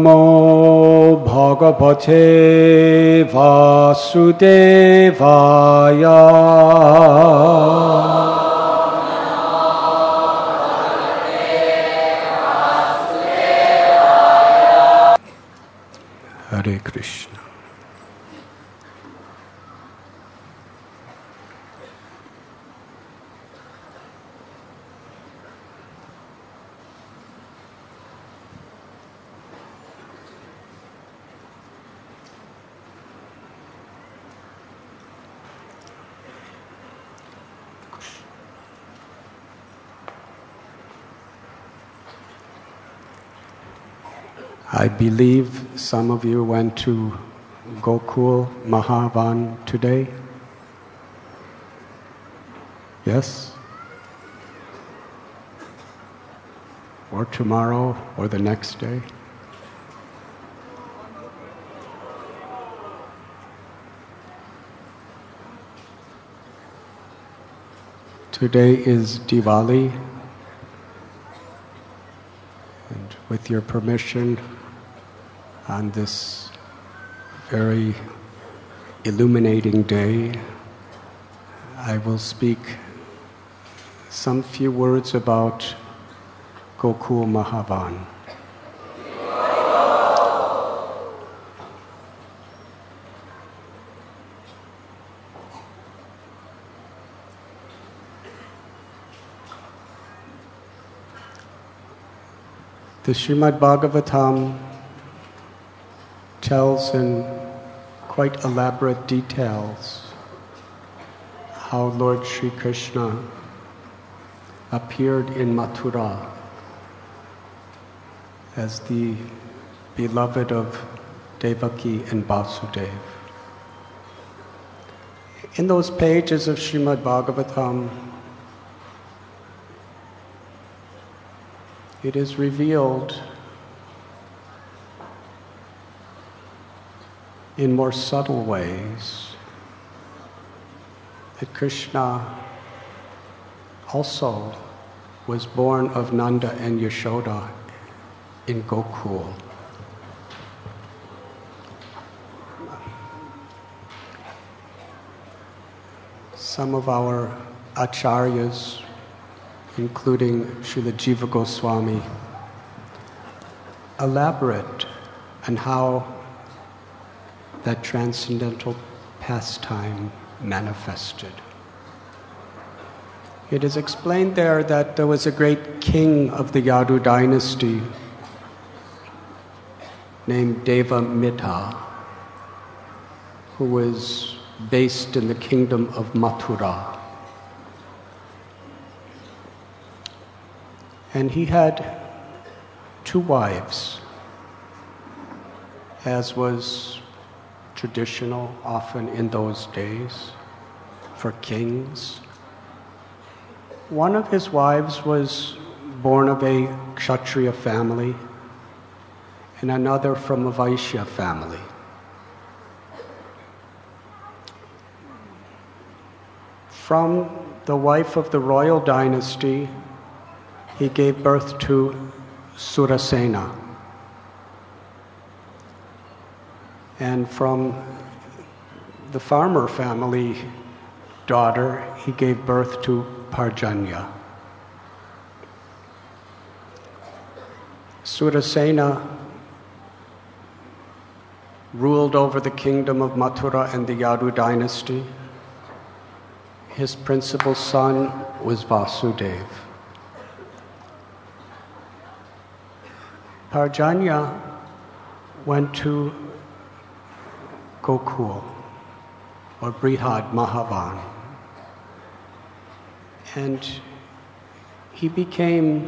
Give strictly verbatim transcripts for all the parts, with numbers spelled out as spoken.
Namo Bhagavate Vasudevaya. Hare Krishna. I believe some of you went to Gokul Mahavan today. Yes? Or tomorrow, or the next day? Today is Diwali, and with your permission, on this very illuminating day, I will speak some few words about Gokul Mahavan. The Srimad Bhagavatam tells in quite elaborate details how Lord Sri Krishna appeared in Mathura as the beloved of Devaki and Vasudeva. In those pages of Srimad Bhagavatam, it is revealed in more subtle ways that Krishna also was born of Nanda and Yashoda in Gokul. Some of our acharyas, including Srila Jiva Goswami, elaborate on how that transcendental pastime manifested. It is explained there that there was a great king of the Yadu dynasty named Devamidha, who was based in the kingdom of Mathura. And he had two wives, as was traditional often in those days for kings. One of his wives was born of a Kshatriya family and another from a Vaishya family. From the wife of the royal dynasty, he gave birth to Surasena. And from the farmer family daughter, he gave birth to Parjanya. Surasena ruled over the kingdom of Mathura and the Yadu dynasty. His principal son was Vasudeva. Parjanya went to Gokul, or Brihad Mahavan, and he became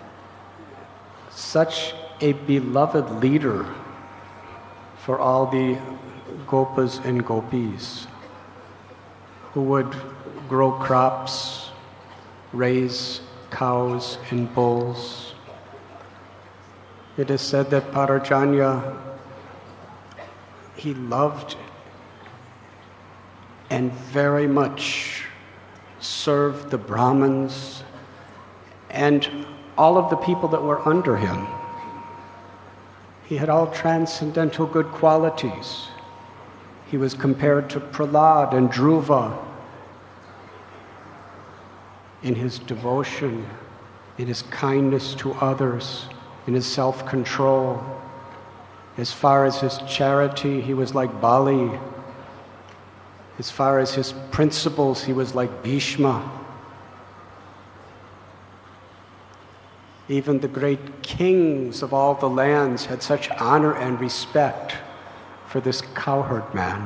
such a beloved leader for all the gopas and gopis who would grow crops, raise cows and bulls. It is said that Parjanya, he loved and very much served the Brahmins and all of the people that were under him. He had all transcendental good qualities. He was compared to Prahlad and Dhruva in his devotion, in his kindness to others, in his self-control. As far as his charity, he was like Bali. As far as his principles, he was like Bhishma. Even the great kings of all the lands had such honor and respect for this cowherd man.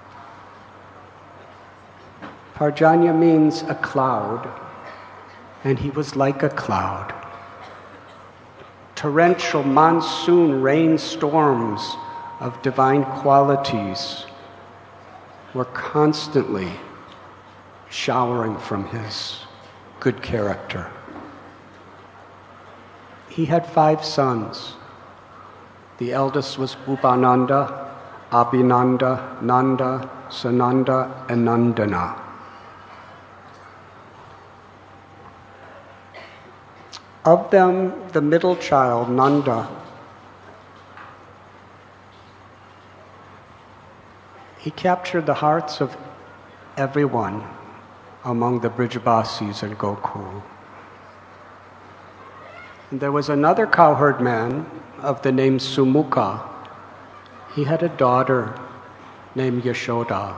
Parjanya means a cloud, and he was like a cloud. Torrential monsoon rainstorms of divine qualities were constantly showering from his good character. He had five sons. The eldest was Upananda, Abhinanda, Nanda, Sananda, and Nandana. Of them, the middle child, Nanda, he captured the hearts of everyone among the Brijabasis in Gokul. And there was another cowherd man of the name Sumukha. He had a daughter named Yashoda.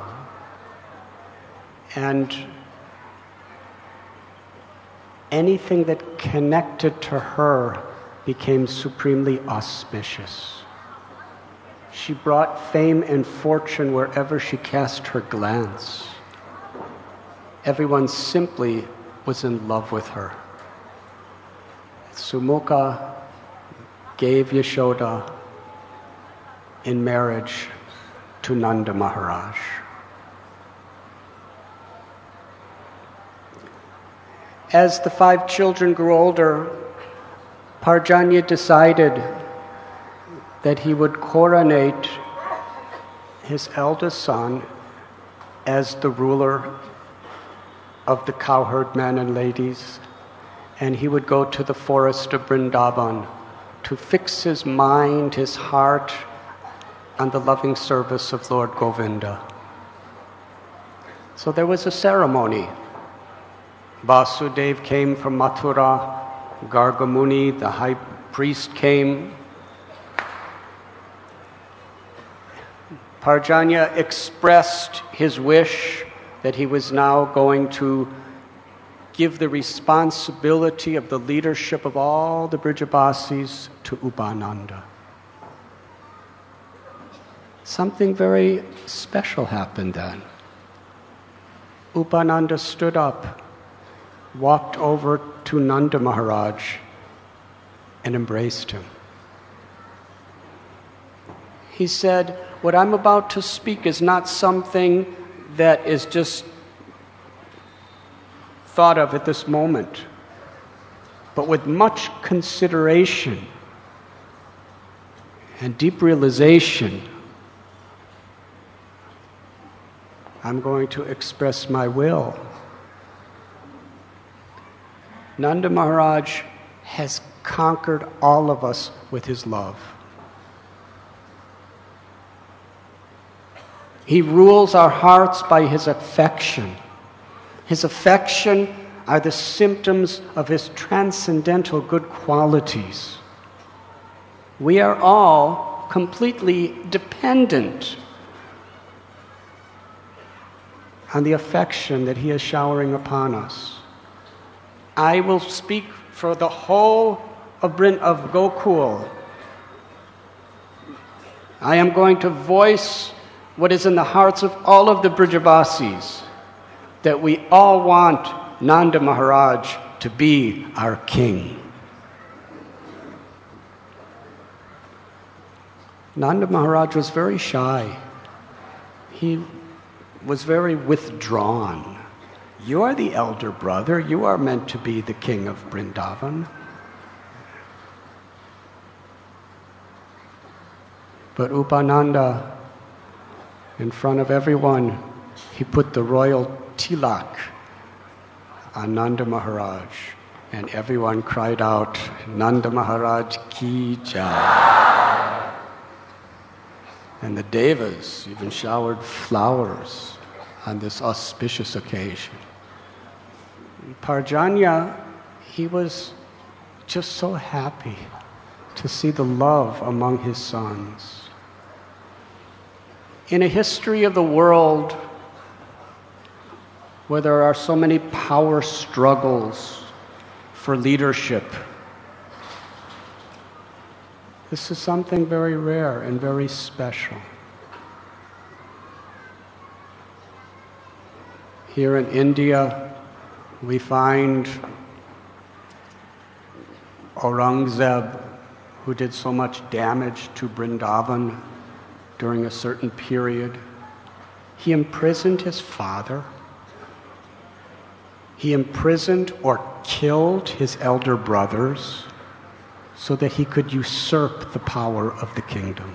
And anything that connected to her became supremely auspicious. She brought fame and fortune wherever she cast her glance. Everyone simply was in love with her. Sumukha gave Yashoda in marriage to Nanda Maharaj. As the five children grew older, Parjanya decided that he would coronate his eldest son as the ruler of the cowherd men and ladies, and he would go to the forest of Vrindavan to fix his mind, his heart on the loving service of Lord Govinda. So there was a ceremony. Vasudev came from Mathura, Gargamuni, the high priest, came. Parjanya expressed his wish that he was now going to give the responsibility of the leadership of all the Brijabasis to Upananda. Something very special happened then. Upananda stood up, walked over to Nanda Maharaj, and embraced him. He said, "What I'm about to speak is not something that is just thought of at this moment, but with much consideration and deep realization, I'm going to express my will." Nanda Maharaj has conquered all of us with his love. He rules our hearts by his affection. His affection are the symptoms of his transcendental good qualities. We are all completely dependent on the affection that he is showering upon us. I will speak for the whole of, Brin- of Gokul. I am going to voice what is in the hearts of all of the Brijabasis, that we all want Nanda Maharaj to be our king. Nanda Maharaj was very shy. He was very withdrawn. You are the elder brother. You are meant to be the king of Vrindavan. But Upananda, in front of everyone, he put the royal tilak on Nanda Maharaj, and everyone cried out, "Nanda Maharaj ki jai." And the devas even showered flowers on this auspicious occasion. Parjanya, he was just so happy to see the love among his sons. In a history of the world where there are so many power struggles for leadership, this is something very rare and very special. Here in India, we find Aurangzeb, who did so much damage to Vrindavan during a certain period. He imprisoned his father. He imprisoned or killed his elder brothers so that he could usurp the power of the kingdom.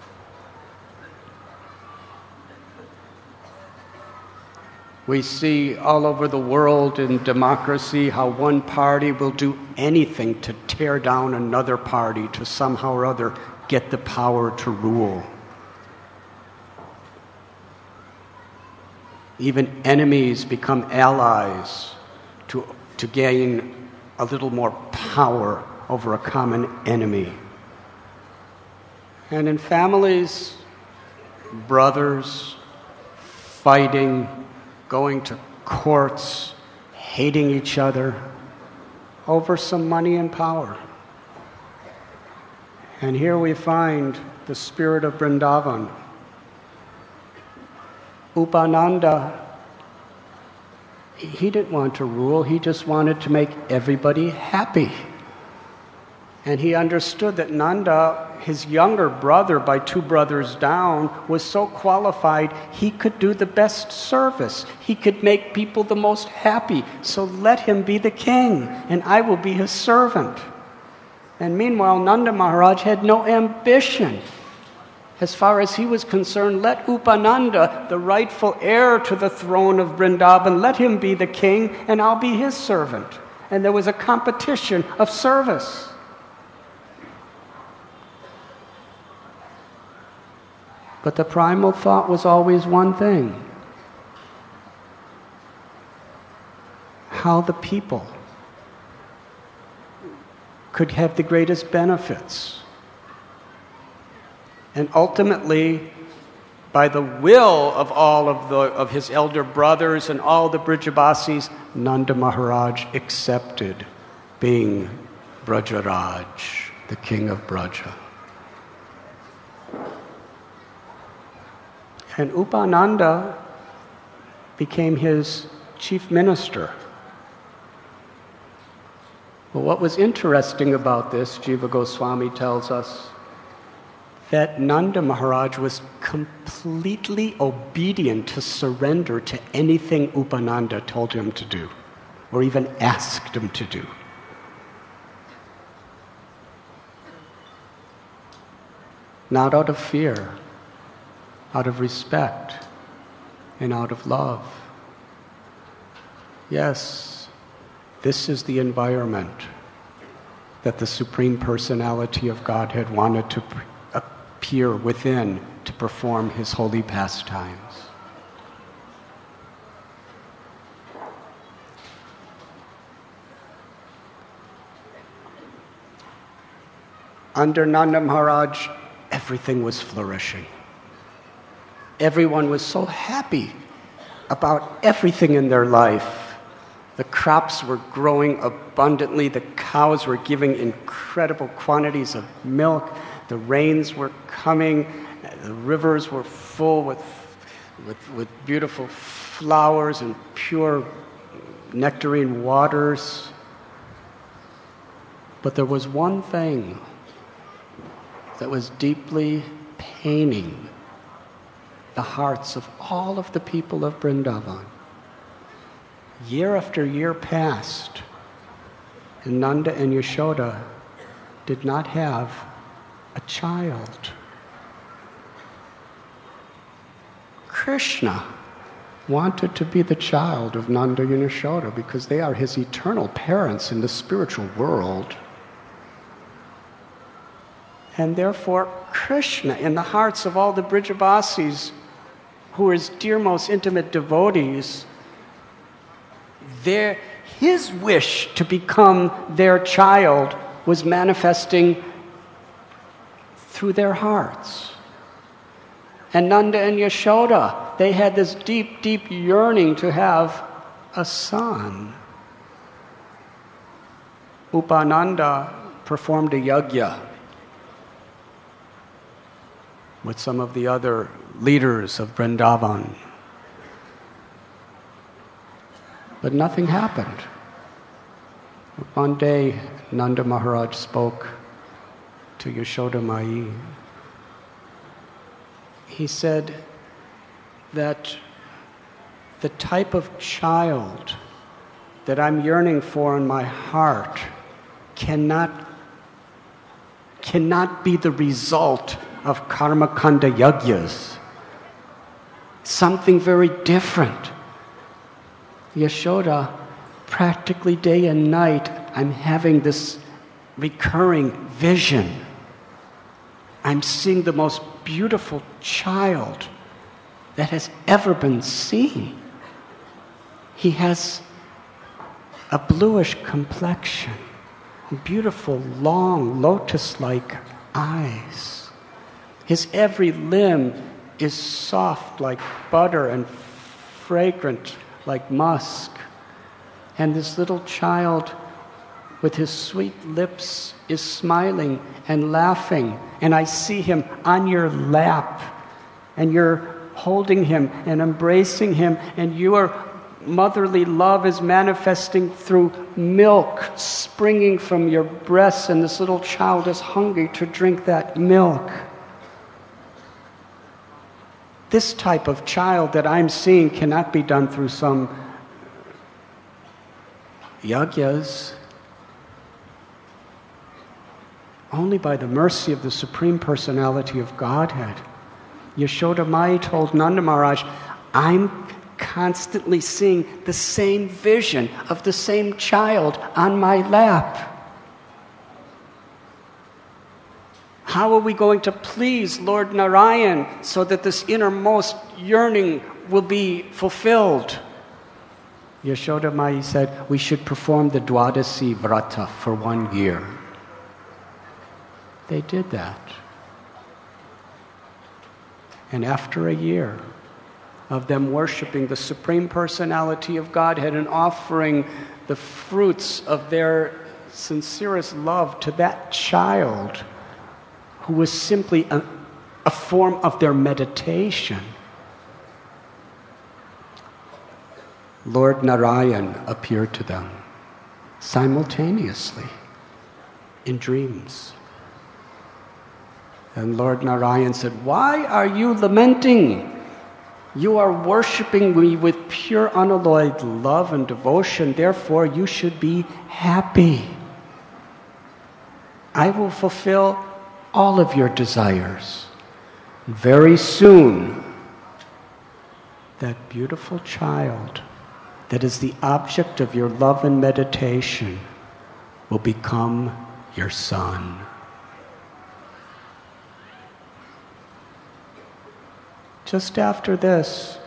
We see all over the world in democracy how one party will do anything to tear down another party to somehow or other get the power to rule. Even enemies become allies to, to gain a little more power over a common enemy. And in families, brothers fighting, going to courts, hating each other over some money and power. And here we find the spirit of Vrindavan. Upananda, he didn't want to rule, he just wanted to make everybody happy. And he understood that Nanda, his younger brother by two brothers down, was so qualified he could do the best service. He could make people the most happy. So let him be the king, and I will be his servant. And meanwhile, Nanda Maharaj had no ambition. As far as he was concerned, let Upananda, the rightful heir to the throne of Vrindavan, let him be the king, and I'll be his servant. And there was a competition of service. But the primal thought was always one thing: how the people could have the greatest benefits. And ultimately, by the will of all of, the, of his elder brothers and all the Brijabasis, Nanda Maharaj accepted being Brajaraj, the king of Braja. And Upananda became his chief minister. Well, what was interesting about this, Jiva Goswami tells us, that Nanda Maharaj was completely obedient to surrender to anything Upananda told him to do, or even asked him to do. Not out of fear, out of respect, and out of love. Yes, this is the environment that the Supreme Personality of Godhead wanted to pre- appear within to perform his holy pastimes. Under Nanda Maharaj, everything was flourishing. Everyone was so happy about everything in their life. The crops were growing abundantly. The cows were giving incredible quantities of milk. The rains were coming. The rivers were full with, with, with beautiful flowers and pure nectarine waters. But there was one thing that was deeply paining the hearts of all of the people of Vrindavan. Year after year passed, and Nanda and Yashoda did not have a child. Krishna wanted to be the child of Nanda and Yashoda because they are his eternal parents in the spiritual world. And therefore, Krishna, in the hearts of all the Brijabasis, who are his dear, most intimate devotees, their, his wish to become their child was manifesting through their hearts. And Nanda and Yashoda, they had this deep, deep yearning to have a son. Upananda performed a yajna with some of the other leaders of Vrindavan. But nothing happened. One day, Nanda Maharaj spoke to Yashoda Mai. He said that the type of child that I'm yearning for in my heart cannot, cannot be the result of karma kanda yajnas. Something very different. Yashoda, practically day and night, I'm having this recurring vision. I'm seeing the most beautiful child that has ever been seen. He has a bluish complexion, beautiful, long, lotus-like eyes. His every limb is soft like butter and fragrant like musk. And this little child with his sweet lips is smiling and laughing. And I see him on your lap, and you're holding him and embracing him, and your motherly love is manifesting through milk springing from your breasts, and this little child is hungry to drink that milk. This type of child that I'm seeing cannot be done through some yajnas. Only by the mercy of the Supreme Personality of Godhead. Yashoda Mai told Nanda Maharaj, I'm constantly seeing the same vision of the same child on my lap. How are we going to please Lord Narayan so that this innermost yearning will be fulfilled? Yashoda Mai said, we should perform the Dwadasi Vrata for one year. They did that. And after a year of them worshiping the Supreme Personality of Godhead and offering the fruits of their sincerest love to that child who was simply a, a form of their meditation, Lord Narayan appeared to them simultaneously in dreams. And Lord Narayan said, why are you lamenting? You are worshiping me with pure unalloyed love and devotion, therefore you should be happy. I will fulfill all of your desires. Very soon, that beautiful child that is the object of your love and meditation will become your son. Just after this,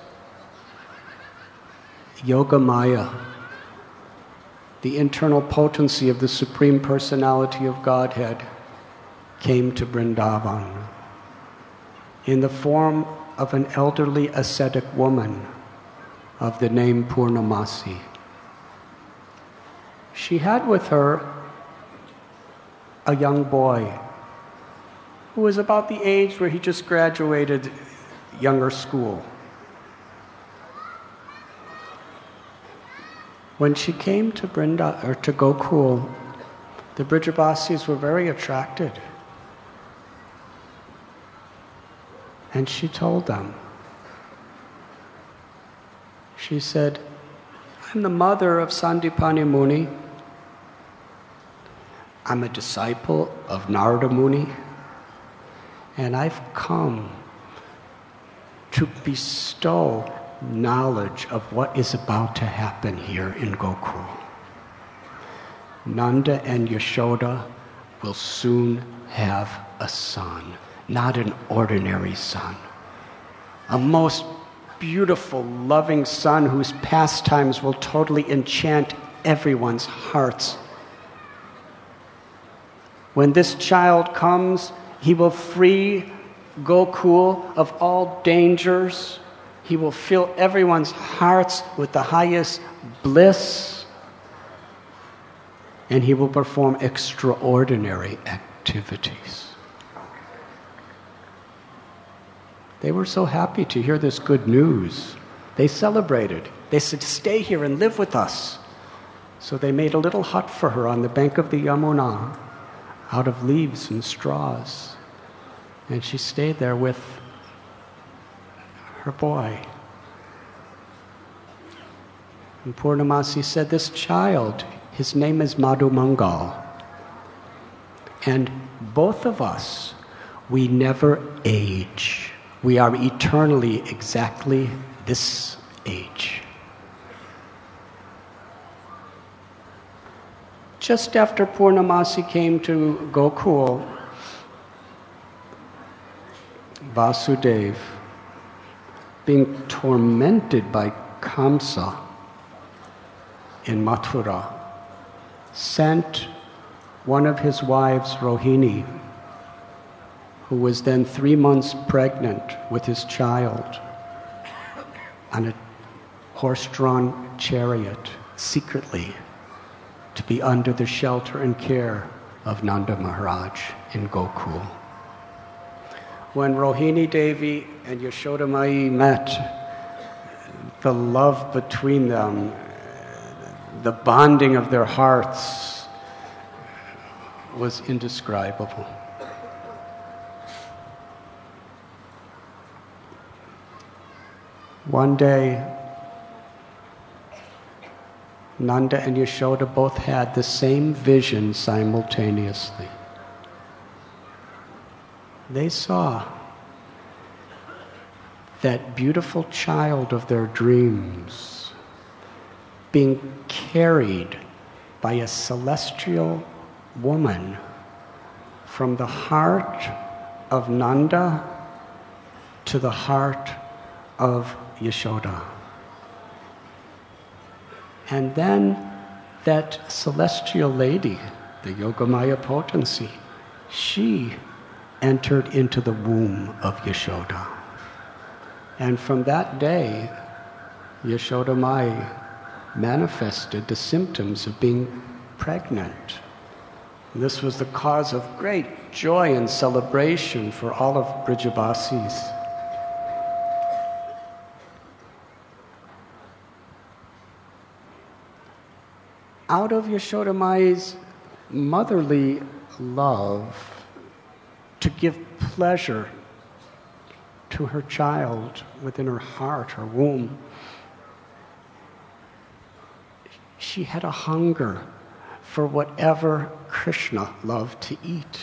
Yogamaya, the internal potency of the Supreme Personality of Godhead, came to Vrindavan in the form of an elderly ascetic woman of the name Purnamasi. She had with her a young boy who was about the age where he just graduated younger school. When she came to Brinda or to Gokul, the Brijabasis were very attracted. And she told them, she said, I'm the mother of Sandipani Muni. I'm a disciple of Narada Muni. And I've come to bestow knowledge of what is about to happen here in Gokul. Nanda and Yashoda will soon have a son, not an ordinary son, a most beautiful, loving son whose pastimes will totally enchant everyone's hearts. When this child comes, he will free Gokul of all dangers. He will fill everyone's hearts with the highest bliss. And he will perform extraordinary activities. They were so happy to hear this good news. They celebrated. They said, "Stay here and live with us." So they made a little hut for her on the bank of the Yamuna, out of leaves and straws. And she stayed there with her boy. And Purnamasi said, "This child, his name is Madhu Mangal. And both of us, we never age. We are eternally exactly this age." Just after Purnamasi came to Gokul, Vasudev, being tormented by Kamsa in Mathura, sent one of his wives, Rohini, who was then three months pregnant with his child, on a horse-drawn chariot, secretly, to be under the shelter and care of Nanda Maharaj in Gokul. When Rohini Devi and Yashoda Mai met, the love between them, the bonding of their hearts was indescribable. One day, Nanda and Yashoda both had the same vision simultaneously. They saw that beautiful child of their dreams being carried by a celestial woman from the heart of Nanda to the heart of Yashoda. And then that celestial lady, the Yogamaya potency, she entered into the womb of Yashoda. And from that day, Yashoda Mai manifested the symptoms of being pregnant. This was the cause of great joy and celebration for all of Brijabasis. Out of Yashoda Mai's motherly love to give pleasure to her child within her heart, her womb, she had a hunger for whatever Krishna loved to eat.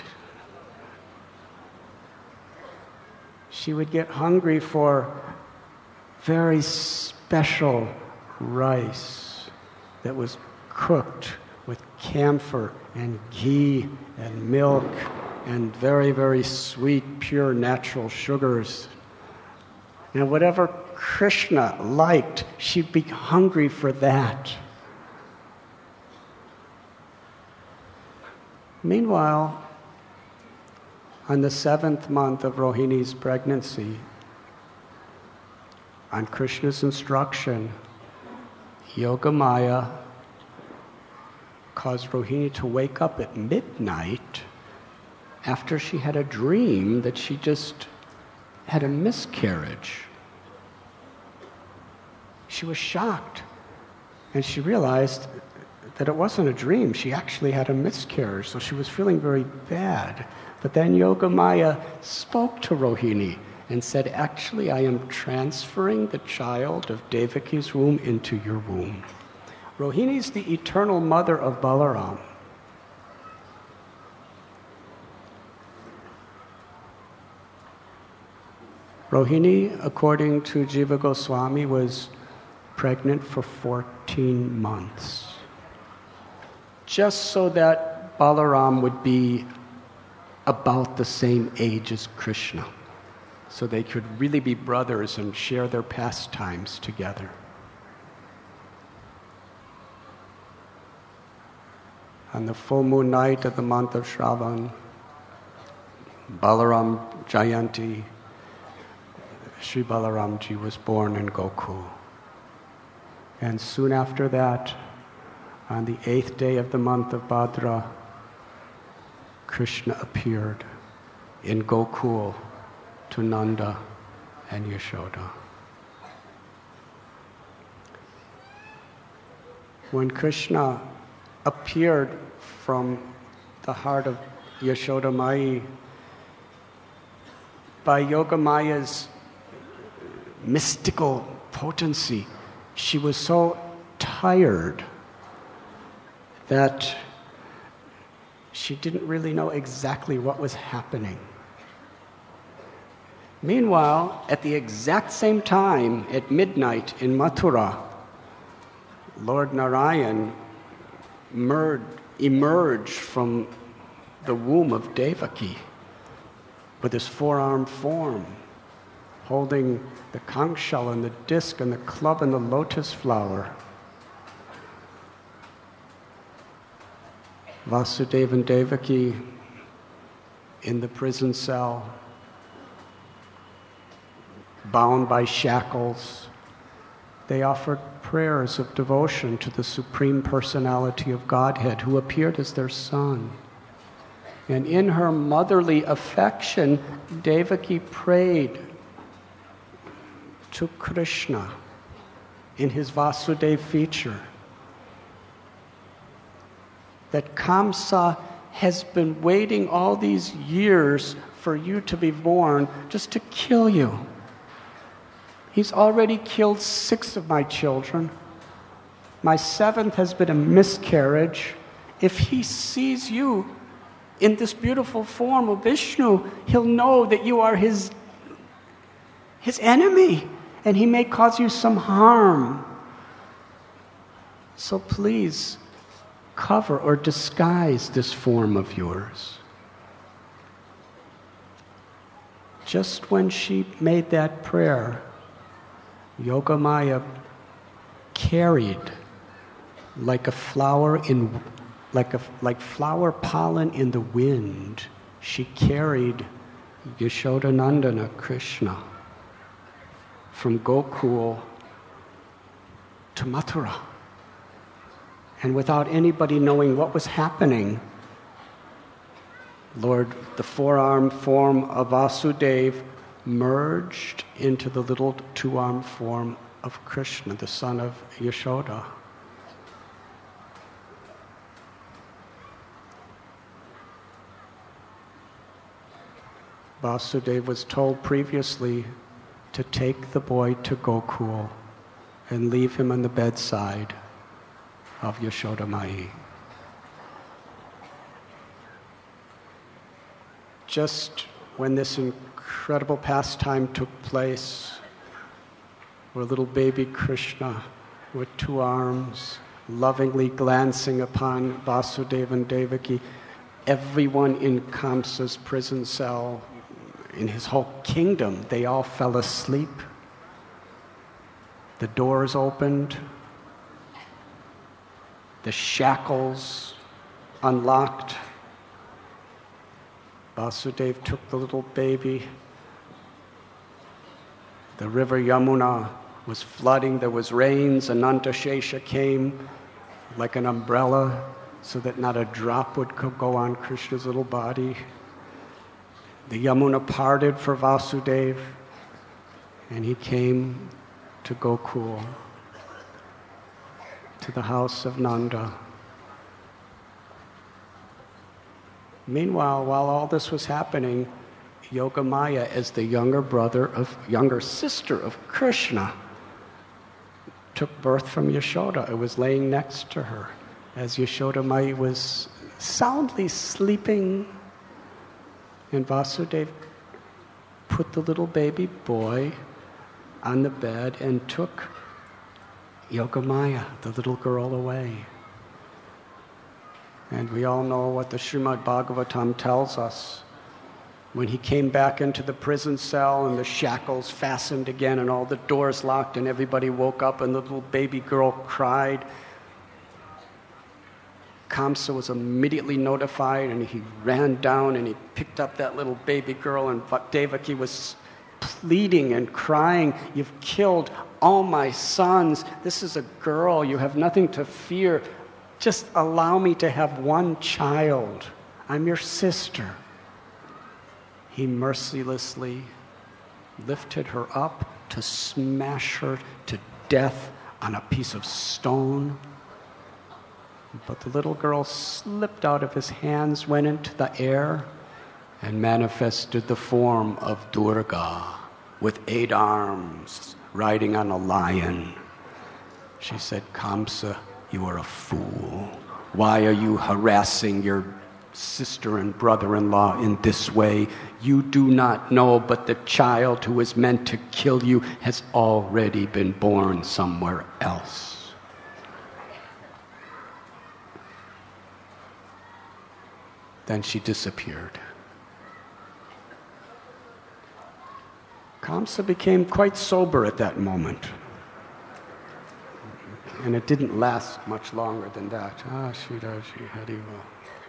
She would get hungry for very special rice that was cooked with camphor and ghee and milk and very, very sweet, pure, natural sugars. And whatever Krishna liked, she'd be hungry for that. Meanwhile, on the seventh month of Rohini's pregnancy, on Krishna's instruction, Yogamaya caused Rohini to wake up at midnight after she had a dream that she just had a miscarriage. She was shocked, and she realized that it wasn't a dream. She actually had a miscarriage, so she was feeling very bad. But then Yogamaya spoke to Rohini and said, "Actually, I am transferring the child of Devaki's womb into your womb." Rohini is the eternal mother of Balaram. Rohini, according to Jiva Goswami, was pregnant for fourteen months. Just so that Balaram would be about the same age as Krishna, so they could really be brothers and share their pastimes together. On the full moon night of the month of Shravan, Balaram Jayanti, Sri Balaramji was born in Gokul. And soon after that, on the eighth day of the month of Bhadra, Krishna appeared in Gokul to Nanda and Yashoda. When Krishna appeared from the heart of Yashoda Mai, by Yogamaya's mystical potency, she was so tired that she didn't really know exactly what was happening. Meanwhile, at the exact same time, at midnight in Mathura, Lord Narayan emerged from the womb of Devaki with his four-armed form, holding the conch shell and the disc and the club and the lotus flower. Vasudeva and Devaki in the prison cell, bound by shackles, they offered prayers of devotion to the Supreme Personality of Godhead who appeared as their son. And in her motherly affection, Devaki prayed to Krishna in his Vasudeva feature that Kamsa has been waiting all these years for you to be born just to kill you. He's already killed six of my children. My seventh has been a miscarriage. If he sees you in this beautiful form of Vishnu, he'll know that you are his, his enemy, and he may cause you some harm. So please, cover or disguise this form of yours. Just when she made that prayer, Yogamaya carried like a flower in like a like flower pollen in the wind. She carried Yashodanandana Krishna from Gokul to Mathura. And without anybody knowing what was happening, Lord, the four-armed form of Vasudeva merged into the little two-armed form of Krishna, the son of Yashoda. Vasudeva was told previously to take the boy to Gokul and leave him on the bedside of Yashoda Mai. Just when this incredible pastime took place, where little baby Krishna with two arms lovingly glancing upon Vasudeva and Devaki, everyone in Kamsa's prison cell, in his whole kingdom, they all fell asleep. The doors opened, the shackles unlocked. Vasudeva took the little baby. The river Yamuna was flooding. There was rains. Ananta Shesha came like an umbrella so that not a drop would go on Krishna's little body. The Yamuna parted for Vasudeva, and he came to Gokul, to the house of Nanda. Meanwhile, while all this was happening, Yogamaya, as the younger brother of, younger sister of Krishna, took birth from Yashoda. It was laying next to her as Yashoda Mai was soundly sleeping. And Vasudeva put the little baby boy on the bed and took Yogamaya, the little girl, away. And we all know what the Srimad Bhagavatam tells us. When he came back into the prison cell and the shackles fastened again and all the doors locked and everybody woke up and the little baby girl cried, Kamsa was immediately notified and he ran down and he picked up that little baby girl, and Devaki was pleading and crying, "You've killed all my sons. This is a girl. You have nothing to fear. Just allow me to have one child. I'm your sister." He mercilessly lifted her up to smash her to death on a piece of stone. But the little girl slipped out of his hands, went into the air, and manifested the form of Durga with eight arms, riding on a lion. She said, "Kamsa, you are a fool. Why are you harassing your sister and brother-in-law in this way? You do not know, but the child who is meant to kill you has already been born somewhere else." Then she disappeared. Kamsa became quite sober at that moment. And it didn't last much longer than that. Ah, Shridaji, Hariva.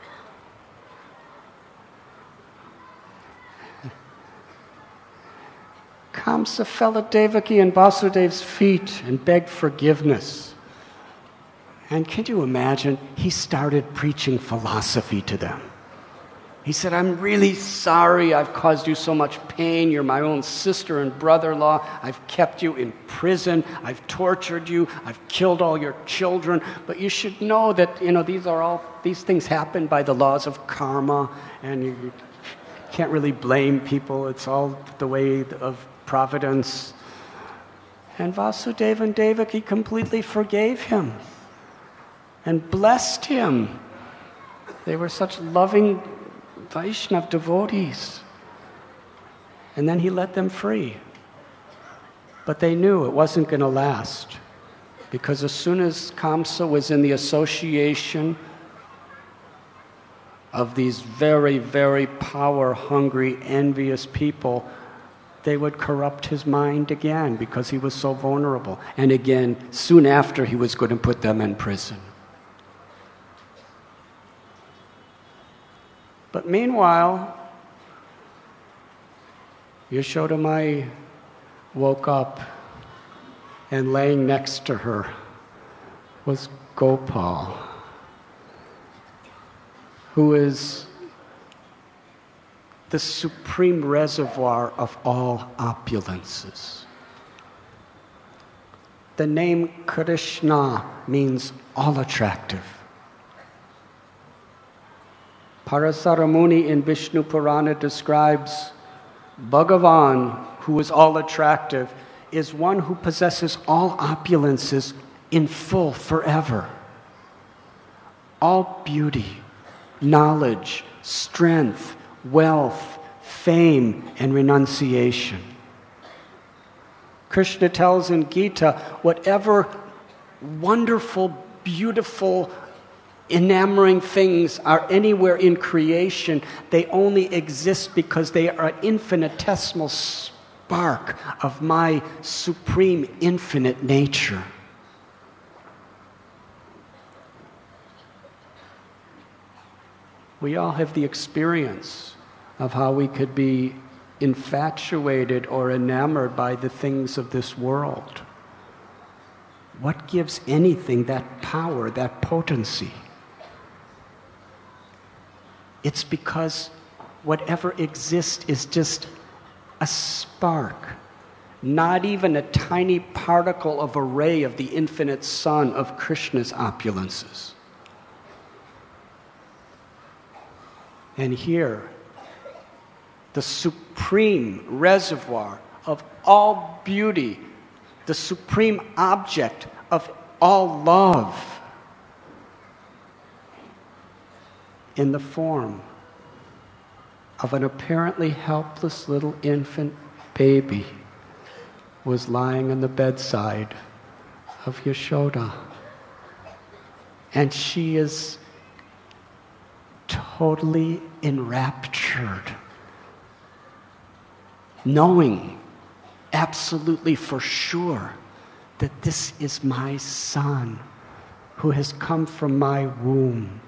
Kamsa fell at Devaki and Vasudev's feet and begged forgiveness. And can you imagine? He started preaching philosophy to them. He said, "I'm really sorry I've caused you so much pain. You're my own sister and brother-in-law. I've kept you in prison. I've tortured you. I've killed all your children. But you should know that, you know, these are all, these things happen by the laws of karma, and you, you can't really blame people. It's all the way of providence." And Vasudeva and Devaki completely forgave him and blessed him. They were such loving Vaishnav devotees. And then he let them free. But they knew it wasn't going to last, because as soon as Kamsa was in the association of these very, very power-hungry, envious people, they would corrupt his mind again because he was so vulnerable. And again, soon after, he was going to put them in prison. But meanwhile, Yashoda Mai woke up, and laying next to her was Gopal, who is the supreme reservoir of all opulences. The name Krishna means all attractive. Parasara Muni in Vishnu Purana describes Bhagavan, who is all attractive, is one who possesses all opulences in full forever. All beauty, knowledge, strength, wealth, fame, and renunciation. Krishna tells in Gita, whatever wonderful, beautiful, enamoring things are anywhere in creation, they only exist because they are an infinitesimal spark of my supreme infinite nature. We all have the experience of how we could be infatuated or enamored by the things of this world. What gives anything that power, that potency? It's because whatever exists is just a spark, not even a tiny particle of a ray of the infinite sun of Krishna's opulences. And here, the supreme reservoir of all beauty, the supreme object of all love, in the form of an apparently helpless little infant baby, was lying on the bedside of Yashoda. And she is totally enraptured, knowing absolutely for sure that this is my son who has come from my womb.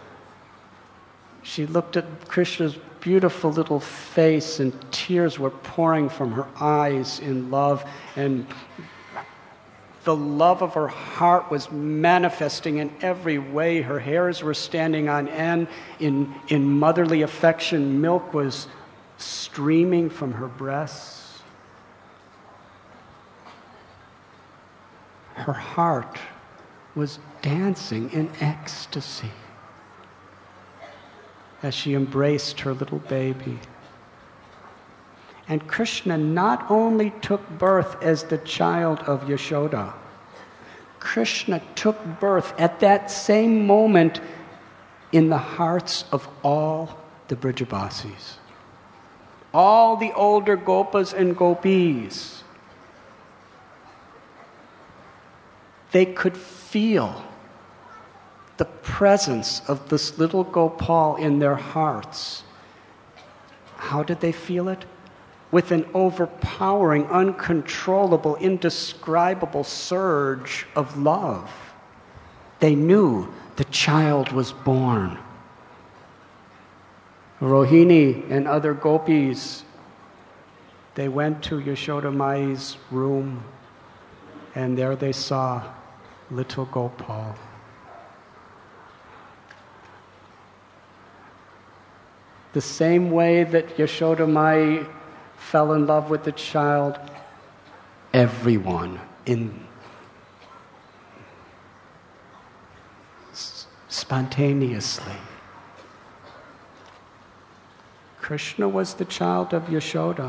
She looked at Krishna's beautiful little face, and tears were pouring from her eyes in love, and the love of her heart was manifesting in every way. Her hairs were standing on end in, in motherly affection. Milk was streaming from her breasts. Her heart was dancing in ecstasy as she embraced her little baby. And Krishna not only took birth as the child of Yashoda, Krishna took birth at that same moment in the hearts of all the Brijabasis. All the older Gopas and Gopis. They could feel the presence of this little Gopal in their hearts. How did they feel it? With an overpowering, uncontrollable, indescribable surge of love. They knew the child was born. Rohini and other gopis, they went to Yashoda Mai's room, and there they saw little Gopal. The same way that Yashoda Mai fell in love with the child, everyone in spontaneously. Krishna was the child of Yashoda.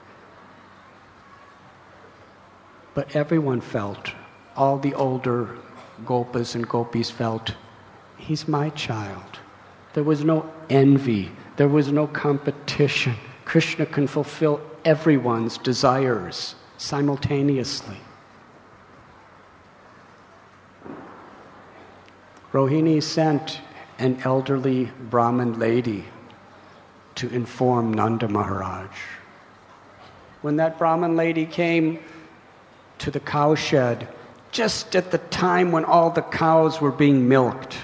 But everyone felt, all the older Gopas and Gopis felt, he's my child. There was no envy. There was no competition. Krishna can fulfill everyone's desires simultaneously. Rohini sent an elderly Brahmin lady to inform Nanda Maharaj. When that Brahmin lady came to the cowshed, just at the time when all the cows were being milked,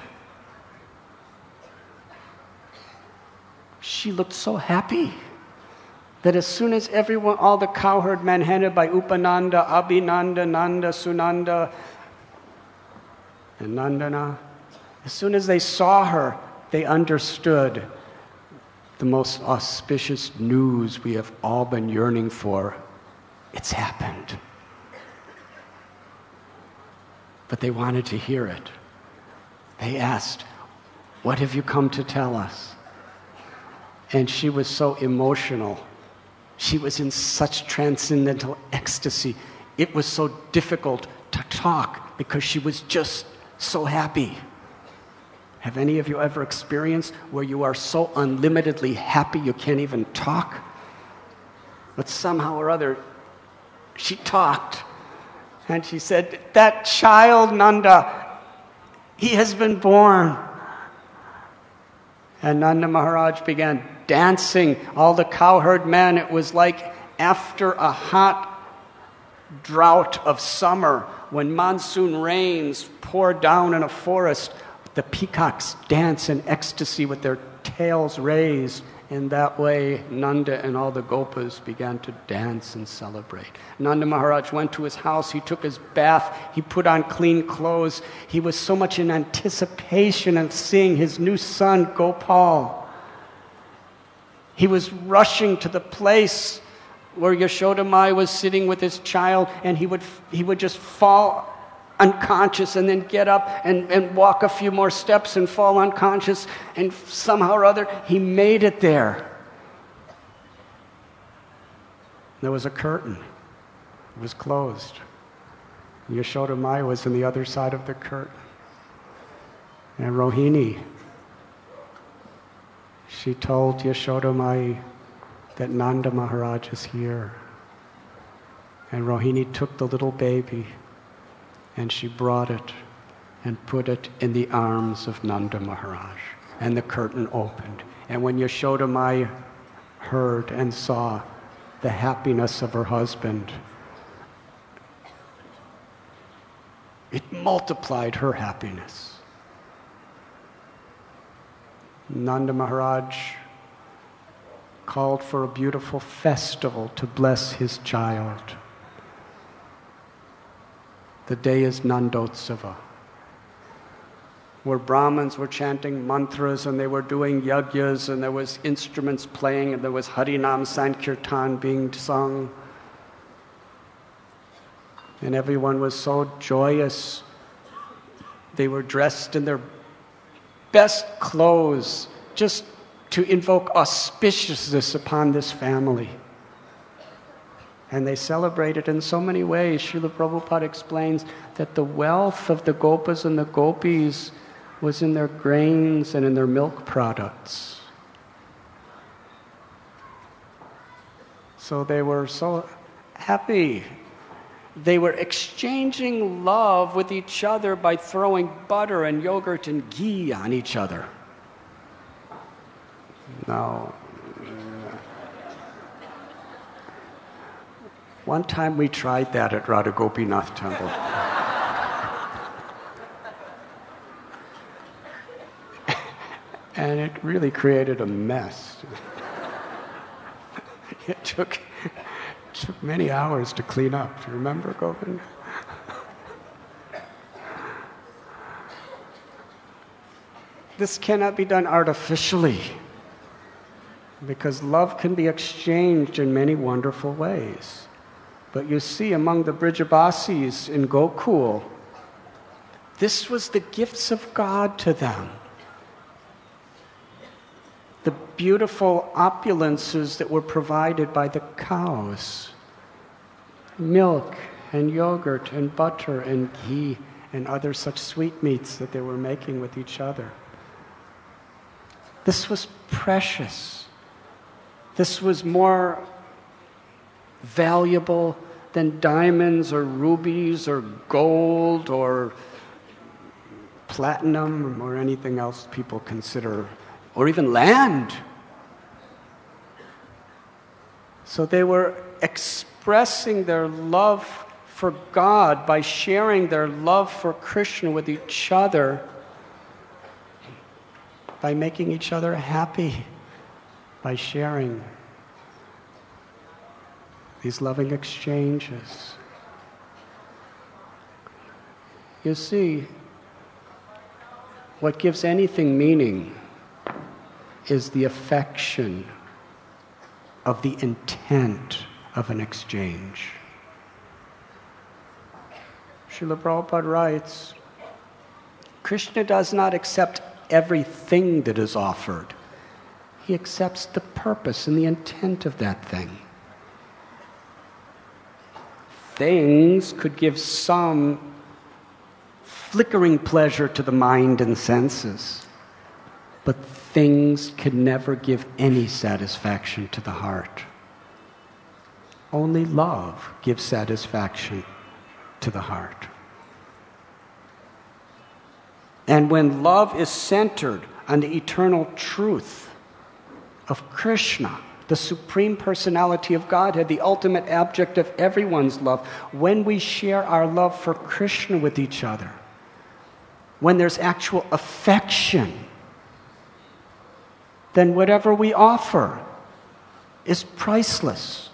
she looked so happy that as soon as everyone, all the cowherd men headed by Upananda, Abhinanda, Nanda, Sunanda, and Nandana, as soon as they saw her, they understood the most auspicious news we have all been yearning for. It's happened. But they wanted to hear it. They asked, "What have you come to tell us?" And she was so emotional. She was in such transcendental ecstasy. It was so difficult to talk because she was just so happy. Have any of you ever experienced where you are so unlimitedly happy you can't even talk? But somehow or other, she talked. And she said, "That child, Nanda, he has been born." And Nanda Maharaj began dancing. All the cowherd men, it was like after a hot drought of summer, when monsoon rains pour down in a forest, the peacocks dance in ecstasy with their tails raised. In that way, Nanda and all the Gopas began to dance and celebrate. Nanda Maharaj went to his house, he took his bath, he put on clean clothes. He was so much in anticipation of seeing his new son, Gopal. He was rushing to the place where Yashoda Mai was sitting with his child, and he would, he would just fall unconscious and then get up and, and walk a few more steps and fall unconscious, and somehow or other he made it there. There was a curtain. It was closed. Yashoda Mai was on the other side of the curtain. And Rohini, she told Yashoda Mai that Nanda Maharaj is here. And Rohini took the little baby and she brought it and put it in the arms of Nanda Maharaj. and the curtain opened. And when Yashoda Mai heard and saw the happiness of her husband, it multiplied her happiness. Nanda Maharaj called for a beautiful festival to bless his child. The day is Nandotsava, where Brahmins were chanting mantras and they were doing yagyas and there was instruments playing and there was Harinam Sankirtan being sung. And everyone was so joyous. They were dressed in their best clothes just to invoke auspiciousness upon this family. And they celebrated in so many ways. Srila Prabhupada explains that the wealth of the gopas and the gopis was in their grains and in their milk products. So they were so happy. They were exchanging love with each other by throwing butter and yogurt and ghee on each other. Now, uh, one time we tried that at Radha Gopinath Temple. And it really created a mess. It took, it took many hours to clean up. Do you remember, Govind? This cannot be done artificially, because love can be exchanged in many wonderful ways. But you see, among the Brijabasis in Gokul, this was the gifts of God to them. The beautiful opulences that were provided by the cows. Milk and yogurt and butter and ghee and other such sweetmeats that they were making with each other. This was precious. This was more valuable than diamonds or rubies or gold or platinum or anything else people consider, or even land. So they were expressing their love for God by sharing their love for Krishna with each other, by making each other happy, by sharing these loving exchanges. You see, what gives anything meaning is the affection of the intent of an exchange. Srila Prabhupada writes, Krishna does not accept everything that is offered. He accepts the purpose and the intent of that thing. Things could give some flickering pleasure to the mind and senses, but things can never give any satisfaction to the heart. Only love gives satisfaction to the heart. And when love is centered on the eternal truth of Krishna, the Supreme Personality of Godhead, the ultimate object of everyone's love, when we share our love for Krishna with each other, when there's actual affection, then whatever we offer is priceless.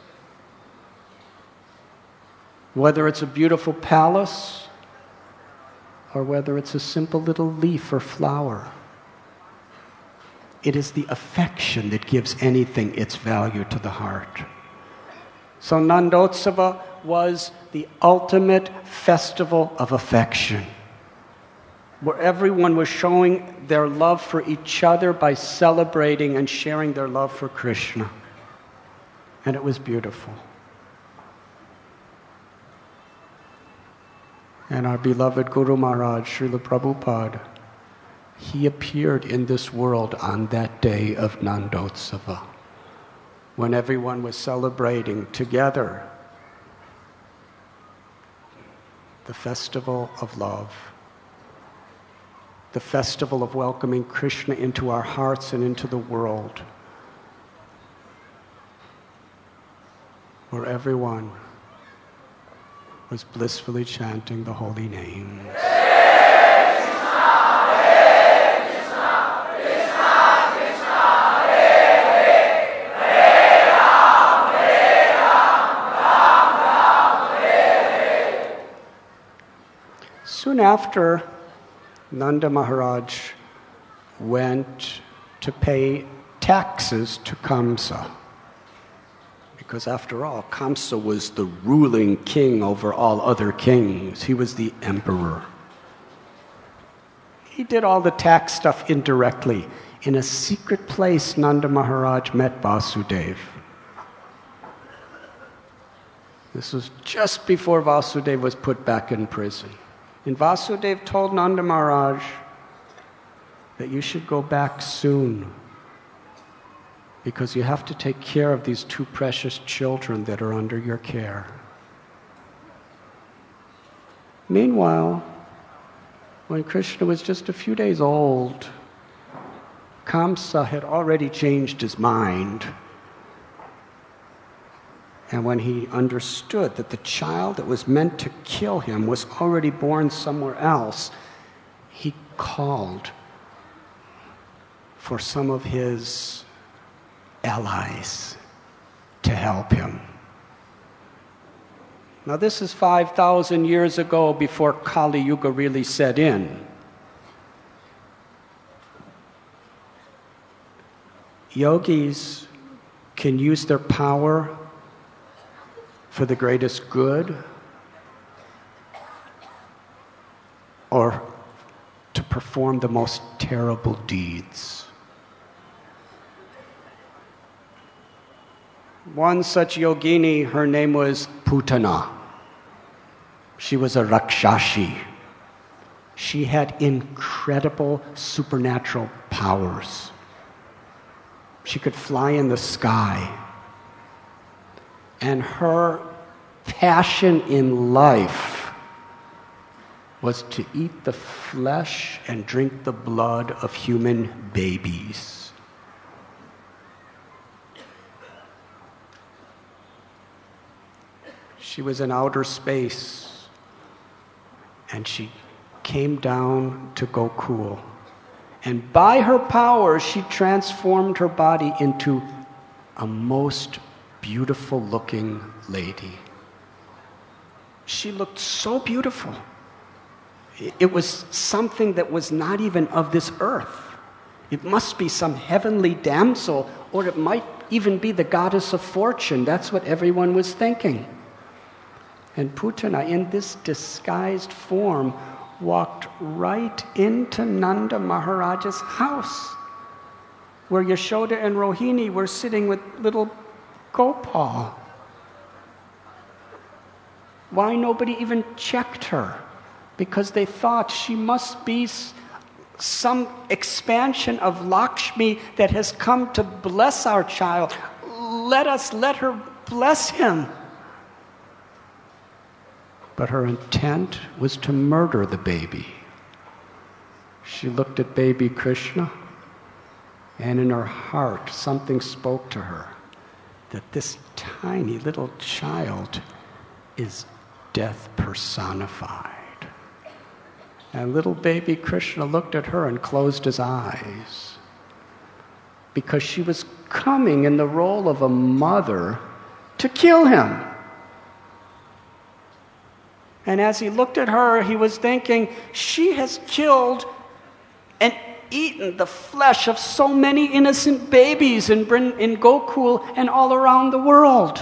Whether it's a beautiful palace or whether it's a simple little leaf or flower, it is the affection that gives anything its value to the heart. So Nandotsava was the ultimate festival of affection, where everyone was showing their love for each other by celebrating and sharing their love for Krishna. And it was beautiful. And our beloved Guru Maharaj, Srila Prabhupada, he appeared in this world on that day of Nandotsava, when everyone was celebrating together the festival of love. the festival of welcoming Krishna into our hearts and into the world, where everyone was blissfully chanting the holy names. Soon after, Nanda Maharaj went to pay taxes to Kamsa. Because after all, Kamsa was the ruling king over all other kings. He was the emperor. He did all the tax stuff indirectly. In a secret place, Nanda Maharaj met Vasudeva. This was just before Vasudeva was put back in prison. And Vasudeva told Nanda Maharaj that you should go back soon because you have to take care of these two precious children that are under your care. Meanwhile, when Krishna was just a few days old, Kamsa had already changed his mind. And when he understood that the child that was meant to kill him was already born somewhere else, he called for some of his allies to help him. Now this is five thousand years ago, before Kali Yuga really set in. Yogis can use their power for the greatest good or to perform the most terrible deeds. One such yogini, her name was Putana. She was a Rakshashi. She had incredible supernatural powers. She could fly in the sky. And her passion in life was to eat the flesh and drink the blood of human babies. She was in outer space, and she came down to Gokul. And by her power, she transformed her body into a most beautiful looking lady. She looked so beautiful. It was something that was not even of this earth. It must be some heavenly damsel, or it might even be the goddess of fortune. That's what everyone was thinking. And Putana, in this disguised form, walked right into Nanda Maharaj's house, where Yashoda and Rohini were sitting with little Gopal. Why nobody even checked her? Because they thought she must be some expansion of Lakshmi that has come to bless our child. Let us let her bless him. But her intent was to murder the baby. She looked at baby Krishna, and in her heart something spoke to her, that this tiny little child is death personified. And little baby Krishna looked at her and closed his eyes, because she was coming in the role of a mother to kill him. And as he looked at her, he was thinking, she has killed and eaten the flesh of so many innocent babies in, in Gokul and all around the world.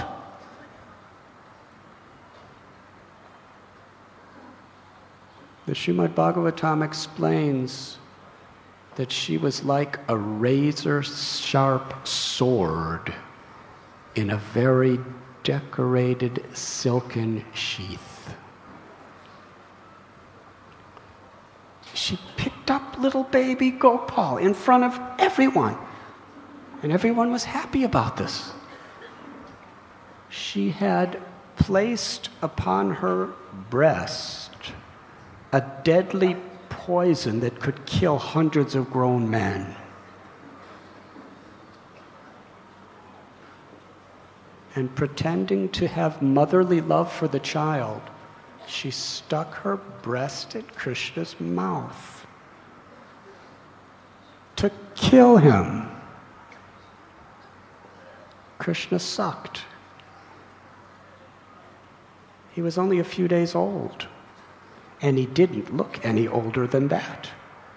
The Srimad Bhagavatam explains that she was like a razor-sharp sword in a very decorated silken sheath. She picked up little baby Gopal in front of everyone, and everyone was happy about this. She had placed upon her breast a deadly poison that could kill hundreds of grown men. And pretending to have motherly love for the child, she stuck her breast in Krishna's mouth to kill him. Krishna sucked. He was only a few days old, and he didn't look any older than that.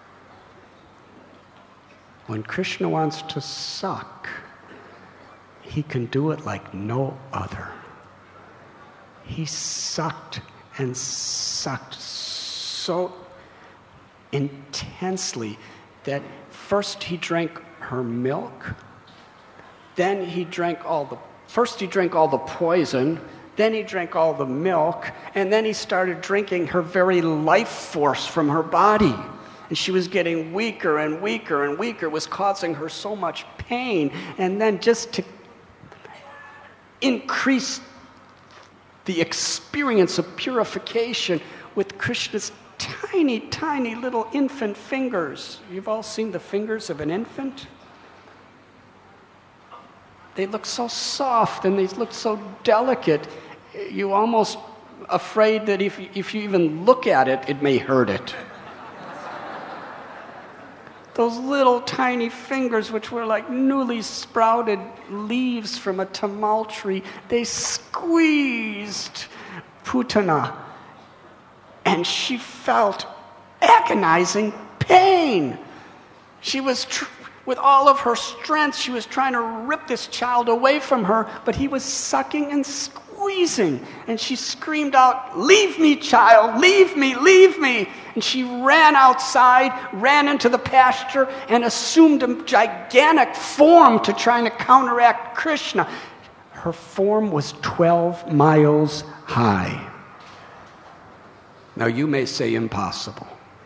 When Krishna wants to suck, he can do it like no other. He sucked and sucked so intensely that first he drank her milk, then he drank all the, first he drank all the poison, then he drank all the milk, and then he started drinking her very life force from her body. And she was getting weaker and weaker and weaker. It was causing her so much pain. And then just to increase the experience of purification with Krishna's tiny, tiny little infant fingers. You've all seen the fingers of an infant? They look so soft and they look so delicate. You're almost afraid that if, if you even look at it, it may hurt it. Those little tiny fingers, which were like newly sprouted leaves from a tamal tree, they squeezed Putana, and she felt agonizing pain. She was, tr- with all of her strength, she was trying to rip this child away from her, but he was sucking and squeezing, and she screamed out, "Leave me, child, leave me, leave me." And she ran outside, ran into the pasture, and assumed a gigantic form to try to counteract Krishna. Her form was twelve miles high. Now you may say impossible,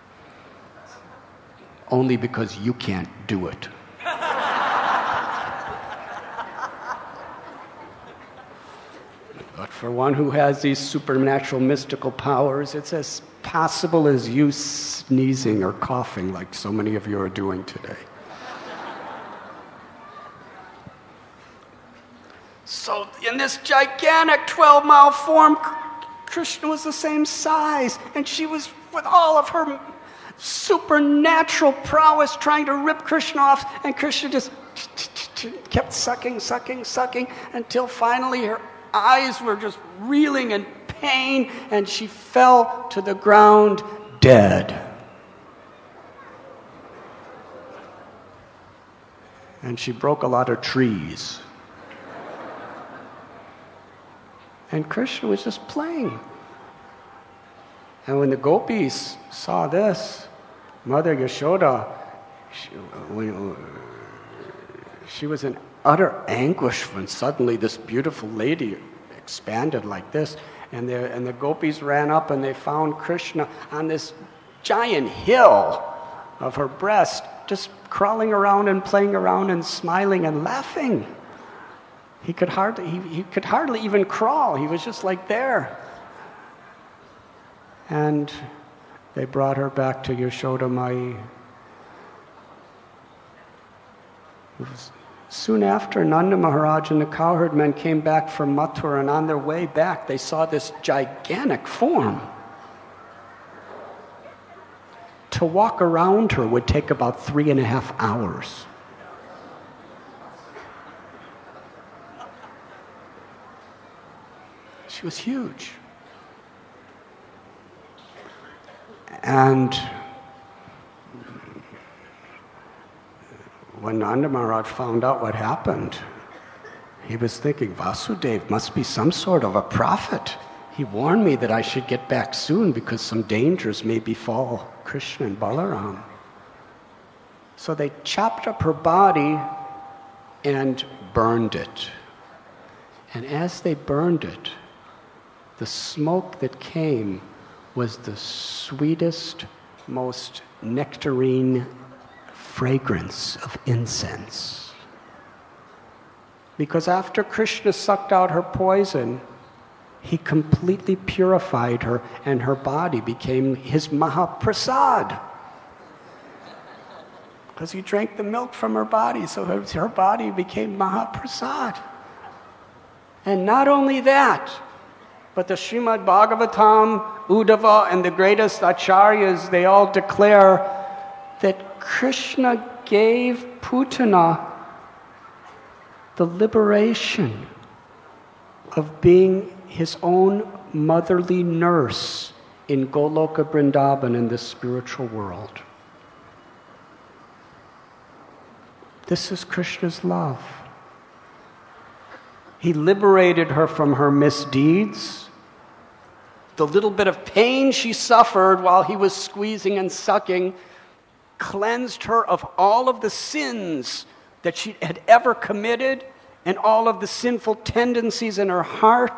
only because you can't do it. But for one who has these supernatural mystical powers, it's as possible as you sneezing or coughing like so many of you are doing today. So in this gigantic twelve-mile form, Krishna was the same size, and she was, with all of her supernatural prowess, trying to rip Krishna off, and Krishna just kept sucking, sucking, sucking, until finally her eyes were just reeling in pain, and she fell to the ground dead. And she broke a lot of trees. And Krishna was just playing. And when the gopis saw this, Mother Yashoda, she, when, she was in utter anguish when suddenly this beautiful lady expanded like this. And the, and the gopis ran up and they found Krishna on this giant hill of her breast, just crawling around and playing around and smiling and laughing. He could hardly, he, he could hardly even crawl. He was just like there. And they brought her back to Yashoda Mai. Soon after, Nanda Maharaj and the cowherd men came back from Mathura, and on their way back, they saw this gigantic form. To walk around her would take about three and a half hours. She was huge. And when Nanda Maharaj found out what happened, he was thinking, Vasudeva must be some sort of a prophet. He warned me that I should get back soon because some dangers may befall Krishna and Balaram. So they chopped up her body and burned it. And as they burned it, the smoke that came was the sweetest, most nectarine fragrance of incense. Because after Krishna sucked out her poison, he completely purified her, and her body became his Mahaprasad. because he drank the milk from her body, so her, her body became Mahaprasad. And not only that, but the Srimad Bhagavatam, Uddhava, and the greatest acharyas, they all declare that Krishna gave Putana the liberation of being his own motherly nurse in Goloka Vrindavan in the spiritual world. This is Krishna's love. He liberated her from her misdeeds. The little bit of pain she suffered while he was squeezing and sucking cleansed her of all of the sins that she had ever committed and all of the sinful tendencies in her heart.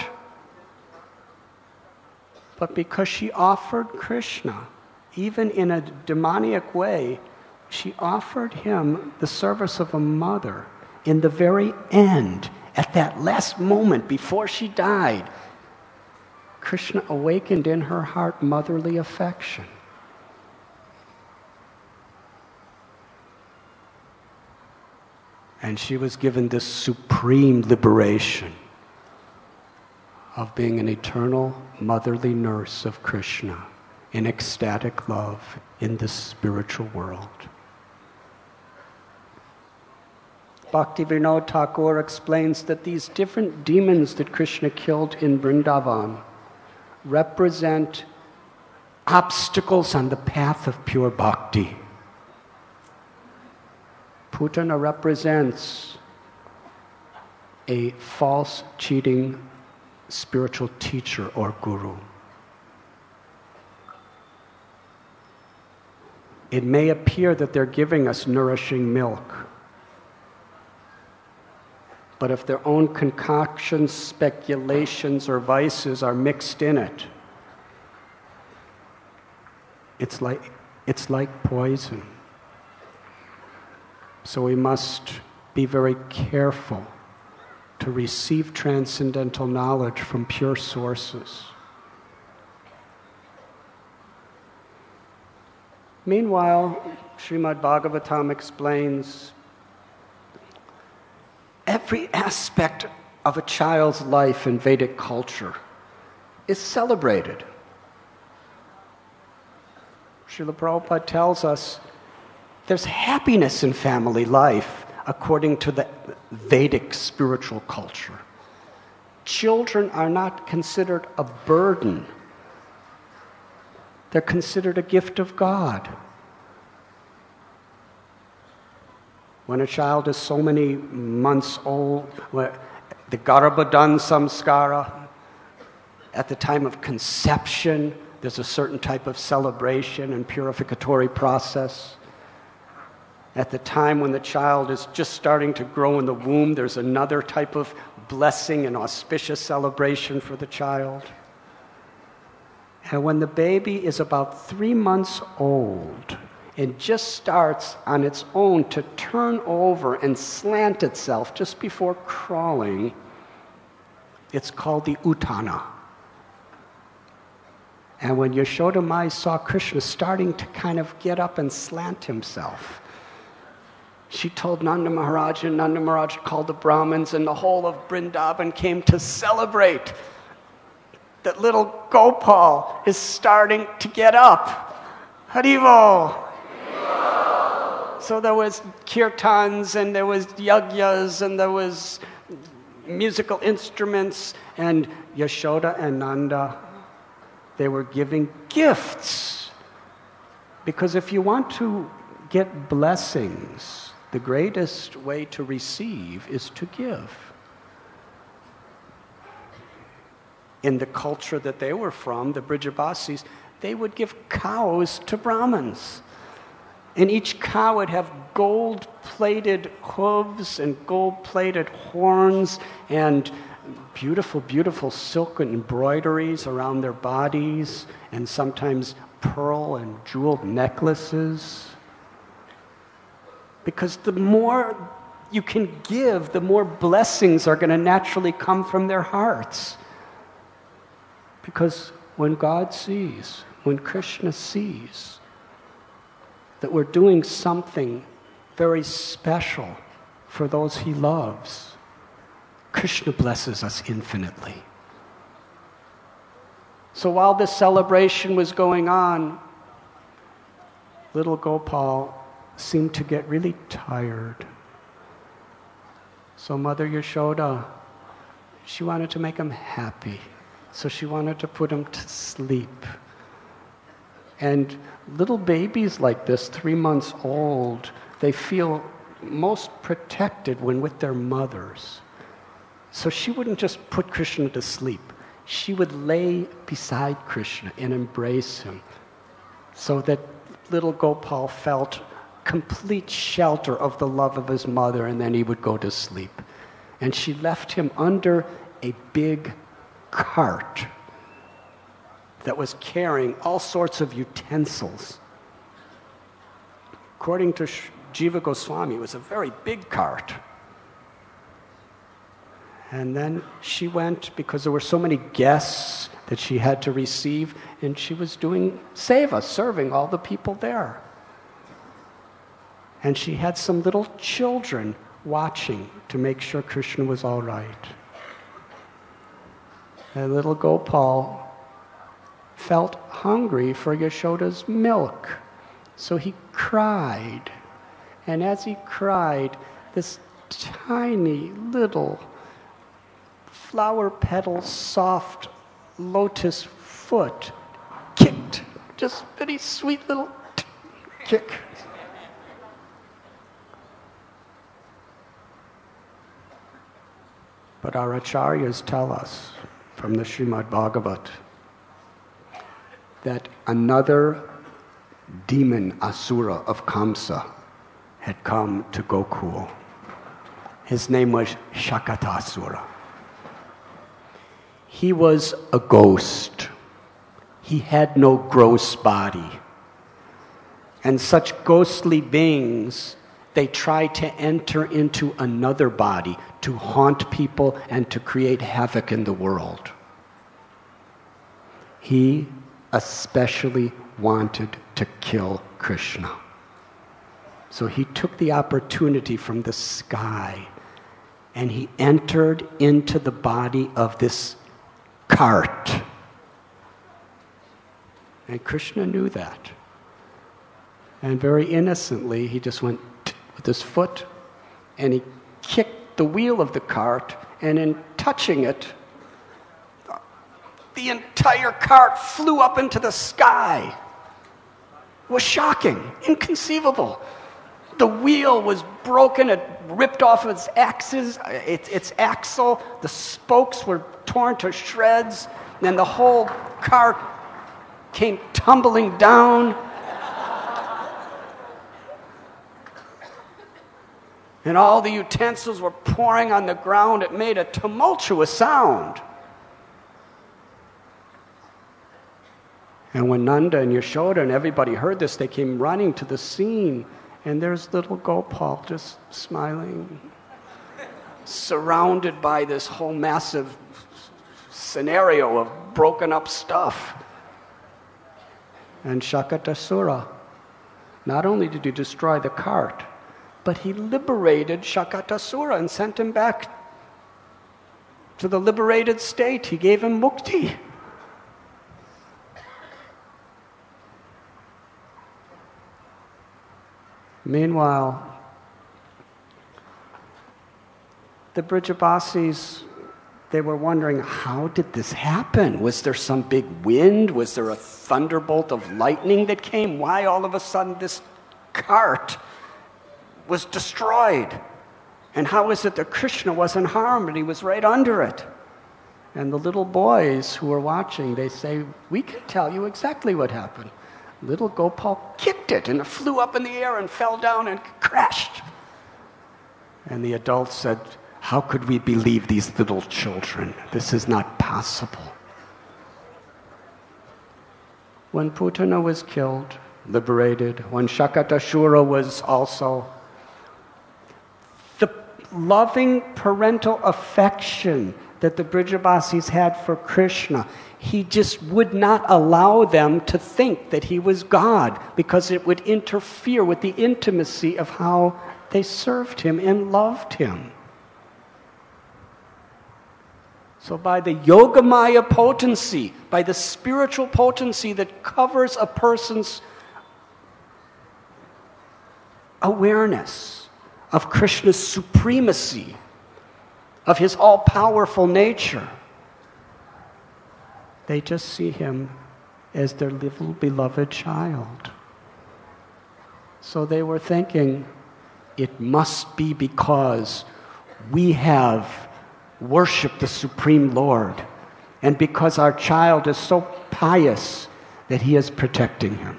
But because she offered Krishna, even in a demoniac way, she offered him the service of a mother in the very end, at that last moment before she died. Krishna awakened in her heart motherly affection. And she was given this supreme liberation of being an eternal motherly nurse of Krishna in ecstatic love in this spiritual world. Bhaktivinoda Thakur explains that these different demons that Krishna killed in Vrindavan represent obstacles on the path of pure bhakti. Putana represents a false, cheating spiritual teacher or guru. It may appear that they're giving us nourishing milk, but if their own concoctions, speculations, or vices are mixed in it, it's like, it's like poison. So we must be very careful to receive transcendental knowledge from pure sources. Meanwhile, Srimad Bhagavatam explains every aspect of a child's life in Vedic culture is celebrated. Srila Prabhupada tells us there's happiness in family life according to the Vedic spiritual culture. Children are not considered a burden. They're considered a gift of God. When a child is so many months old, the Garbhodan samskara, at the time of conception, there's a certain type of celebration and purificatory process. At the time when the child is just starting to grow in the womb, there's another type of blessing and auspicious celebration for the child. And when the baby is about three months old, it just starts on its own to turn over and slant itself just before crawling. It's called the Uttana. And when Yashoda Mai saw Krishna starting to kind of get up and slant himself, she told Nanda Maharaj, and Nanda Maharaj called the Brahmins, and the whole of Vrindavan came to celebrate that little Gopal is starting to get up. Haribo! So there was kirtans, and there was yagyas, and there was musical instruments, and Yashoda and Nanda, they were giving gifts. Because if you want to get blessings, the greatest way to receive is to give. In the culture that they were from, the Brijabasis, they would give cows to Brahmins. And each cow would have gold-plated hooves and gold-plated horns and beautiful, beautiful silk embroideries around their bodies, and sometimes pearl and jeweled necklaces. Because the more you can give, the more blessings are going to naturally come from their hearts. Because when God sees, when Krishna sees that we're doing something very special for those he loves. Krishna blesses us infinitely. So while this celebration was going on, little Gopal seemed to get really tired. So Mother Yashoda, she wanted to make him happy. So she wanted to put him to sleep. And little babies like this, three months old, they feel most protected when with their mothers. So she wouldn't just put Krishna to sleep. She would lay beside Krishna and embrace him so that little Gopal felt complete shelter of the love of his mother, and then he would go to sleep. And she left him under a big cart that was carrying all sorts of utensils. According to Jiva Goswami, it was a very big cart. And then she went, because there were so many guests that she had to receive, and she was doing seva, serving all the people there. And she had some little children watching to make sure Krishna was all right. And little Gopal felt hungry for Yashoda's milk, so he cried. And as he cried, this tiny little flower petal soft lotus foot kicked, just very sweet little kick. But our acharyas tell us from the Srimad Bhagavat that another demon asura of Kamsa had come to Gokul. His name was Shakatasura. He was a ghost. He had no gross body. And such ghostly beings, they try to enter into another body to haunt people and to create havoc in the world. He especially wanted to kill Krishna. So he took the opportunity from the sky and he entered into the body of this cart. And Krishna knew that. And very innocently, he just went with his foot and he kicked the wheel of the cart, and in touching it, the entire cart flew up into the sky. It was shocking, inconceivable. The wheel was broken, it ripped off its axis, its, its axle, the spokes were torn to shreds, and the whole cart came tumbling down. And all the utensils were pouring on the ground. It made a tumultuous sound. And when Nanda and Yashoda and everybody heard this, they came running to the scene. And there's little Gopal just smiling, surrounded by this whole massive scenario of broken up stuff. And Shakatasura, not only did he destroy the cart, but he liberated Shakatasura and sent him back to the liberated state. He gave him mukti. Meanwhile, the Brijabasis, they were wondering, how did this happen? Was there some big wind? Was there a thunderbolt of lightning that came? Why all of a sudden this cart was destroyed? And how is it that Krishna wasn't harmed and he was right under it? And the little boys who were watching, they say, we can tell you exactly what happened. Little Gopal kicked it and it flew up in the air and fell down and crashed. And the adults said, how could we believe these little children? This is not possible. When Putana was killed, liberated, when Shakatasura was also, the loving parental affection that the Brijabasis had for Krishna, he just would not allow them to think that he was God, because it would interfere with the intimacy of how they served him and loved him. So by the Yogamaya potency, by the spiritual potency that covers a person's awareness of Krishna's supremacy, of his all-powerful nature, they just see him as their little beloved child. So they were thinking, it must be because we have worshipped the Supreme Lord, and because our child is so pious that he is protecting him.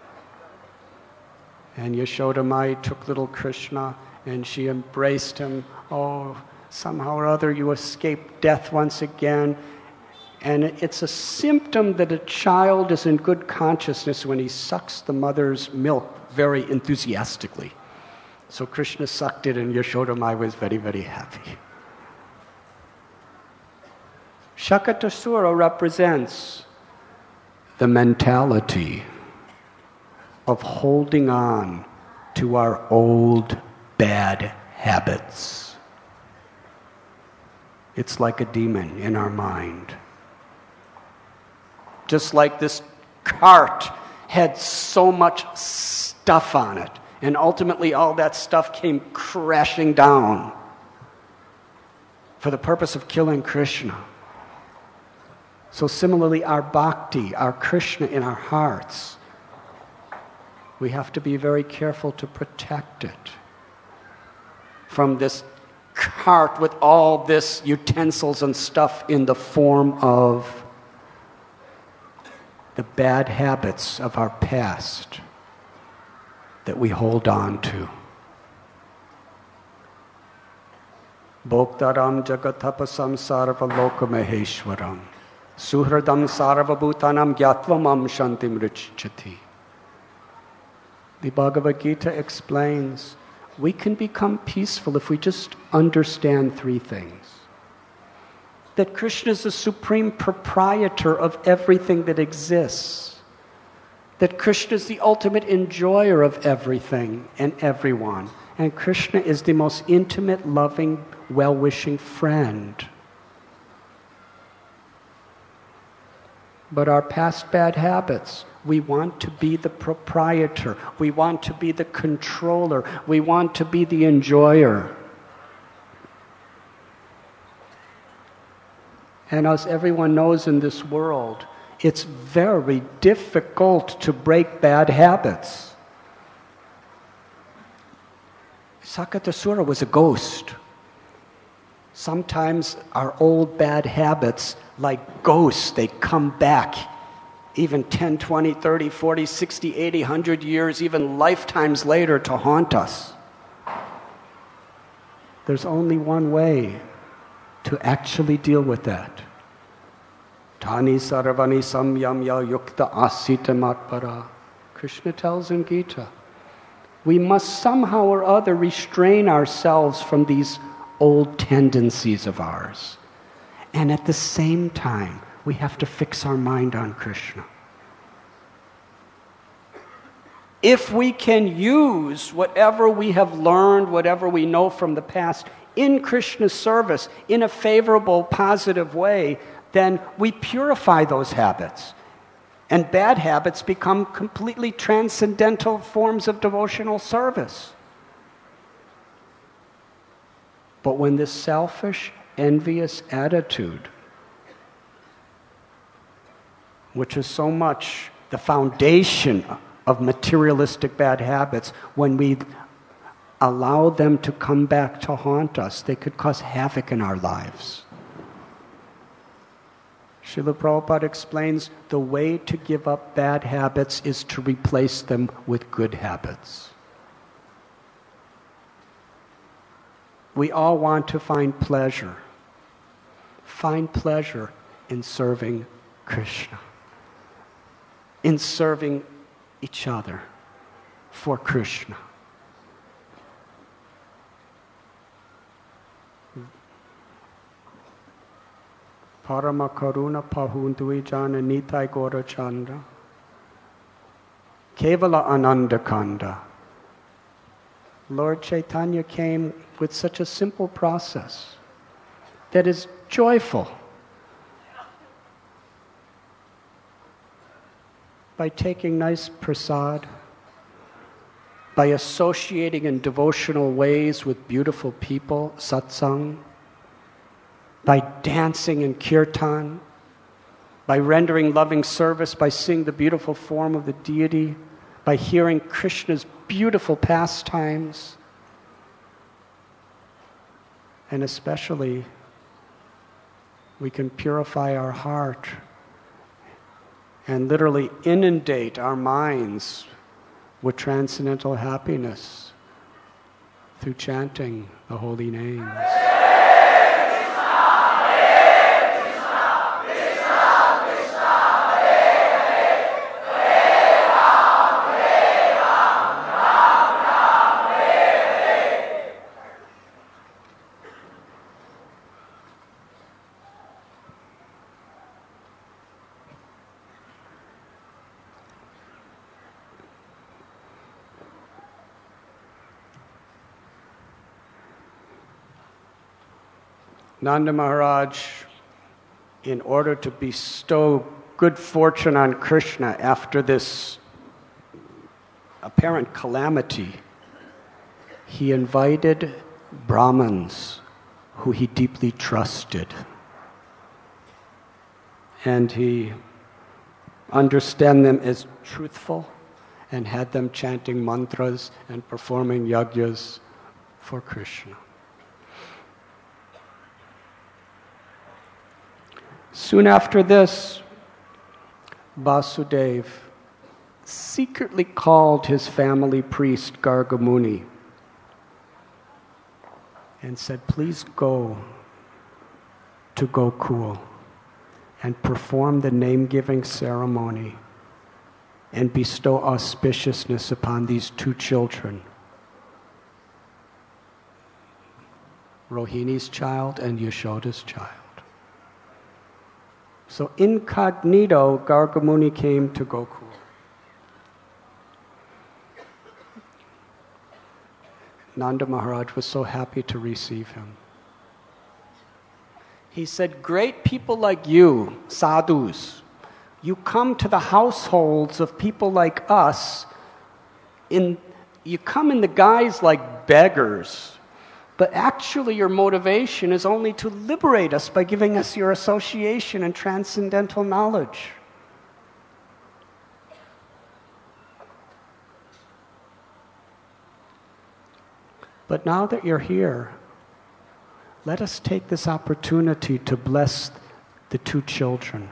And Yashoda Mai took little Krishna and she embraced him. Oh, somehow or other you escaped death once again. And it's a symptom that a child is in good consciousness when he sucks the mother's milk very enthusiastically. So Krishna sucked it and Yashoda Mai was very, very happy. Shakatasura represents the mentality of holding on to our old bad habits. It's like a demon in our mind. Just like this cart had so much stuff on it, and ultimately all that stuff came crashing down for the purpose of killing Krishna. So similarly, our bhakti, our Krishna in our hearts, we have to be very careful to protect it from this cart with all this utensils and stuff in the form of the bad habits of our past that we hold on to. Bhoktaram jagatapasam sarva lokamaheshwaram suhradam sarva bhutanam gyatvam shantim richchati. The Bhagavad Gita explains we can become peaceful if we just understand three things. That Krishna is the supreme proprietor of everything that exists. That Krishna is the ultimate enjoyer of everything and everyone. And Krishna is the most intimate, loving, well-wishing friend. But our past bad habits, we want to be the proprietor. We want to be the controller. We want to be the enjoyer. And as everyone knows in this world, it's very difficult to break bad habits. Sakatasura was a ghost. Sometimes our old bad habits, like ghosts, they come back even ten, twenty, thirty, forty, sixty, eighty, one hundred years, even lifetimes later to haunt us. There's only one way to actually deal with that. Tani sarvani samyamya yukta asita matpara. Krishna tells in Gita, we must somehow or other restrain ourselves from these old tendencies of ours. And at the same time, we have to fix our mind on Krishna. If we can use whatever we have learned, whatever we know from the past, in Krishna's service, in a favorable, positive way, then we purify those habits. And bad habits become completely transcendental forms of devotional service. But when this selfish, envious attitude, which is so much the foundation of materialistic bad habits, when we allow them to come back to haunt us, they could cause havoc in our lives. Srila Prabhupada explains the way to give up bad habits is to replace them with good habits. We all want to find pleasure. Find pleasure in serving Krishna, in serving each other for Krishna. Parama Karuna Pahunduijana Nitai Gora Chandra, Kevala Ananda Kanda. Lord Chaitanya came with such a simple process that is joyful. By taking nice prasad, by associating in devotional ways with beautiful people, satsang, by dancing in kirtan, by rendering loving service, by seeing the beautiful form of the deity, by hearing Krishna's beautiful pastimes, and especially we can purify our heart and literally inundate our minds with transcendental happiness through chanting the holy names. Nanda Maharaj, in order to bestow good fortune on Krishna after this apparent calamity, he invited Brahmins who he deeply trusted. And he understood them as truthful and had them chanting mantras and performing yajnas for Krishna. Soon after this, Vasudev secretly called his family priest Gargamuni and said, "Please go to Gokul and perform the name-giving ceremony and bestow auspiciousness upon these two children, Rohini's child and Yashoda's child." So incognito, Gargamuni came to Gokul. Nanda Maharaj was so happy to receive him. He said, "Great people like you, sadhus, you come to the households of people like us, in, you come in the guise like beggars, but actually your motivation is only to liberate us by giving us your association and transcendental knowledge. But now that you're here, let us take this opportunity to bless the two children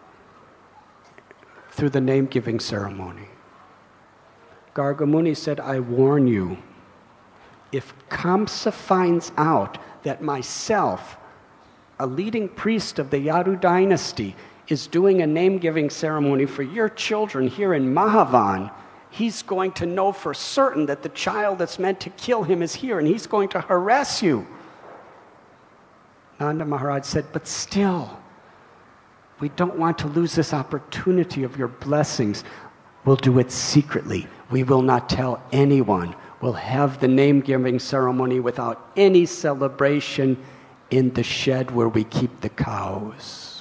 through the name-giving ceremony." Gargamuni said, "I warn you, if Kamsa finds out that myself, a leading priest of the Yadu dynasty, is doing a name-giving ceremony for your children here in Mahavan, he's going to know for certain that the child that's meant to kill him is here, and he's going to harass you." Nanda Maharaj said, "But still, we don't want to lose this opportunity of your blessings. We'll do it secretly. We will not tell anyone. We'll have the name-giving ceremony without any celebration in the shed where we keep the cows."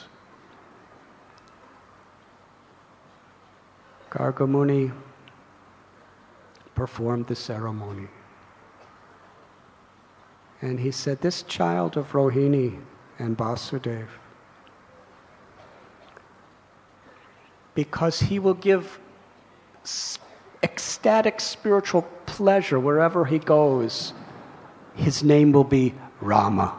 Gargamuni performed the ceremony. And he said, "This child of Rohini and Vasudev, because he will give ecstatic spiritual pleasure wherever he goes, his name will be Rama.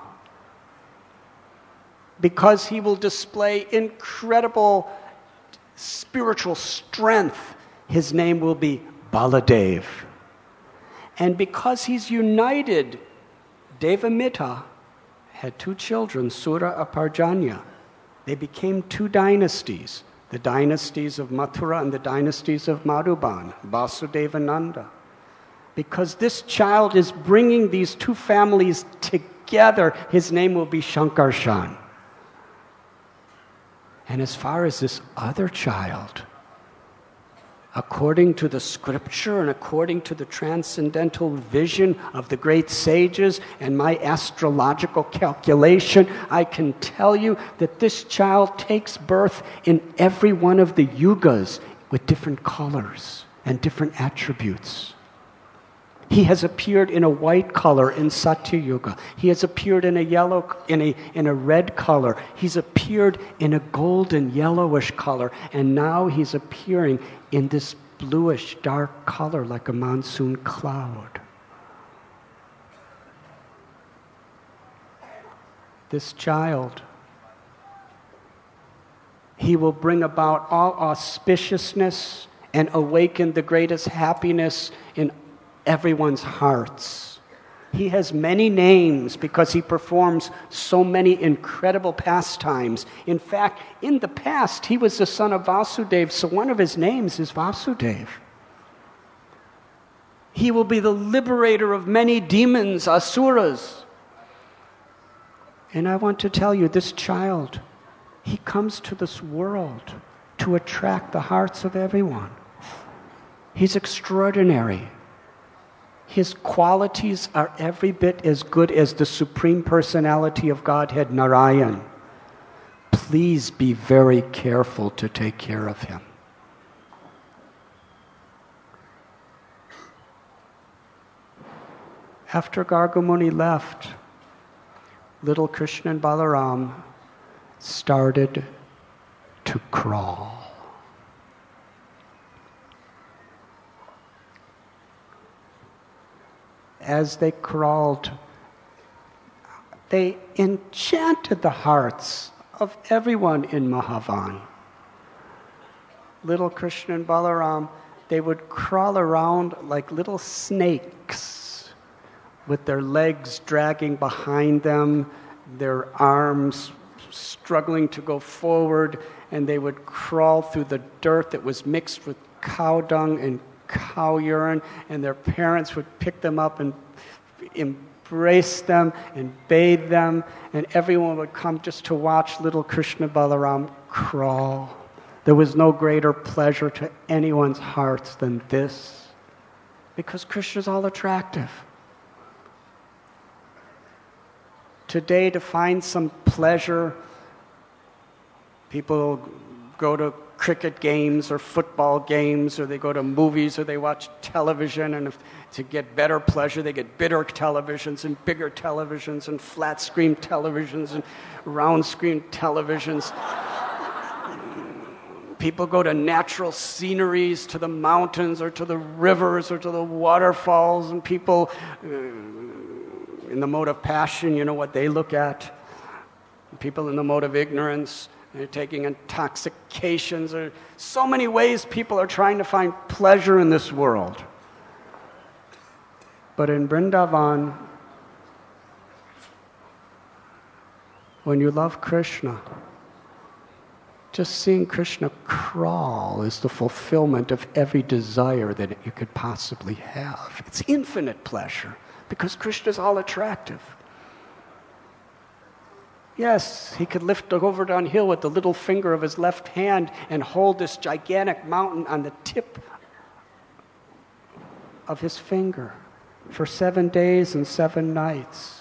Because he will display incredible spiritual strength, his name will be Baladev. And because he's united, Devamita had two children, Sura Aparjanya. They became two dynasties, the dynasties of Mathura and the dynasties of Madhuban, Vasudevananda. Because this child is bringing these two families together, his name will be Shankarshan. And as far as this other child, according to the scripture and according to the transcendental vision of the great sages and my astrological calculation, I can tell you that this child takes birth in every one of the yugas with different colors and different attributes. He has appeared in a white color in Satya Yuga. He has appeared in a yellow, in a in a red color. He's appeared in a golden yellowish color, and now he's appearing in this bluish dark color like a monsoon cloud. This child, he will bring about all auspiciousness and awaken the greatest happiness in everyone's hearts. He has many names because he performs so many incredible pastimes. In fact, in the past, he was the son of Vasudeva, so one of his names is Vasudeva. He will be the liberator of many demons, asuras. And I want to tell you, this child, he comes to this world to attract the hearts of everyone. He's extraordinary. His qualities are every bit as good as the Supreme Personality of Godhead, Narayan. Please be very careful to take care of him. After Gargamuni left, little Krishna and Balaram started to crawl. As they crawled, they enchanted the hearts of everyone in Mahavan. Little Krishna and Balaram, they would crawl around like little snakes with their legs dragging behind them, their arms struggling to go forward, and they would crawl through the dirt that was mixed with cow dung and cow urine, and their parents would pick them up and embrace them and bathe them, and everyone would come just to watch little Krishna Balaram crawl. There was no greater pleasure to anyone's hearts than this, because Krishna's all attractive. Today, to find some pleasure, people go to cricket games or football games, or they go to movies, or they watch television, and if, to get better pleasure, they get bigger televisions and bigger televisions and flat screen televisions and round screen televisions. People go to natural sceneries, to the mountains or to the rivers or to the waterfalls, and people uh, in the mode of passion, you know what they look at. People in the mode of ignorance, they're taking intoxications. There are so many ways people are trying to find pleasure in this world. But in Vrindavan, when you love Krishna, just seeing Krishna crawl is the fulfillment of every desire that you could possibly have. It's infinite pleasure because Krishna is all attractive. Yes, he could lift over downhill with the little finger of his left hand and hold this gigantic mountain on the tip of his finger for seven days and seven nights.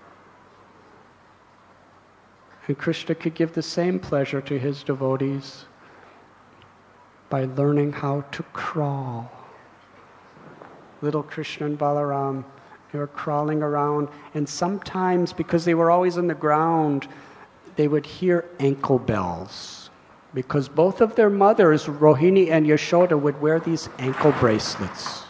And Krishna could give the same pleasure to his devotees by learning how to crawl. Little Krishna and Balaram, they were crawling around, and sometimes, because they were always on the ground, they would hear ankle bells. Because both of their mothers, Rohini and Yashoda, would wear these ankle bracelets.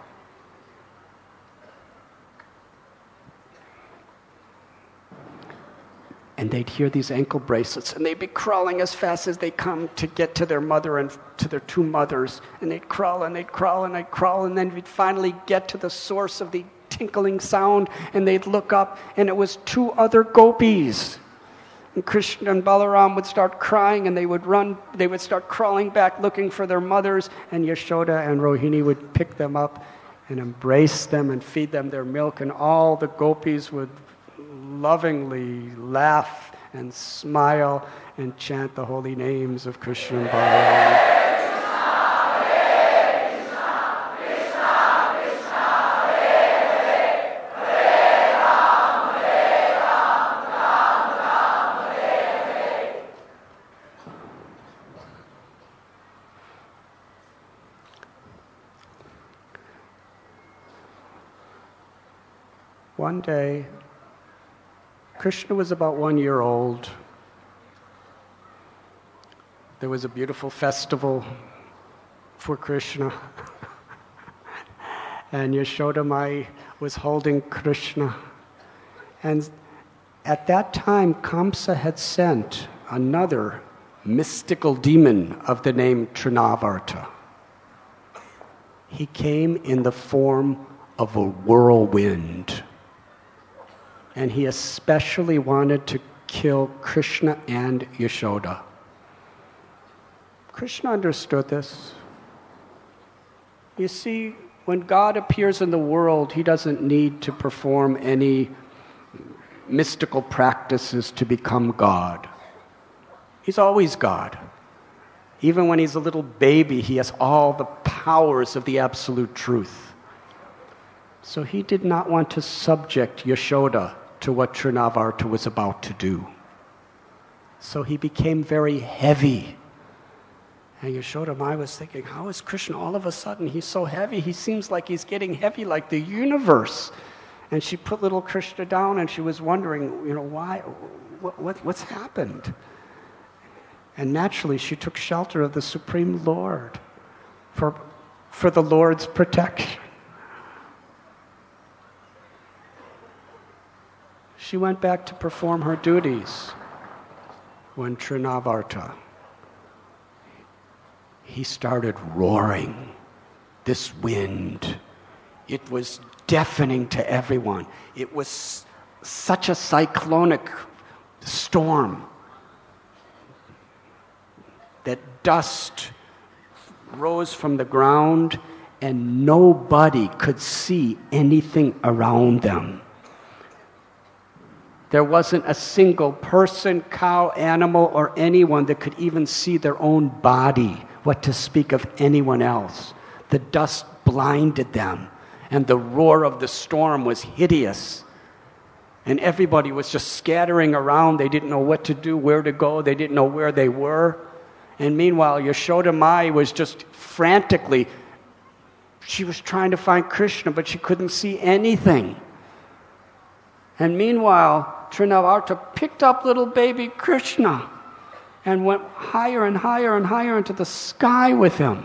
And they'd hear these ankle bracelets, and they'd be crawling as fast as they come to get to their mother and to their two mothers. And they'd crawl, and they'd crawl, and they'd crawl, and then we'd finally get to the source of the tinkling sound, and they'd look up, and it was two other gopis. And Krishna and Balaram would start crying, and they would run, they would start crawling back looking for their mothers, and Yashoda and Rohini would pick them up and embrace them and feed them their milk, and all the gopis would lovingly laugh and smile and chant the holy names of Krishna and Balaram. One day, Krishna was about one year old. There was a beautiful festival for Krishna. And Yashoda Mai was holding Krishna. And at that time, Kamsa had sent another mystical demon of the name Trinavarta. He came in the form of a whirlwind. And he especially wanted to kill Krishna and Yashoda. Krishna understood this. You see, when God appears in the world, he doesn't need to perform any mystical practices to become God. He's always God. Even when he's a little baby, he has all the powers of the absolute truth. So he did not want to subject Yashoda to what Trinavarta was about to do. So he became very heavy. And Yashoda Mai was thinking, how is Krishna all of a sudden, he's so heavy, he seems like he's getting heavy like the universe. And she put little Krishna down and she was wondering, you know, why, what, what, what's happened? And naturally she took shelter of the Supreme Lord for, for the Lord's protection. She went back to perform her duties when Trinavarta, he started roaring. This wind, it was deafening to everyone. It was such a cyclonic storm that dust rose from the ground and nobody could see anything around them. There wasn't a single person, cow, animal, or anyone that could even see their own body, what to speak of anyone else. The dust blinded them, and the roar of the storm was hideous. And everybody was just scattering around. They didn't know what to do, where to go. They didn't know where they were. And meanwhile, Yashoda Mai was just frantically, she was trying to find Krishna, but she couldn't see anything. And meanwhile, Trinavarta picked up little baby Krishna and went higher and higher and higher into the sky with him.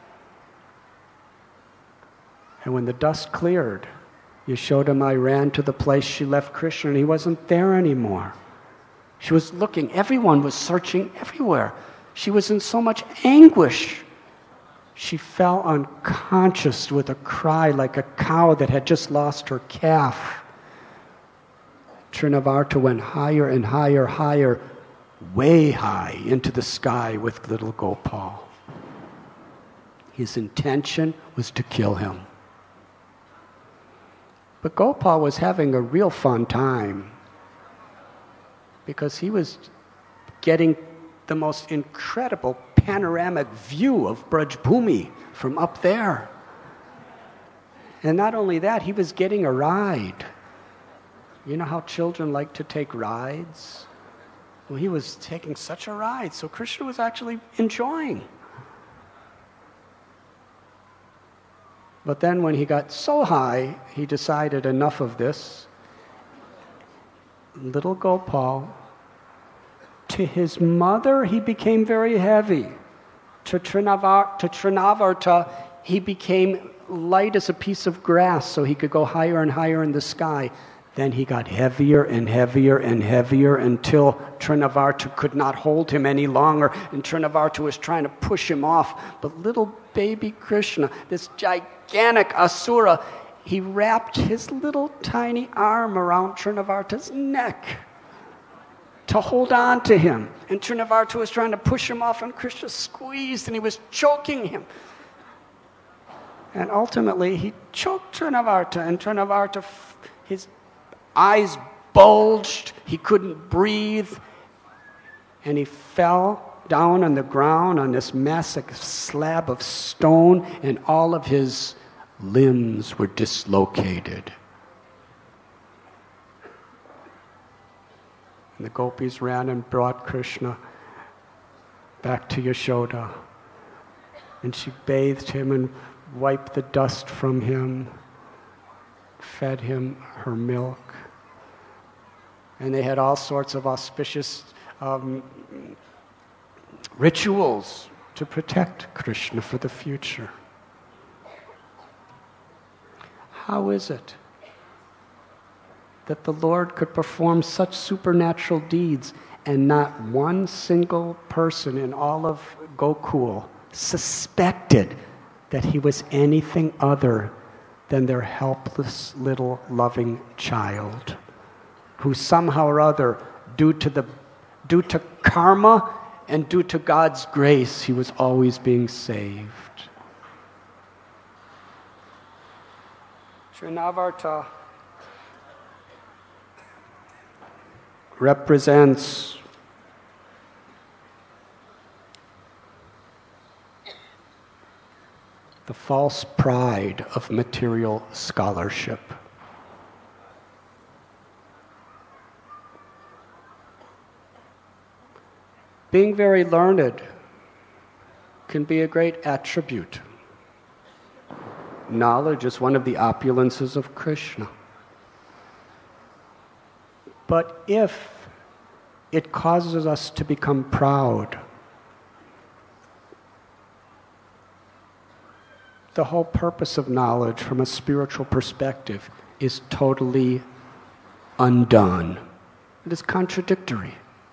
And when the dust cleared, Yashoda Mai ran to the place she left Krishna, and he wasn't there anymore. She was looking, everyone was searching everywhere. She was in so much anguish. She fell unconscious with a cry like a cow that had just lost her calf. Trinavarta went higher and higher, higher, way high into the sky with little Gopal. His intention was to kill him. But Gopal was having a real fun time because he was getting the most incredible panoramic view of Braj Bhumi from up there. And not only that, he was getting a ride. You know how children like to take rides? Well, he was taking such a ride, so Krishna was actually enjoying. But then when he got so high, he decided enough of this. Little Gopal, to his mother, he became very heavy. To, Trinavar- to Trinavarta, he became light as a piece of grass, so he could go higher and higher in the sky. Then he got heavier and heavier and heavier until Trinavarta could not hold him any longer, and Trinavarta was trying to push him off. But little baby Krishna, this gigantic asura, he wrapped his little tiny arm around Trinavarta's neck to hold on to him. And Trinavarta was trying to push him off, and Krishna squeezed, and he was choking him. And ultimately, he choked Trinavarta, and Trinavarta, his eyes bulged, he couldn't breathe, and he fell down on the ground on this massive slab of stone, and all of his limbs were dislocated. And the gopis ran and brought Krishna back to Yashoda. And she bathed him and wiped the dust from him, fed him her milk. And they had all sorts of auspicious um, rituals to protect Krishna for the future. How is it that the Lord could perform such supernatural deeds and not one single person in all of Gokul suspected that he was anything other than their helpless little loving child, who somehow or other, due to the due to karma and due to God's grace, he was always being saved. Trinavarta represents the false pride of material scholarship. Being very learned can be a great attribute. Knowledge is one of the opulences of Krishna. But if it causes us to become proud, the whole purpose of knowledge from a spiritual perspective is totally undone. It is contradictory.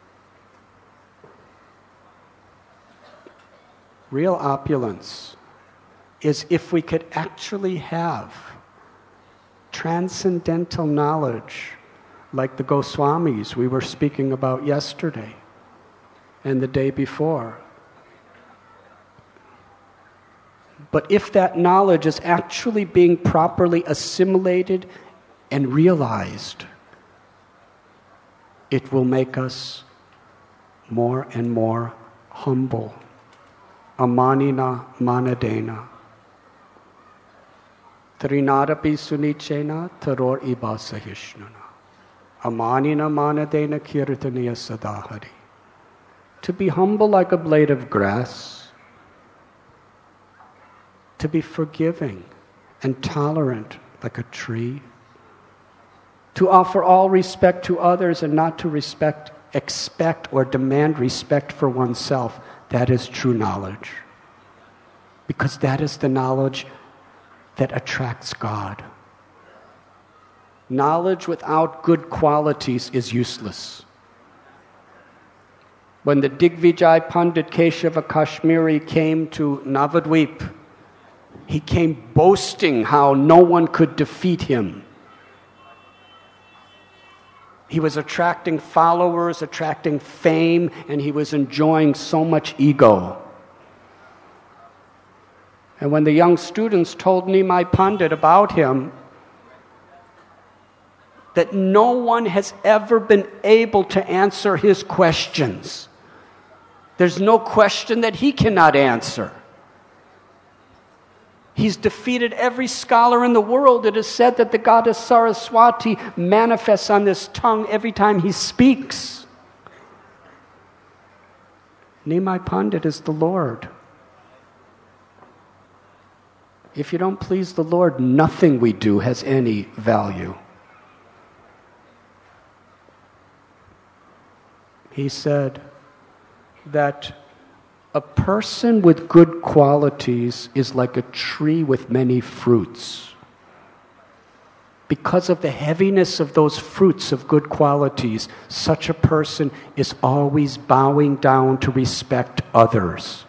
Real opulence is if we could actually have transcendental knowledge like the Goswamis we were speaking about yesterday and the day before. But if that knowledge is actually being properly assimilated and realized, it will make us more and more humble. Amanina manadena. Trinadapi sunichena taror iba sahishnana. Amanina manadena kirtaniya sadahari. To be humble like a blade of grass, to be forgiving and tolerant like a tree, to offer all respect to others and not to respect, expect or demand respect for oneself, that is true knowledge. Because that is the knowledge that attracts God. Knowledge without good qualities is useless. When the Digvijay Pandit Keshava Kashmiri came to Navadvip, he came boasting how no one could defeat him. He was attracting followers, attracting fame, and he was enjoying so much ego. And when the young students told Nimai Pandit about him, that no one has ever been able to answer his questions. There's no question that he cannot answer. He's defeated every scholar in the world. It is said that the goddess Saraswati manifests on this tongue every time he speaks. Nimai Pandit is the Lord. If you don't please the Lord, nothing we do has any value. He said that a person with good qualities is like a tree with many fruits. Because of the heaviness of those fruits of good qualities, such a person is always bowing down to respect others.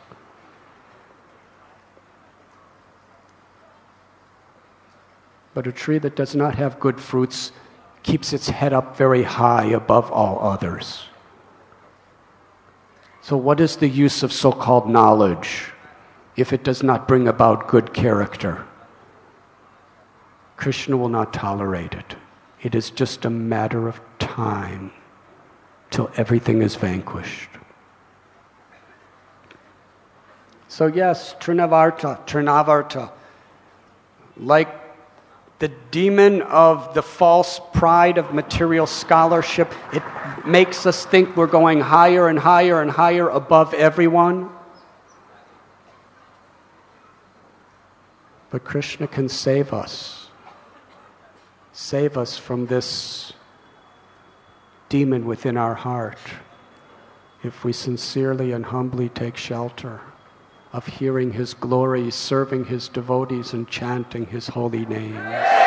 But a tree that does not have good fruits keeps its head up very high above all others. So what is the use of so-called knowledge if it does not bring about good character? Krishna will not tolerate it. It is just a matter of time till everything is vanquished. So yes, Trinavarta, Trinavarta, like the demon of the false pride of material scholarship, it makes us think we're going higher and higher and higher above everyone. But Krishna can save us. Save us from this demon within our heart if we sincerely and humbly take shelter of hearing His glory, serving His devotees, and chanting His holy name.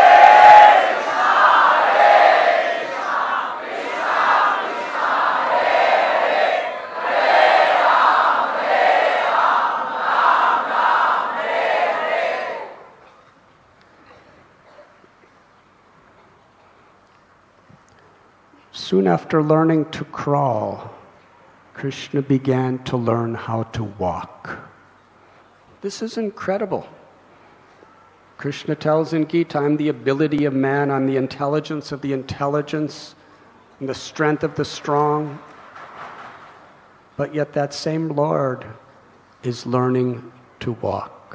Soon after learning to crawl, Krishna began to learn how to walk. This is incredible. Krishna tells in Gita, I'm the ability of man, I'm the intelligence of the intelligence, and the strength of the strong. But yet that same Lord is learning to walk.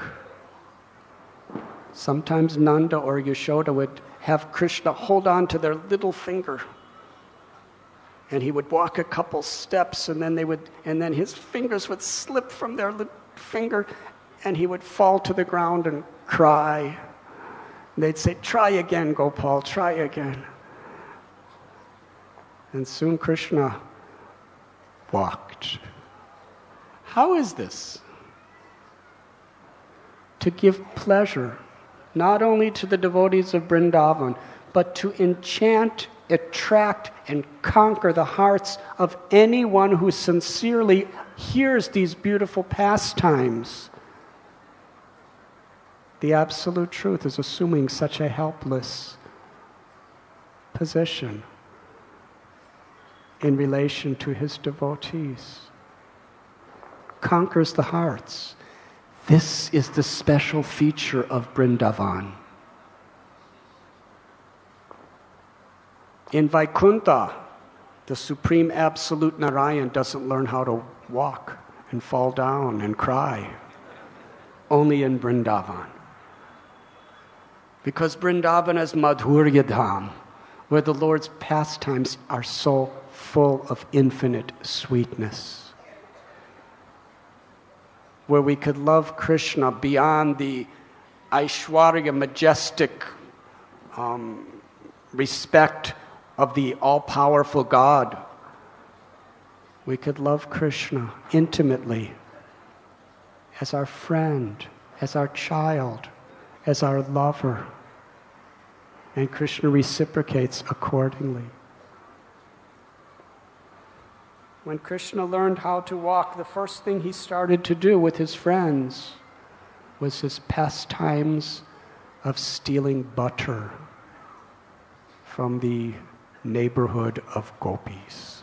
Sometimes Nanda or Yashoda would have Krishna hold on to their little finger. And he would walk a couple steps, and then they would, and then his fingers would slip from their little finger, and he would fall to the ground and cry. And they'd say, "Try again, Gopal, try again." And soon Krishna walked. How is this? To give pleasure, not only to the devotees of Vrindavan, but to enchant, attract, and conquer the hearts of anyone who sincerely hears these beautiful pastimes. The absolute truth is assuming such a helpless position in relation to his devotees. Conquers the hearts. This is the special feature of Vrindavan. In Vaikuntha, the Supreme Absolute Narayan doesn't learn how to walk and fall down and cry. Only in Vrindavan. Because Vrindavan is Madhurya Dham, where the Lord's pastimes are so full of infinite sweetness. Where we could love Krishna beyond the Aishwarya, majestic um, respect of the all-powerful God. We could love Krishna intimately as our friend, as our child, as our lover. And Krishna reciprocates accordingly. When Krishna learned how to walk, the first thing he started to do with his friends was his pastimes of stealing butter from the neighborhood of gopis.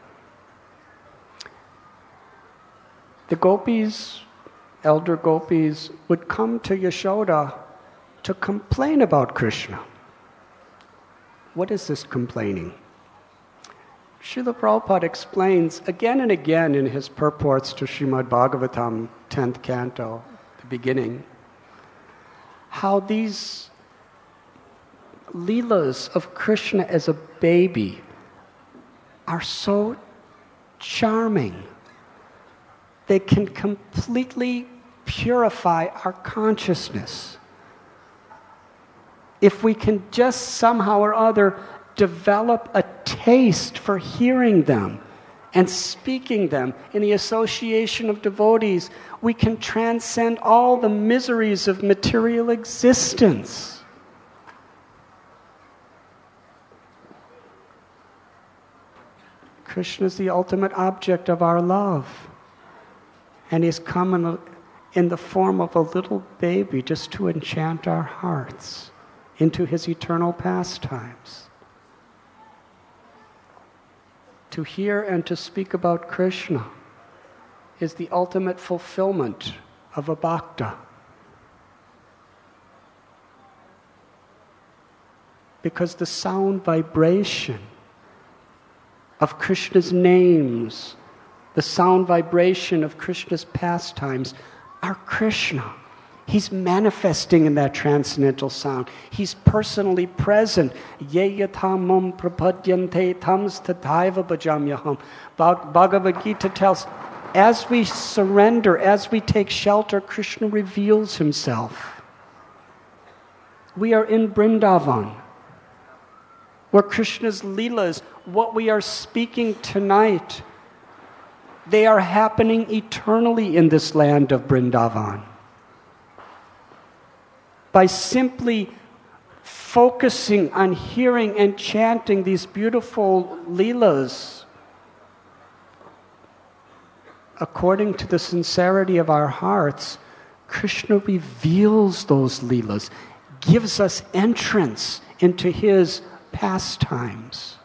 The gopis, elder gopis, would come to Yashoda to complain about Krishna. What is this complaining? Srila Prabhupada explains again and again in his purports to Srimad Bhagavatam, tenth canto, the beginning, how these leelas of Krishna as a baby are so charming. They can completely purify our consciousness. If we can just somehow or other develop a taste for hearing them and speaking them in the association of devotees, we can transcend all the miseries of material existence. Krishna is the ultimate object of our love. And he's come in, a, in the form of a little baby just to enchant our hearts into his eternal pastimes. To hear and to speak about Krishna is the ultimate fulfillment of a bhakta. because the sound vibration of Krishna's names, the sound vibration of Krishna's pastimes are Krishna. He's manifesting in that transcendental sound. He's personally present. Ye yatamam prapadyante tams tathaiva bhajamyaham. Bhagavad Gita tells, as we surrender, as we take shelter, Krishna reveals himself. We are in Vrindavan, where Krishna's Leelas, what we are speaking tonight, they are happening eternally in this land of Vrindavan. By simply focusing on hearing and chanting these beautiful Leelas, according to the sincerity of our hearts, Krishna reveals those Leelas, gives us entrance into his pastimes.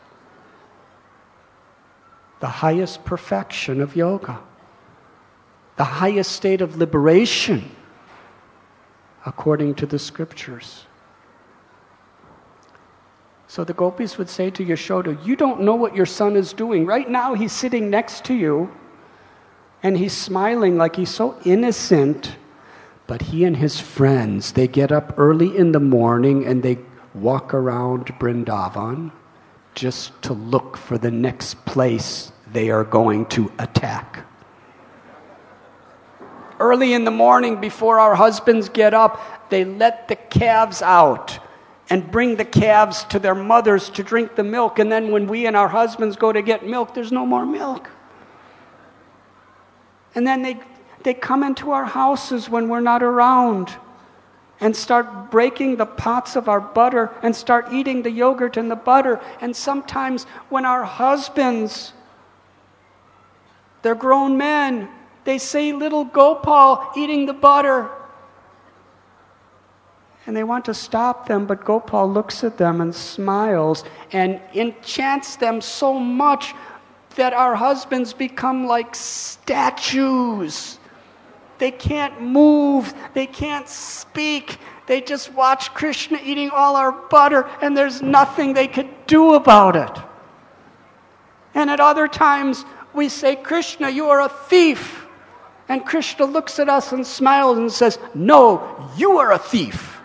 The highest perfection of yoga, the highest state of liberation, according to the scriptures. So the gopis would say to Yashoda, you don't know what your son is doing. Right now he's sitting next to you and he's smiling like he's so innocent. But he and his friends, they get up early in the morning and they walk around Vrindavan just to look for the next place they are going to attack. Early in the morning, before our husbands get up, they let the calves out and bring the calves to their mothers to drink the milk. And then when we and our husbands go to get milk, there's no more milk. And then they, they come into our houses when we're not around and start breaking the pots of our butter and start eating the yogurt and the butter. And sometimes when our husbands, they're grown men, they see little Gopal eating the butter. And they want to stop them, but Gopal looks at them and smiles and enchants them so much that our husbands become like statues. They can't move, they can't speak. They just watch Krishna eating all our butter, and there's nothing they could do about it. And at other times, we say, Krishna, you are a thief. And Krishna looks at us and smiles and says, no, you are a thief.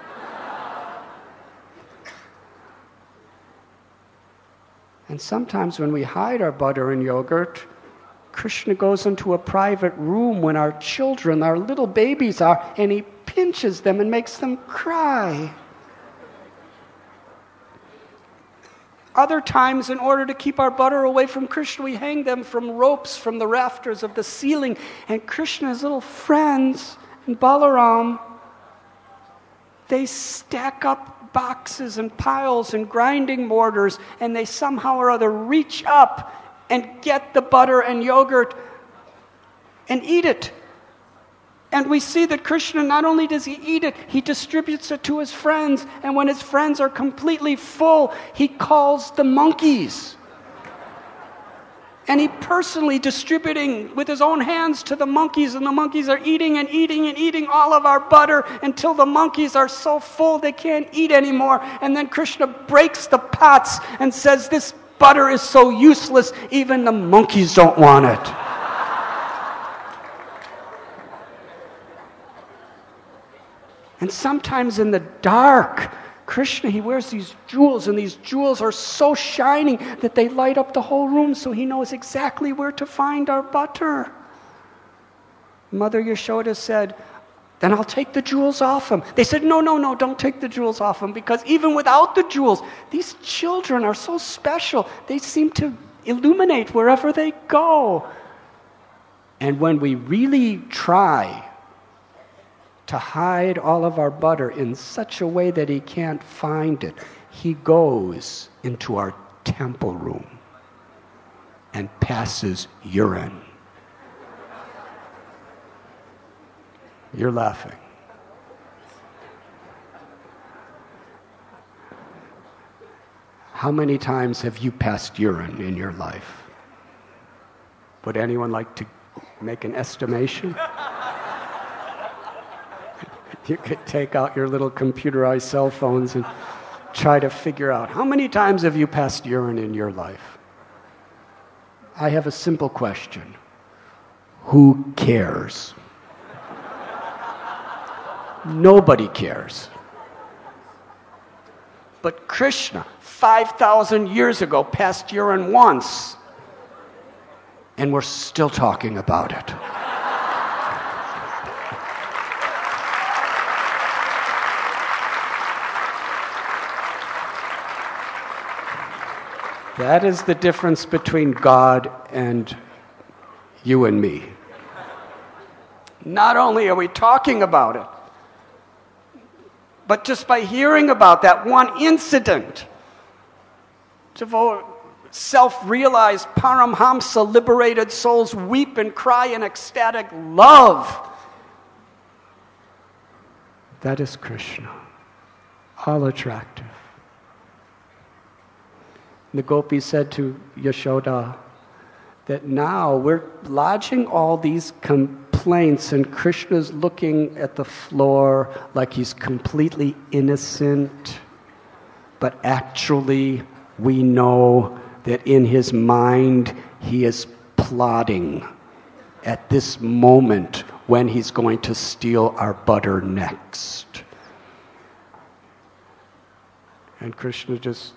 And sometimes when we hide our butter and yogurt, Krishna goes into a private room when our children, our little babies are, and he pinches them and makes them cry. Other times, in order to keep our butter away from Krishna, we hang them from ropes from the rafters of the ceiling. And Krishna's little friends, and Balaram, they stack up boxes and piles and grinding mortars, and they somehow or other reach up and get the butter and yogurt and eat it. And we see that Krishna, not only does he eat it, he distributes it to his friends. And when his friends are completely full, he calls the monkeys. And he personally distributing with his own hands to the monkeys. And the monkeys are eating and eating and eating all of our butter until the monkeys are so full they can't eat anymore. And then Krishna breaks the pots and says, this butter is so useless, even the monkeys don't want it. And sometimes in the dark, Krishna, he wears these jewels, and these jewels are so shining that they light up the whole room, so he knows exactly where to find our butter. Mother Yashoda said, then I'll take the jewels off him. They said, no, no, no, don't take the jewels off him, because even without the jewels, these children are so special. They seem to illuminate wherever they go. And when we really try to hide all of our butter in such a way that he can't find it, he goes into our temple room and passes urine. You're laughing. How many times have you passed urine in your life? Would anyone like to make an estimation? You could take out your little computerized cell phones and try to figure out, how many times have you passed urine in your life? I have a simple question. Who cares? Nobody cares. But Krishna, five thousand years ago, passed urine once, and we're still talking about it. That is the difference between God and you and me. Not only are we talking about it, but just by hearing about that one incident, self-realized Paramhamsa liberated souls weep and cry in ecstatic love. That is Krishna, all attractive. The gopis said to Yashoda that now we're lodging all these complaints and Krishna's looking at the floor like he's completely innocent, but actually we know that in his mind he is plotting at this moment when he's going to steal our butter next. And Krishna just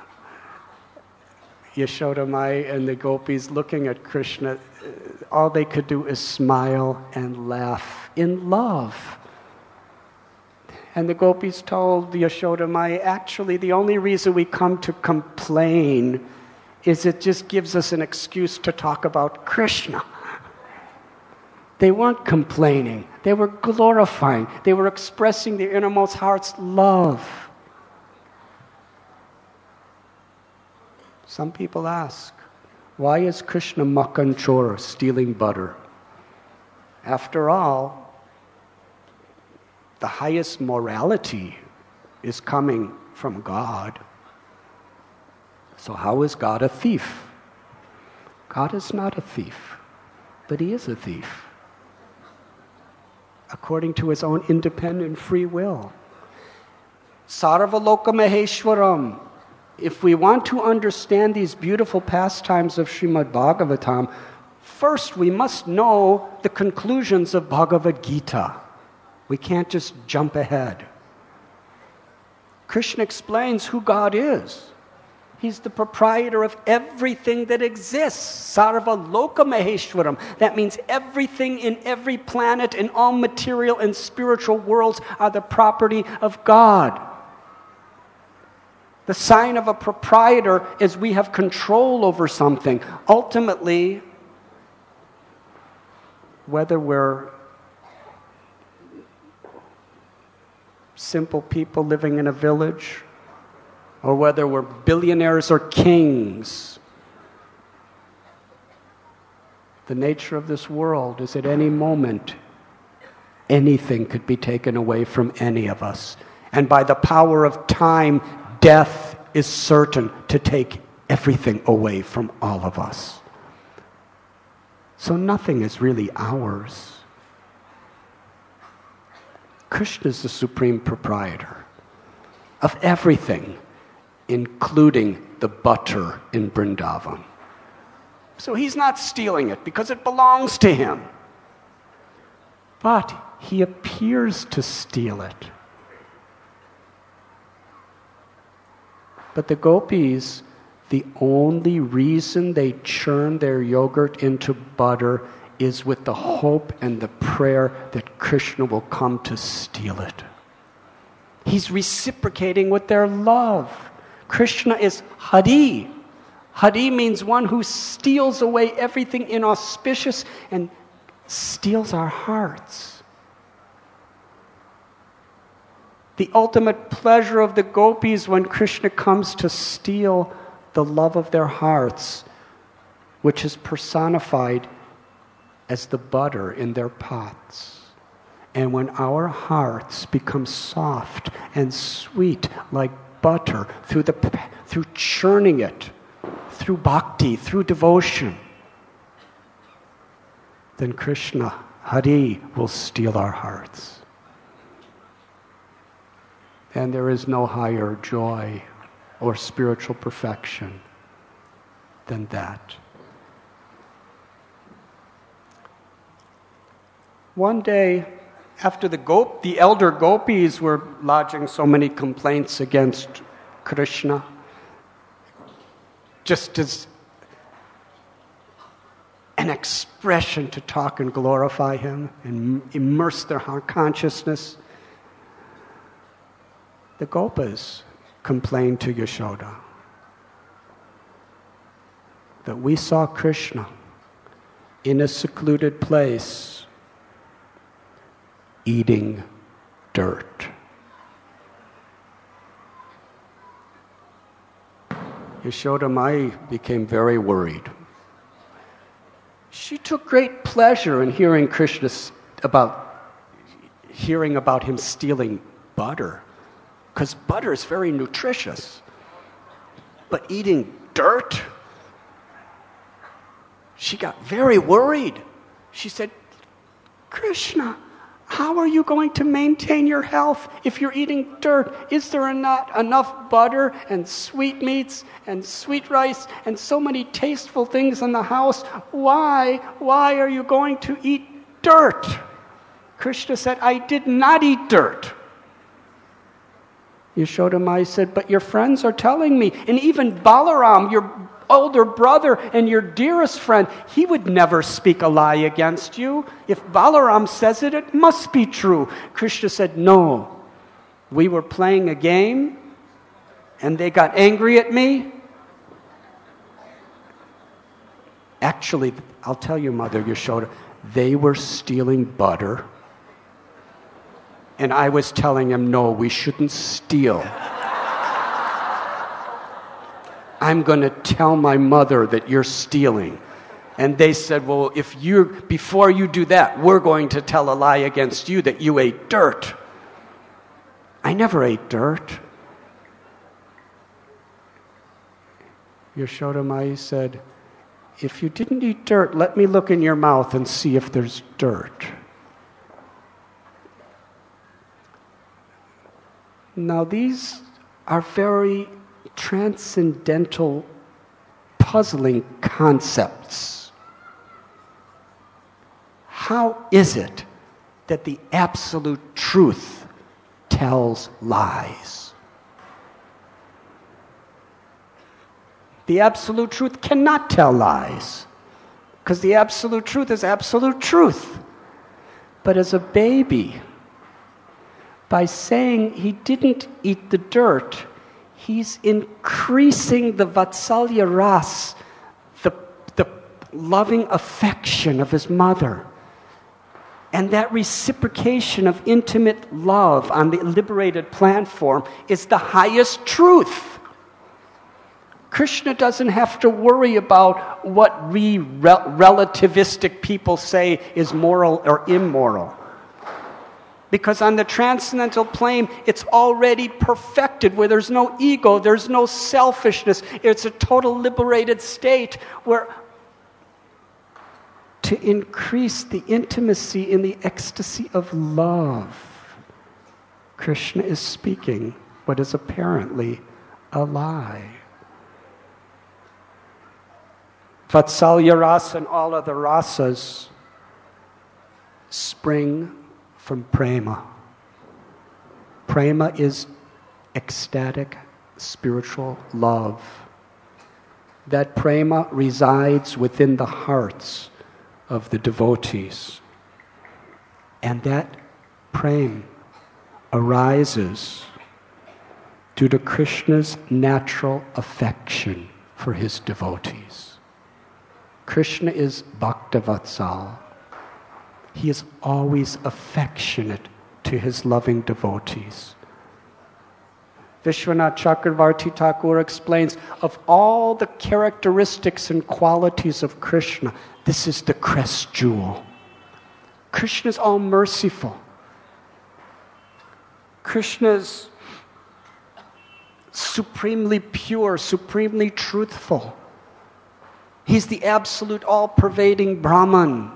Yashoda Mai and the gopis looking at Krishna, all they could do is smile and laugh in love. And the gopis told Yashoda Mai, actually the only reason we come to complain is it just gives us an excuse to talk about Krishna. They weren't complaining, they were glorifying, they were expressing their innermost heart's love. Some people ask, why is Krishna Makhan Chor, stealing butter? After all, the highest morality is coming from God. So how is God a thief? God is not a thief, but he is a thief, according to his own independent free will. Sarvaloka Maheshwaram. If we want to understand these beautiful pastimes of Srimad Bhagavatam, first we must know the conclusions of Bhagavad Gita. We can't just jump ahead. Krishna explains who God is. He's the proprietor of everything that exists. Sarva Loka Maheshwaram. That means everything in every planet and all material and spiritual worlds are the property of God. The sign of a proprietor is we have control over something. Ultimately, whether we're simple people living in a village, or whether we're billionaires or kings, the nature of this world is at any moment, anything could be taken away from any of us. And by the power of time, death is certain to take everything away from all of us. So nothing is really ours. Krishna is the supreme proprietor of everything, including the butter in Vrindavan. So he's not stealing it because it belongs to him. But he appears to steal it. But the gopis, the only reason they churn their yogurt into butter is with the hope and the prayer that Krishna will come to steal it. He's reciprocating with their love. Krishna is Hari. Hari means one who steals away everything inauspicious and steals our hearts. The ultimate pleasure of the gopis when Krishna comes to steal the love of their hearts, which is personified as the butter in their pots. And when our hearts become soft and sweet like butter through the through churning it, through bhakti, through devotion, then Krishna, Hari, will steal our hearts. And there is no higher joy or spiritual perfection than that. One day, after the Gop, the elder gopis were lodging so many complaints against Krishna, just as an expression to talk and glorify him and immerse their consciousness, the Gopas complained to Yashoda that we saw Krishna in a secluded place eating dirt. Yashoda Mai became very worried. She took great pleasure in hearing Krishna about hearing about him stealing butter, because butter is very nutritious. But eating dirt, she got very worried. She said, Krishna, how are you going to maintain your health if you're eating dirt? Is there not enough butter and sweetmeats and sweet rice and so many tasteful things in the house? Why, why are you going to eat dirt? Krishna said, I did not eat dirt. Yashoda Mai said, but your friends are telling me, and even Balaram, your older brother and your dearest friend, he would never speak a lie against you. If Balaram says it, it must be true. Krishna said, no. We were playing a game, and they got angry at me. Actually, I'll tell you, Mother Yashoda, they were stealing butter, and I was telling them, no, we shouldn't steal. I'm going to tell my mother that you're stealing. And they said, well, if you before you do that, we're going to tell a lie against you that you ate dirt. I never ate dirt. Yashoda Mai said, if you didn't eat dirt, let me look in your mouth and see if there's dirt. Now these are very transcendental, puzzling concepts. How is it that the absolute truth tells lies? The absolute truth cannot tell lies, because the absolute truth is absolute truth. But as a baby, by saying he didn't eat the dirt, he's increasing the Vatsalya Ras, the, the loving affection of his mother. And that reciprocation of intimate love on the liberated platform is the highest truth. Krishna doesn't have to worry about what we rel- relativistic people say is moral or immoral. Because on the transcendental plane, it's already perfected, where there's no ego, there's no selfishness. It's a total liberated state where to increase the intimacy in the ecstasy of love, Krishna is speaking what is apparently a lie. Vatsalya Rasa and all other rasas spring from prema. Prema is ecstatic spiritual love. That prema resides within the hearts of the devotees. And that prema arises due to Krishna's natural affection for his devotees. Krishna is Bhaktavatsal. He is always affectionate to his loving devotees. Vishwanath Chakravarti Thakur explains, of all the characteristics and qualities of Krishna, this is the crest jewel. Krishna is all merciful. Krishna is supremely pure, supremely truthful. He's the absolute all-pervading Brahman.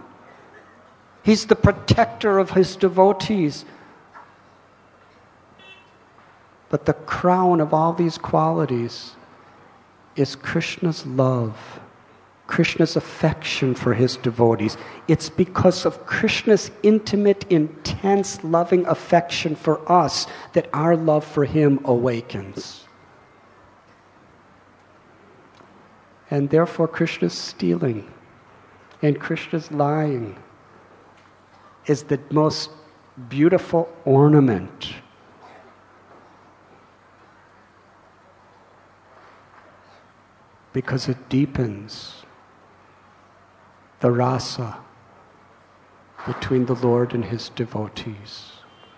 He's the protector of his devotees. But the crown of all these qualities is Krishna's love, Krishna's affection for his devotees. It's because of Krishna's intimate, intense, loving affection for us that our love for him awakens. And therefore Krishna's stealing and Krishna's lying is the most beautiful ornament because it deepens the rasa between the Lord and his devotees.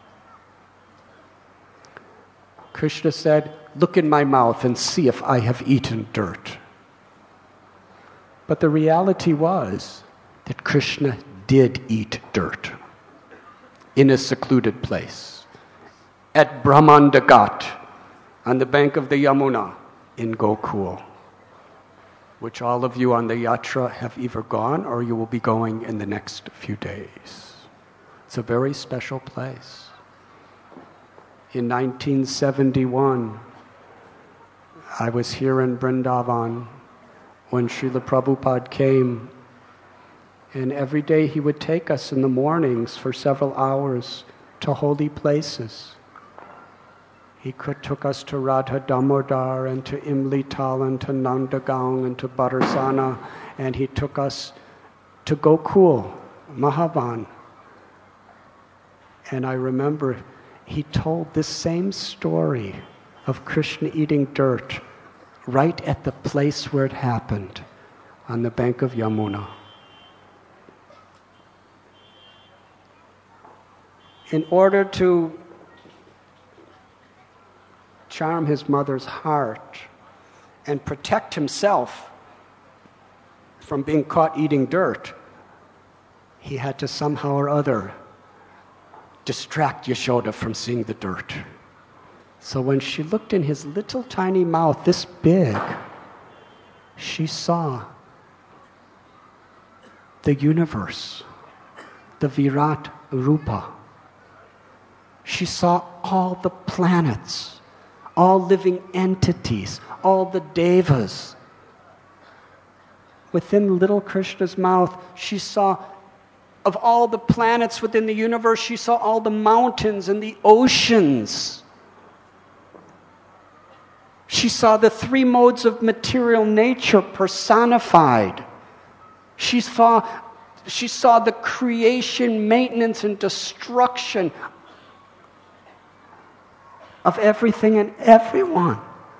Krishna said, "Look in my mouth and see if I have eaten dirt." But the reality was that Krishna did eat dirt in a secluded place at Brahmandagat on the bank of the Yamuna in Gokul, which all of you on the yatra have either gone or you will be going in the next few days. It's a very special place. In nineteen seventy-one, I was here in Vrindavan when Srila Prabhupada came, and every day he would take us in the mornings for several hours to holy places. He could, took us to Radha Damodar and to Imli Tal and to Nandagaon and to Barsana, and he took us to Gokul, Mahavan. And I remember he told this same story of Krishna eating dirt right at the place where it happened, on the bank of Yamuna. In order to charm his mother's heart and protect himself from being caught eating dirt, he had to somehow or other distract Yashoda from seeing the dirt. So when she looked in his little tiny mouth, this big, she saw the universe, the Virat Rupa. She saw all the planets, all living entities, all the devas. Within little Krishna's mouth, she saw, of all the planets within the universe, she saw all the mountains and the oceans. She saw the three modes of material nature personified. She saw, she saw the creation, maintenance, and destruction of everything and everyone.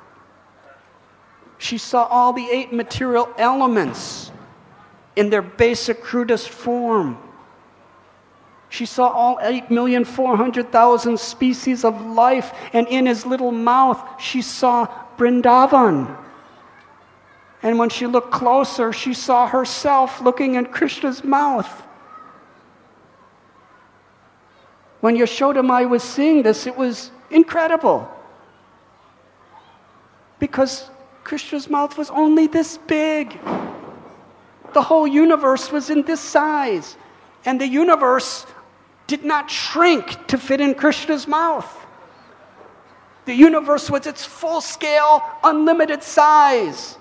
She saw all the eight material elements in their basic, crudest form. She saw all eight million four hundred thousand species of life, and in his little mouth she saw Vrindavan. And when she looked closer, she saw herself looking in Krishna's mouth. When Yashoda Mai was seeing this, it was incredible. Because Krishna's mouth was only this big. The whole universe was in this size. And the universe did not shrink to fit in Krishna's mouth. The universe was its full-scale, unlimited size.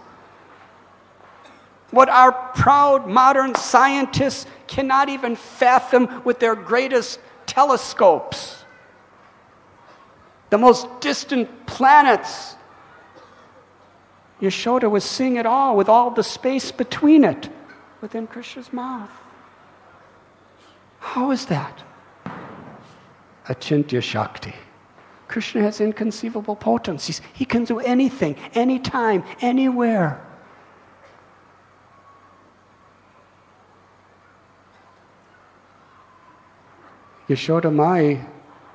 What our proud modern scientists cannot even fathom with their greatest telescopes. The most distant planets. Yashoda was seeing it all with all the space between it within Krishna's mouth. How is that? Achintya Shakti. Krishna has inconceivable potencies. He can do anything, anytime, anywhere. Yashoda Mai,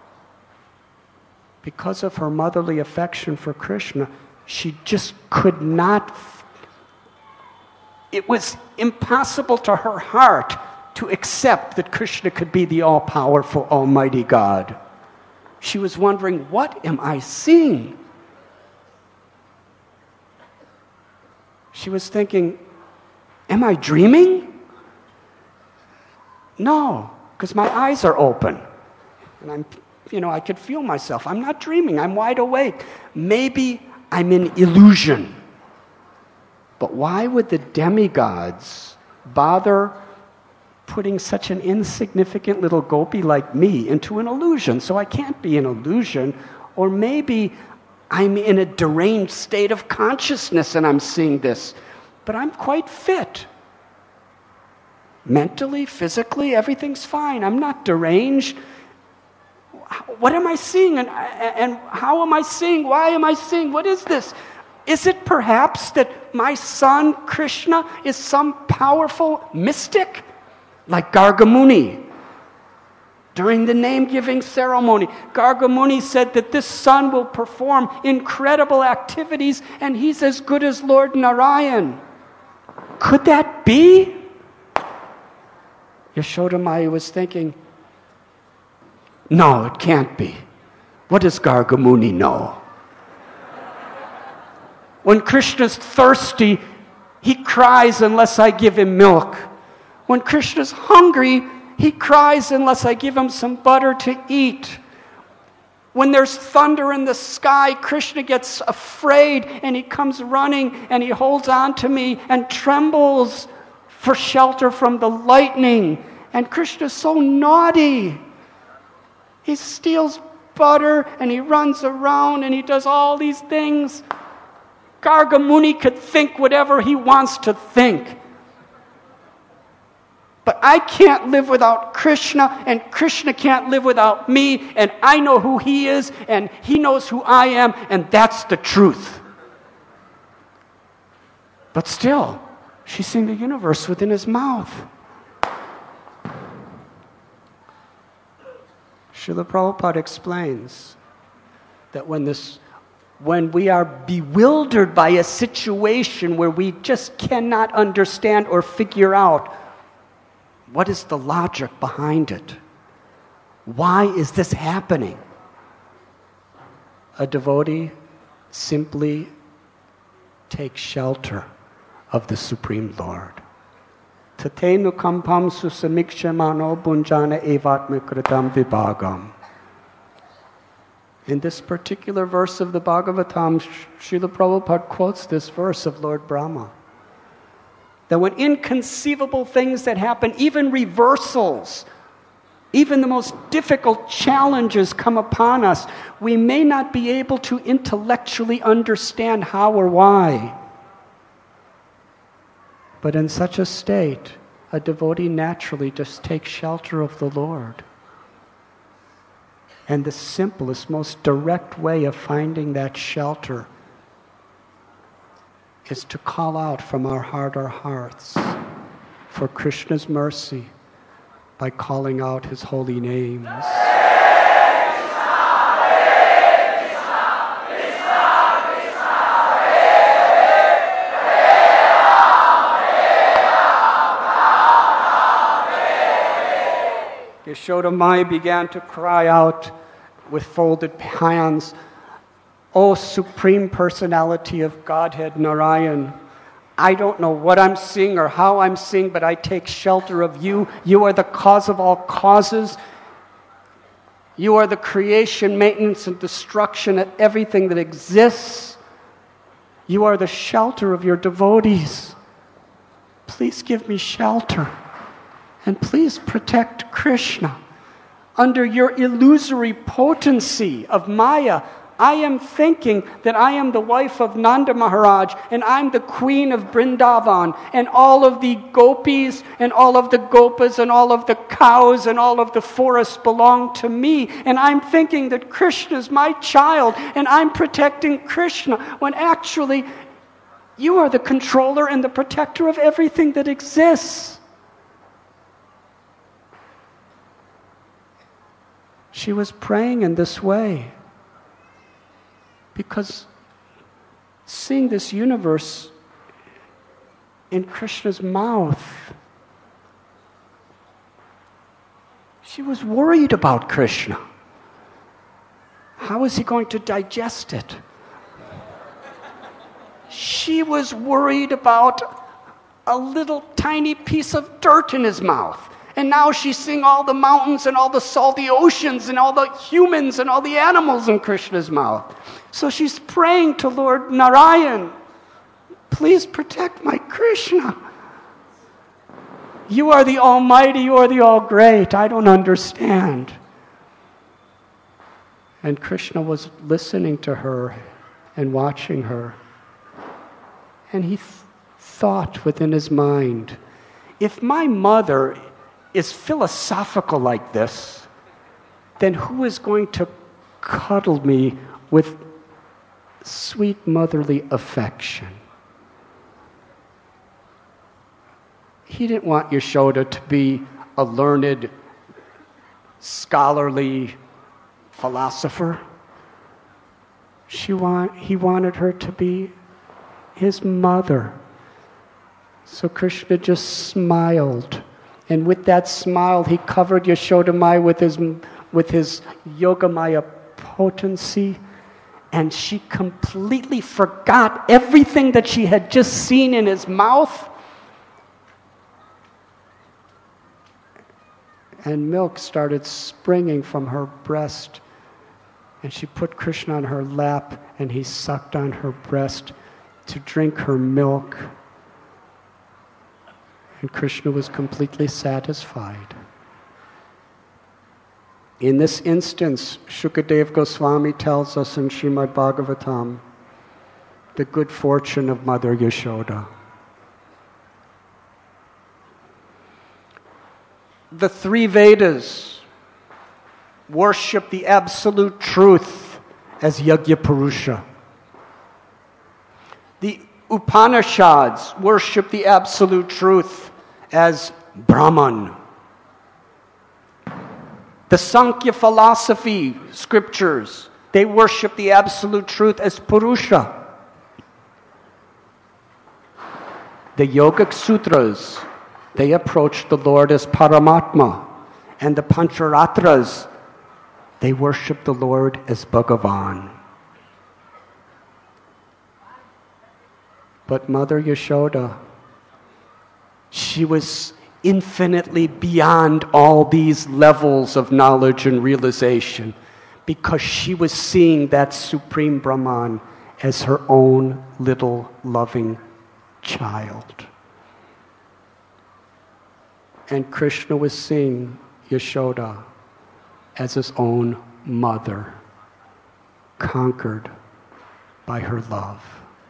because of her motherly affection for Krishna, she just could not, it was impossible to her heart to accept that Krishna could be the all-powerful, almighty God. She was wondering, what am I seeing? She was thinking, am I dreaming? No, because my eyes are open. And I'm you know, I could feel myself. I'm not dreaming. I'm wide awake. Maybe I'm in illusion. But why would the demigods bother putting such an insignificant little gopi like me into an illusion? So I can't be an illusion. Or maybe I'm in a deranged state of consciousness and I'm seeing this. But I'm quite fit. Mentally, physically, everything's fine. I'm not deranged. What am I seeing? And, and how am I seeing? Why am I seeing? What is this? Is it perhaps that my son, Krishna, is some powerful mystic? Like Garga Muni. During the name-giving ceremony, Garga Muni said that this son will perform incredible activities and he's as good as Lord Narayan. Could that be? Yashoda Maya was thinking, no, it can't be. What does Garga Muni know? When Krishna's thirsty, he cries unless I give him milk. When Krishna's hungry, he cries unless I give him some butter to eat. When there's thunder in the sky, Krishna gets afraid and he comes running and he holds on to me and trembles for shelter from the lightning. And Krishna's so naughty. He steals butter and he runs around and he does all these things. Garga Muni could think whatever he wants to think. But I can't live without Krishna, and Krishna can't live without me, and I know who he is, and he knows who I am, and that's the truth. But still, she's seeing the universe within his mouth. Srila Prabhupada explains that when this, when we are bewildered by a situation where we just cannot understand or figure out what is the logic behind it, why is this happening, a devotee simply takes shelter of the Supreme Lord. Tatenu kampam susamikshemano bunjana evatmikritam vibhagam. In this particular verse of the Bhagavatam, Srila Prabhupada quotes this verse of Lord Brahma. That when inconceivable things that happen, even reversals, even the most difficult challenges come upon us, we may not be able to intellectually understand how or why. But in such a state, a devotee naturally just takes shelter of the Lord. And the simplest, most direct way of finding that shelter is to call out from our heart, our hearts, for Krishna's mercy by calling out his holy names. Yashoda Maya began to cry out with folded hands, O Supreme Personality of Godhead, Narayan, I don't know what I'm seeing or how I'm seeing, but I take shelter of you. You are the cause of all causes. You are the creation, maintenance, and destruction of everything that exists. You are the shelter of your devotees. Please give me shelter. And please protect Krishna. Under your illusory potency of Maya, I am thinking that I am the wife of Nanda Maharaj, and I'm the queen of Vrindavan, and all of the gopis, and all of the gopas, and all of the cows, and all of the forests belong to me. And I'm thinking that Krishna is my child, and I'm protecting Krishna, when actually you are the controller and the protector of everything that exists. She was praying in this way because seeing this universe in Krishna's mouth, she was worried about Krishna. How is he going to digest it? She was worried about a little tiny piece of dirt in his mouth. And now she's seeing all the mountains and all the salty oceans and all the humans and all the animals in Krishna's mouth. So she's praying to Lord Narayan, please protect my Krishna. You are the Almighty, you are the All-Great. I don't understand. And Krishna was listening to her and watching her. And he th- thought within his mind, if my mother is philosophical like this, then who is going to cuddle me with sweet motherly affection? He didn't want Yashoda to be a learned, scholarly philosopher. She want, he wanted her to be his mother. So Krishna just smiled. And with that smile, he covered Yashoda Maya with his, with his Yogamaya potency. And she completely forgot everything that she had just seen in his mouth. And milk started springing from her breast. And she put Krishna on her lap, and he sucked on her breast to drink her milk. And Krishna was completely satisfied. In this instance, Shukadev Goswami tells us in Srimad Bhagavatam the good fortune of Mother Yashoda. The three Vedas worship the absolute truth as Yajna Purusha. The Upanishads worship the absolute truth as Brahman. The Sankhya philosophy scriptures, they worship the absolute truth as Purusha. The Yogic Sutras, they approach the Lord as Paramatma. And the Pancharatras, they worship the Lord as Bhagavan. But Mother Yashoda, she was infinitely beyond all these levels of knowledge and realization, because she was seeing that Supreme Brahman as her own little loving child. And Krishna was seeing Yashoda as his own mother, conquered by her love.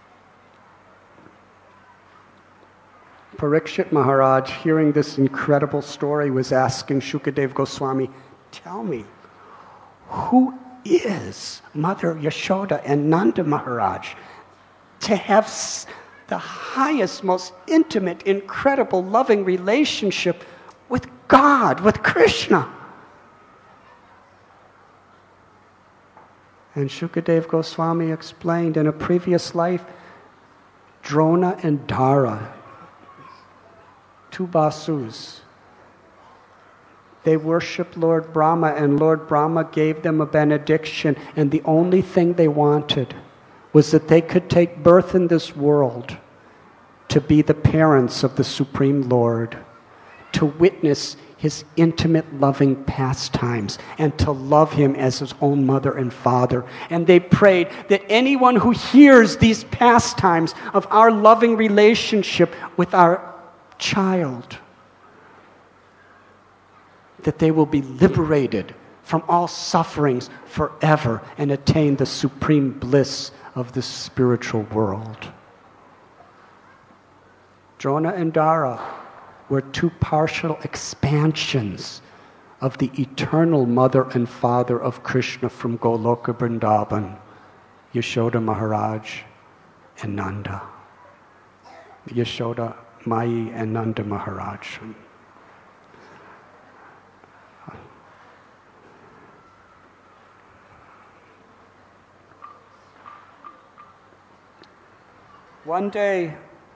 Parikshit Maharaj, hearing this incredible story, was asking Shukadev Goswami, tell me, who is Mother Yashoda and Nanda Maharaj to have the highest, most intimate, incredible, loving relationship with God, with Krishna? And Shukadev Goswami explained, in a previous life, Drona and Dara, two Basus, they worshiped Lord Brahma, and Lord Brahma gave them a benediction, and the only thing they wanted was that they could take birth in this world to be the parents of the Supreme Lord, to witness his intimate, loving pastimes, and to love him as his own mother and father. And they prayed that anyone who hears these pastimes of our loving relationship with our child, that they will be liberated from all sufferings forever and attain the supreme bliss of the spiritual world. Drona and Dara were two partial expansions of the eternal mother and father of Krishna from Goloka Vrindavan, Yashoda Maharaj and Nanda. Yashoda, Mai and Nanda Maharaj. One day,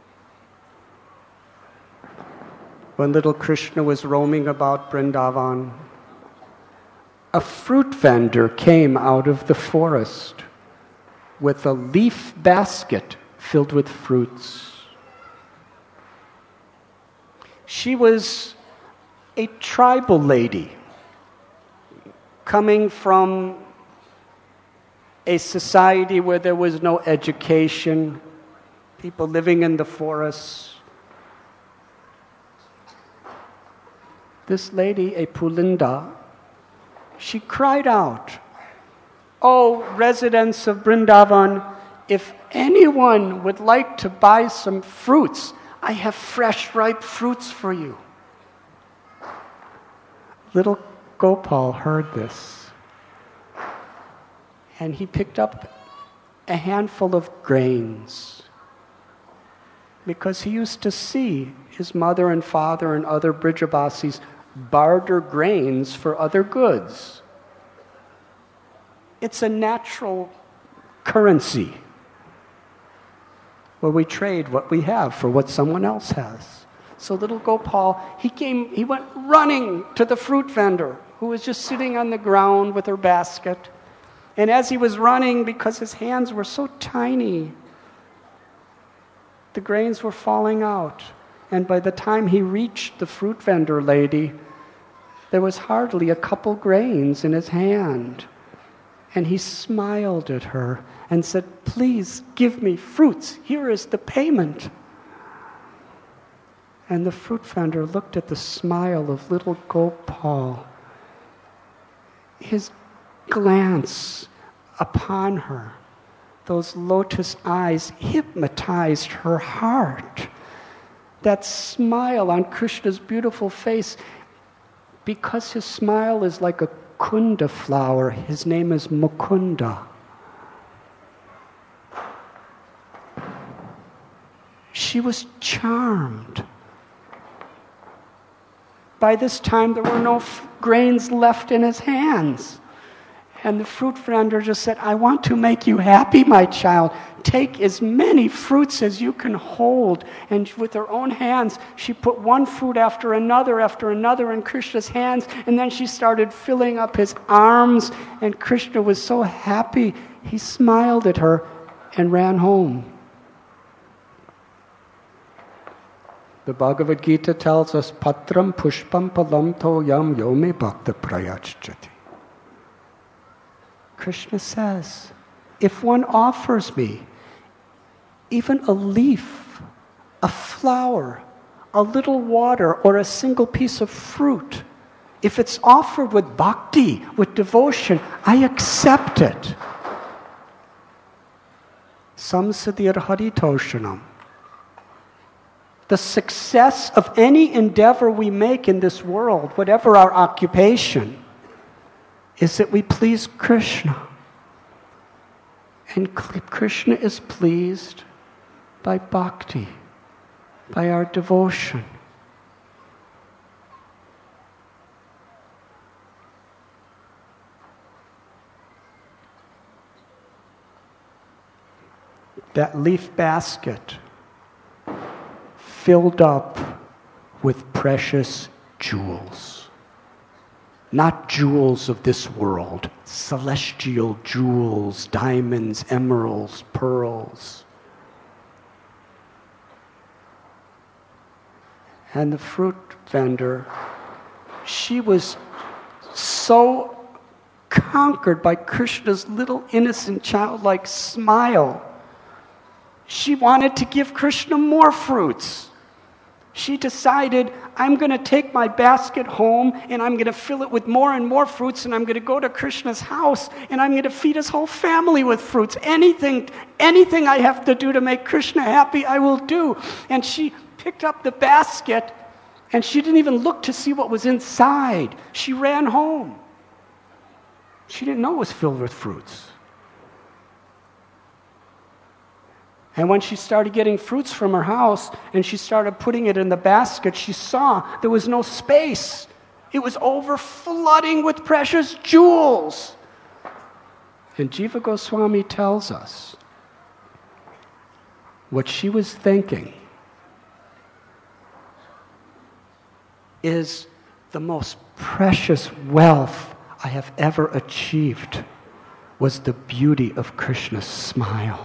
when little Krishna was roaming about Vrindavan, a fruit vendor came out of the forest with a leaf basket filled with fruits. She was a tribal lady coming from a society where there was no education, people living in the forests. This lady, a Pulinda, she cried out, "Oh, residents of Vrindavan, if anyone would like to buy some fruits, I have fresh, ripe fruits for you." Little Gopal heard this, and he picked up a handful of grains because he used to see his mother and father and other Brijabasis barter grains for other goods. It's a natural currency where we trade what we have for what someone else has. So little Gopal, he came, he went running to the fruit vendor who was just sitting on the ground with her basket. And as he was running, because his hands were so tiny, the grains were falling out. And by the time he reached the fruit vendor lady, there was hardly a couple grains in his hand. And he smiled at her and said, "Please give me fruits. Here is the payment." And the fruit vendor looked at the smile of little Gopal. His glance upon her, those lotus eyes, hypnotized her heart. That smile on Krishna's beautiful face, because his smile is like a kunda flower, his name is Mukunda. She was charmed. By this time, there were no f- grains left in his hands. And the fruit vendor just said, "I want to make you happy, my child. Take as many fruits as you can hold." And with her own hands, she put one fruit after another after another in Krishna's hands. And then she started filling up his arms. And Krishna was so happy, he smiled at her and ran home. The Bhagavad Gita tells us, "Patram pushpam palam toyam yome bhakta prayachjati." Krishna says, if one offers me even a leaf, a flower, a little water, or a single piece of fruit, if it's offered with bhakti, with devotion, I accept it. Samsadir haritoshanam. The success of any endeavor we make in this world, whatever our occupation, is that we please Krishna. And Krishna is pleased by bhakti, by our devotion. That leaf basket filled up with precious jewels. Not jewels of this world, celestial jewels, diamonds, emeralds, pearls. And the fruit vendor, she was so conquered by Krishna's little innocent childlike smile. She wanted to give Krishna more fruits. She decided, I'm going to take my basket home and I'm going to fill it with more and more fruits, and I'm going to go to Krishna's house and I'm going to feed his whole family with fruits. Anything, anything I have to do to make Krishna happy, I will do. And she picked up the basket and she didn't even look to see what was inside. She ran home. She didn't know it was filled with fruits. And when she started getting fruits from her house and she started putting it in the basket, she saw there was no space. It was overflooding with precious jewels. And Jiva Goswami tells us what she was thinking is the most precious wealth I have ever achieved was the beauty of Krishna's smile.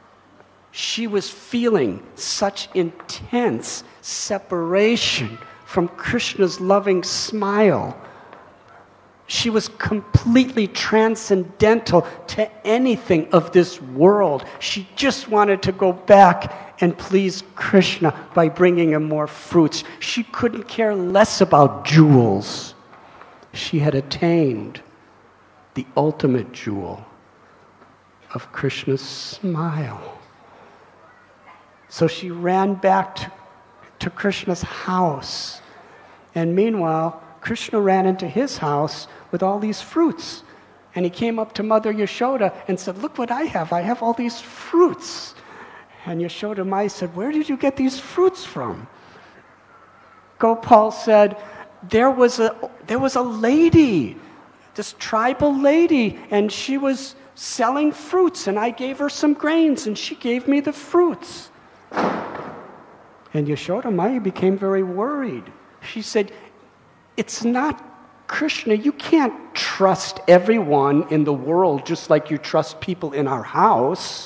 She was feeling such intense separation from Krishna's loving smile. She was completely transcendental to anything of this world. She just wanted to go back and please Krishna by bringing him more fruits. She couldn't care less about jewels. She had attained the ultimate jewel of Krishna's smile. So she ran back to, to Krishna's house. And meanwhile, Krishna ran into his house with all these fruits. And he came up to Mother Yashoda and said, "Look what I have. I have all these fruits." And Yashoda Mai said, "Where did you get these fruits from?" Gopal said, there was a, there was a lady, this tribal lady, and she was selling fruits, and I gave her some grains, and she gave me the fruits. And Yashoda Mai became very worried. She said, "It's not Krishna. You can't trust everyone in the world just like you trust people in our house."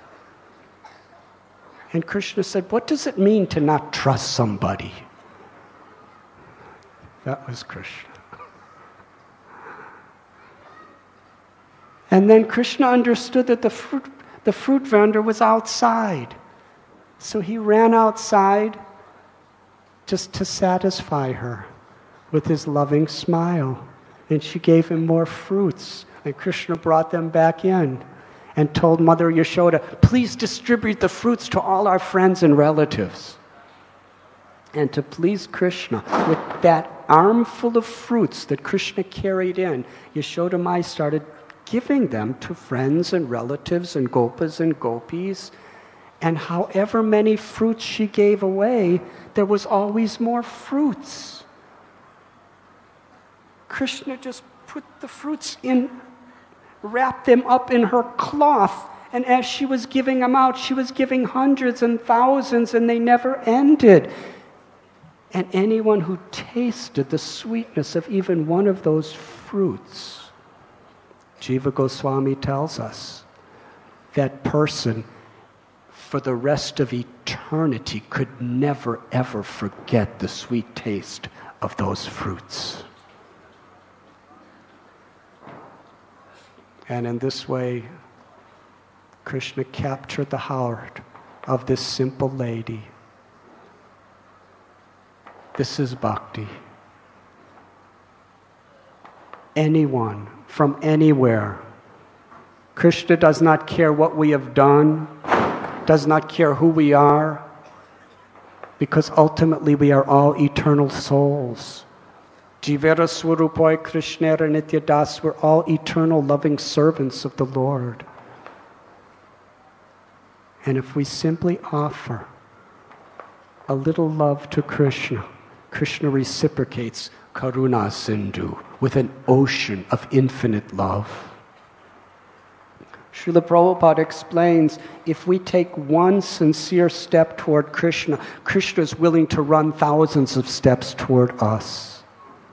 And Krishna said, "What does it mean to not trust somebody?" That was Krishna. And then Krishna understood that the fruit, the fruit vendor was outside. So he ran outside just to satisfy her with his loving smile. And she gave him more fruits. And Krishna brought them back in and told Mother Yashoda, "Please distribute the fruits to all our friends and relatives." And to please Krishna, with that armful of fruits that Krishna carried in, Yashoda Mai started giving them to friends and relatives and gopas and gopis. And however many fruits she gave away, there was always more fruits. Krishna just put the fruits in, wrapped them up in her cloth, and as she was giving them out, she was giving hundreds and thousands, and they never ended. And anyone who tasted the sweetness of even one of those fruits, Jiva Goswami tells us, that person for the rest of eternity could never ever forget the sweet taste of those fruits. And in this way, Krishna captured the heart of this simple lady. This is bhakti. Anyone from anywhere. Krishna does not care what we have done, does not care who we are, because ultimately we are all eternal souls. Jivera Swarupai Krishnera Nityadas, we're all eternal loving servants of the Lord. And if we simply offer a little love to Krishna, Krishna reciprocates Karuna Sindhu with an ocean of infinite love. Srila Prabhupada explains, if we take one sincere step toward Krishna, Krishna is willing to run thousands of steps toward us.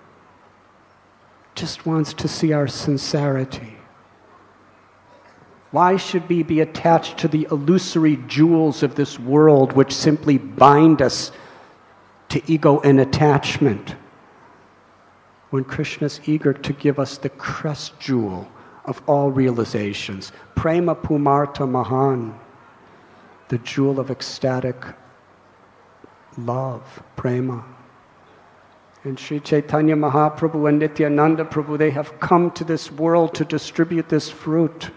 Just wants to see our sincerity. Why should we be attached to the illusory jewels of this world which simply bind us to ego and attachment, when Krishna is eager to give us the crest jewel of all realizations, Prema Pumarta Mahan, the jewel of ecstatic love, prema. And Sri Chaitanya Mahaprabhu and Nityananda Prabhu, they have come to this world to distribute this fruit.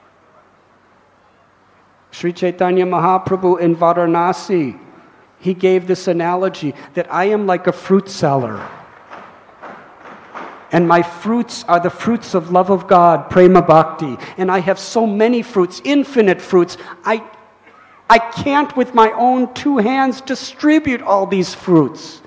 Sri Chaitanya Mahaprabhu in Varanasi, he gave this analogy that I am like a fruit seller. And my fruits are the fruits of love of God, prema bhakti. And I have so many fruits, infinite fruits. I, I can't with my own two hands distribute all these fruits.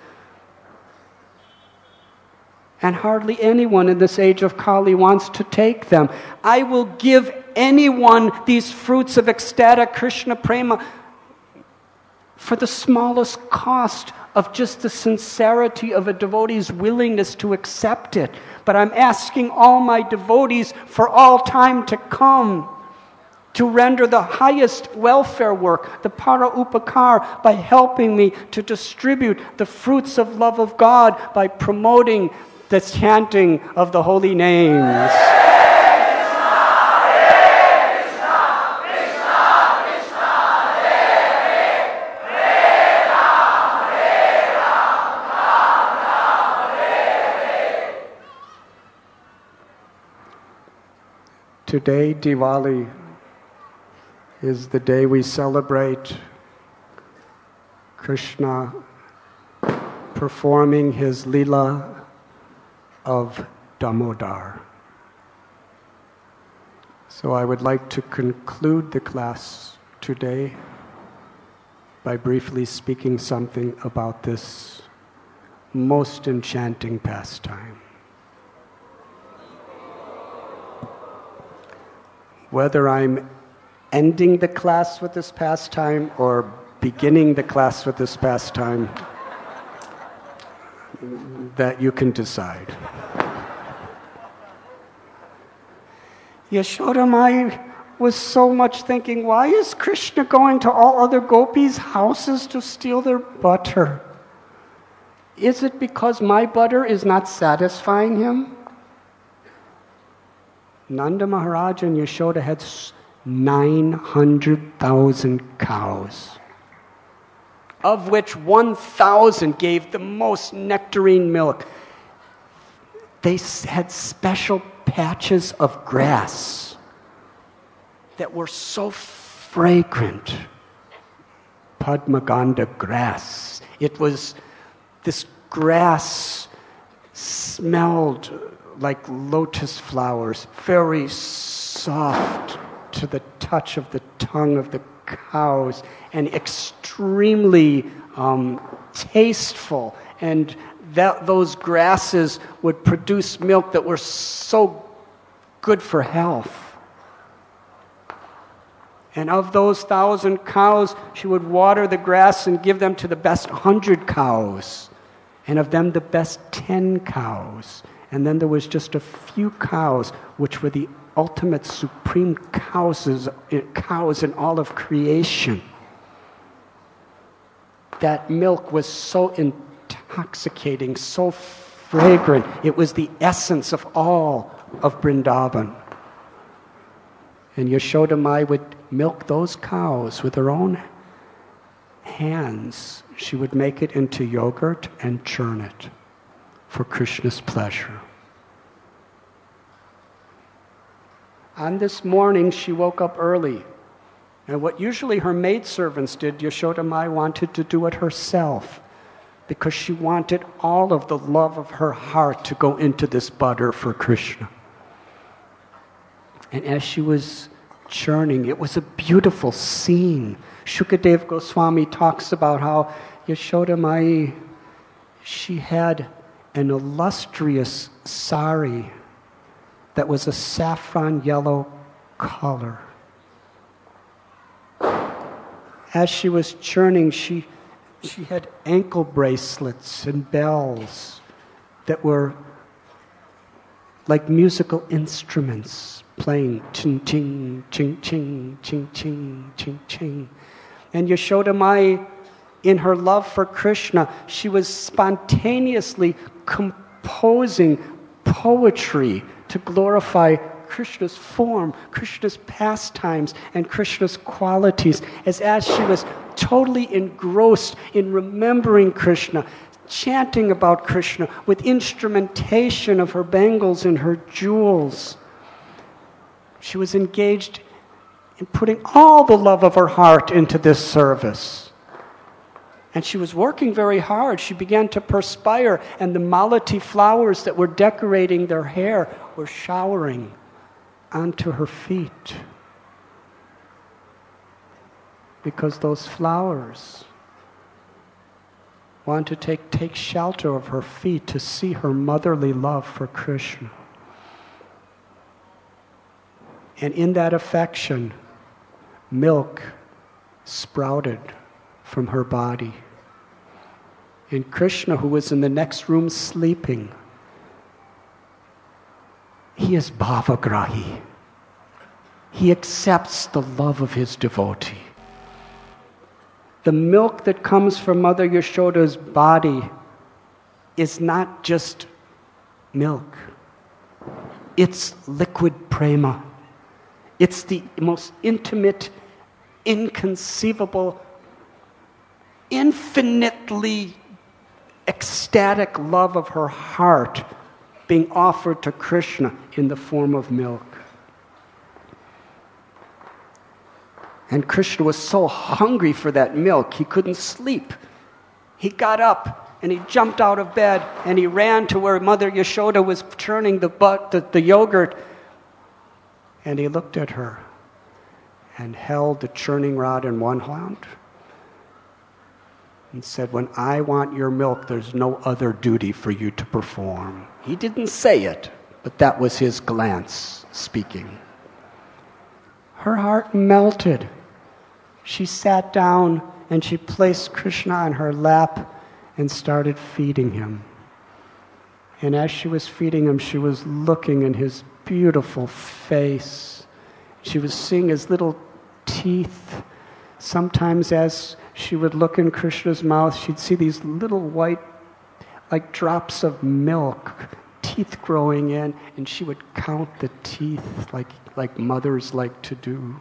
And hardly anyone in this age of Kali wants to take them. I will give anyone these fruits of ecstatic Krishna prema for the smallest cost of just the sincerity of a devotee's willingness to accept it. But I'm asking all my devotees for all time to come to render the highest welfare work, the para upakar, by helping me to distribute the fruits of love of God by promoting the chanting of the holy names. Today, Diwali, is the day we celebrate Krishna performing his Leela of Damodar. So I would like to conclude the class today by briefly speaking something about this most enchanting pastime. Whether I'm ending the class with this pastime or beginning the class with this pastime, that you can decide. Yashoda Mai was so much thinking, why is Krishna going to all other gopis' houses to steal their butter? Is it because my butter is not satisfying him? Nanda Maharaj and Yashoda had nine hundred thousand cows, of which one thousand gave the most nectarine milk. They had special patches of grass that were so fragrant. Padmagandha grass. It was, this grass smelled like lotus flowers, very soft to the touch of the tongue of the cows, and extremely um, tasteful. And that those grasses would produce milk that were so good for health. And of those thousand cows, she would water the grass and give them to the best hundred cows, and of them the best ten cows. And then there was just a few cows, which were the ultimate supreme cows, cows in all of creation. That milk was so intoxicating, so fragrant. It was the essence of all of Vrindavan. And Yashoda Mai would milk those cows with her own hands. She would make it into yogurt and churn it for Krishna's pleasure. On this morning, she woke up early. And what usually her maidservants did, Yashoda Mai wanted to do it herself, because she wanted all of the love of her heart to go into this butter for Krishna. And as she was churning, it was a beautiful scene. Shukadev Goswami talks about how Yashoda Mai, she had an illustrious sari that was a saffron yellow color. As she was churning, she, she had ankle bracelets and bells that were like musical instruments playing ching ching ching ching ching ching ching ching. And Yashoda Mai, in her love for Krishna, she was spontaneously composing poetry to glorify Krishna's form, Krishna's pastimes, and Krishna's qualities, as as she was totally engrossed in remembering Krishna, chanting about Krishna with instrumentation of her bangles and her jewels. She was engaged in putting all the love of her heart into this service. And she was working very hard. She began to perspire, and the malati flowers that were decorating their hair were showering onto her feet. Because those flowers want to take, take shelter of her feet to see her motherly love for Krishna. And in that affection, milk sprouted from her body. And Krishna, who was in the next room sleeping, he is bhavagrahi. he accepts the love of his devotee. The milk that comes from Mother Yashoda's body is not just milk. It's liquid prema. It's the most intimate, inconceivable, infinitely ecstatic love of her heart being offered to Krishna in the form of milk. And Krishna was so hungry for that milk, he couldn't sleep. He got up and he jumped out of bed and he ran to where Mother Yashoda was churning the, but, the, the yogurt. And he looked at her and held the churning rod in one hand and said, "When I want your milk, there's no other duty for you to perform." He didn't say it, but that was his glance speaking. Her heart melted. She sat down and she placed Krishna on her lap and started feeding him. And as she was feeding him, she was looking in his beautiful face. She was seeing his little teeth. Sometimes as she would look in Krishna's mouth, she'd see these little white, like drops of milk, teeth growing in, and she would count the teeth like, like mothers like to do.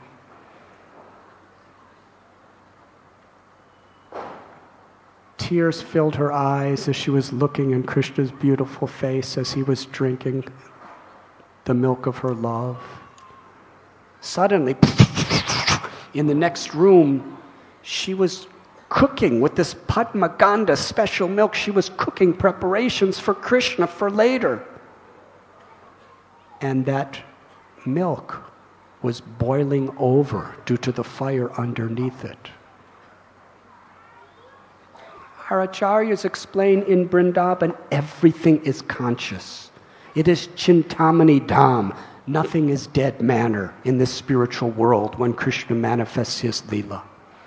Tears filled her eyes as she was looking in Krishna's beautiful face as he was drinking the milk of her love. Suddenly, in the next room, she was cooking with this Padmaganda special milk. She was cooking preparations for Krishna for later. And that milk was boiling over due to the fire underneath it. Our acharyas explain in Vrindavan, everything is conscious. It is Chintamani Dham. Nothing is dead manner in this spiritual world when Krishna manifests his Leela.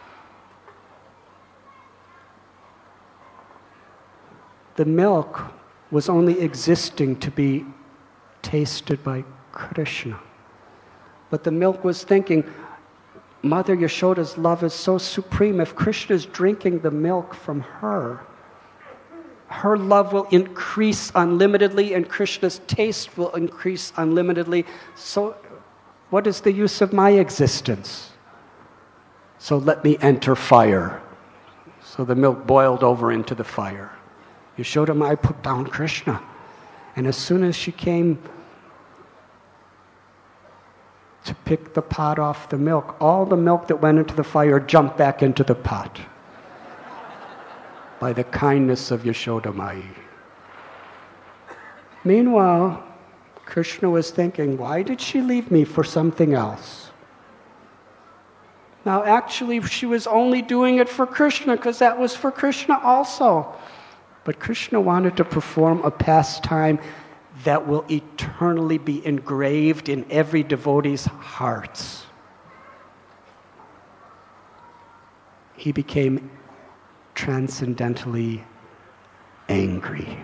The milk was only existing to be tasted by Krishna. But the milk was thinking, Mother Yashoda's love is so supreme. If Krishna is drinking the milk from her, her love will increase unlimitedly and Krishna's taste will increase unlimitedly. So what is the use of my existence? So let me enter fire. So the milk boiled over into the fire. Yashoda Mai put down Krishna. And as soon as she came to pick the pot off the milk, all the milk that went into the fire jumped back into the pot by the kindness of Yashoda Mai. Meanwhile, Krishna was thinking, why did she leave me for something else? Now actually she was only doing it for Krishna because that was for Krishna also. But Krishna wanted to perform a pastime that will eternally be engraved in every devotee's hearts. He became transcendentally angry.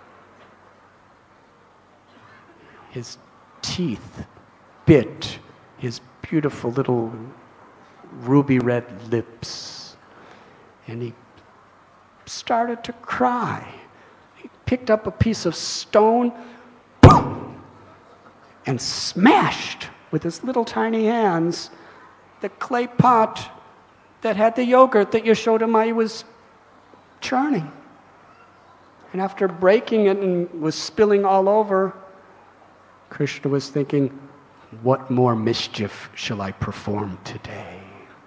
His teeth bit his beautiful little ruby red lips, and he started to cry. He picked up a piece of stone, boom, and smashed with his little tiny hands the clay pot that had the yogurt that Yashoda Mai was churning. And after breaking it and was spilling all over, Krishna was thinking, what more mischief shall I perform today?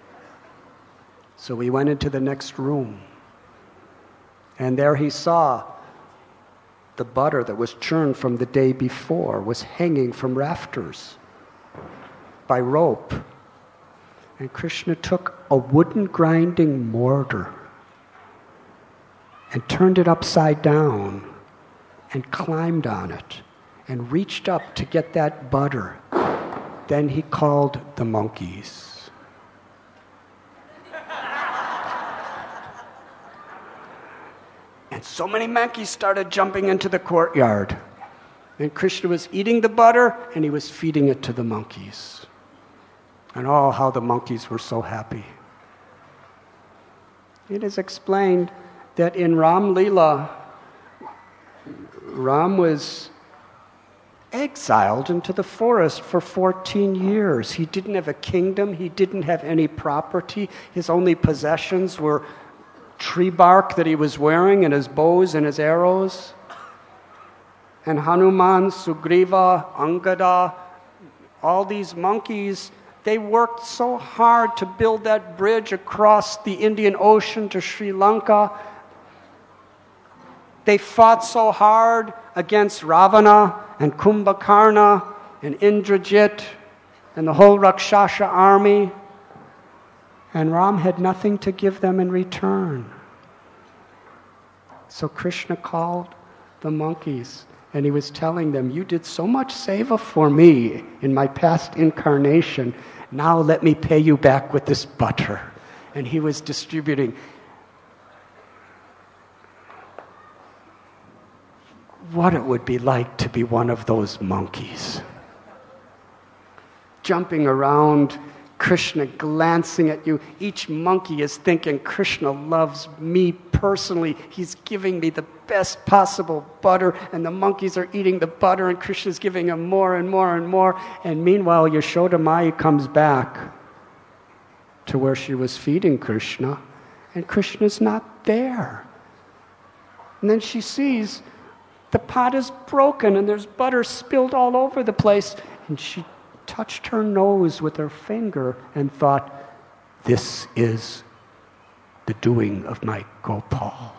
So he went into the next room. And there he saw the butter that was churned from the day before was hanging from rafters by rope. And Krishna took a wooden grinding mortar and turned it upside down and climbed on it and reached up to get that butter. Then he called the monkeys. And so many monkeys started jumping into the courtyard. And Krishna was eating the butter and he was feeding it to the monkeys. And oh, how the monkeys were so happy. It is explained that in Ram Leela, Ram was exiled into the forest for fourteen years. He didn't have a kingdom. He didn't have any property. His only possessions were tree bark that he was wearing and his bows and his arrows. And Hanuman, Sugriva, Angada, all these monkeys, they worked so hard to build that bridge across the Indian Ocean to Sri Lanka. They fought so hard against Ravana and Kumbhakarna and Indrajit and the whole Rakshasa army. And Ram had nothing to give them in return. So Krishna called the monkeys and he was telling them, you did so much seva for me in my past incarnation. Now let me pay you back with this butter. And he was distributing. What it would be like to be one of those monkeys. Jumping around, Krishna glancing at you. Each monkey is thinking, Krishna loves me personally. He's giving me the best possible butter, and the monkeys are eating the butter, and Krishna's giving them more and more and more. And meanwhile, Yashoda Mai comes back to where she was feeding Krishna, and Krishna's not there. And then she sees the pot is broken, and there's butter spilled all over the place, and she touched her nose with her finger and thought, this is the doing of my Gopal.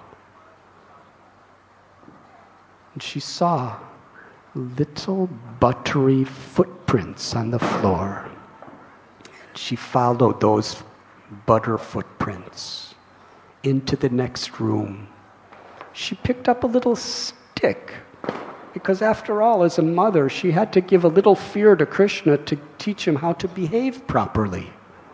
And she saw little buttery footprints on the floor. She followed those butter footprints into the next room. She picked up a little stick, because after all, as a mother, she had to give a little fear to Krishna to teach him how to behave properly.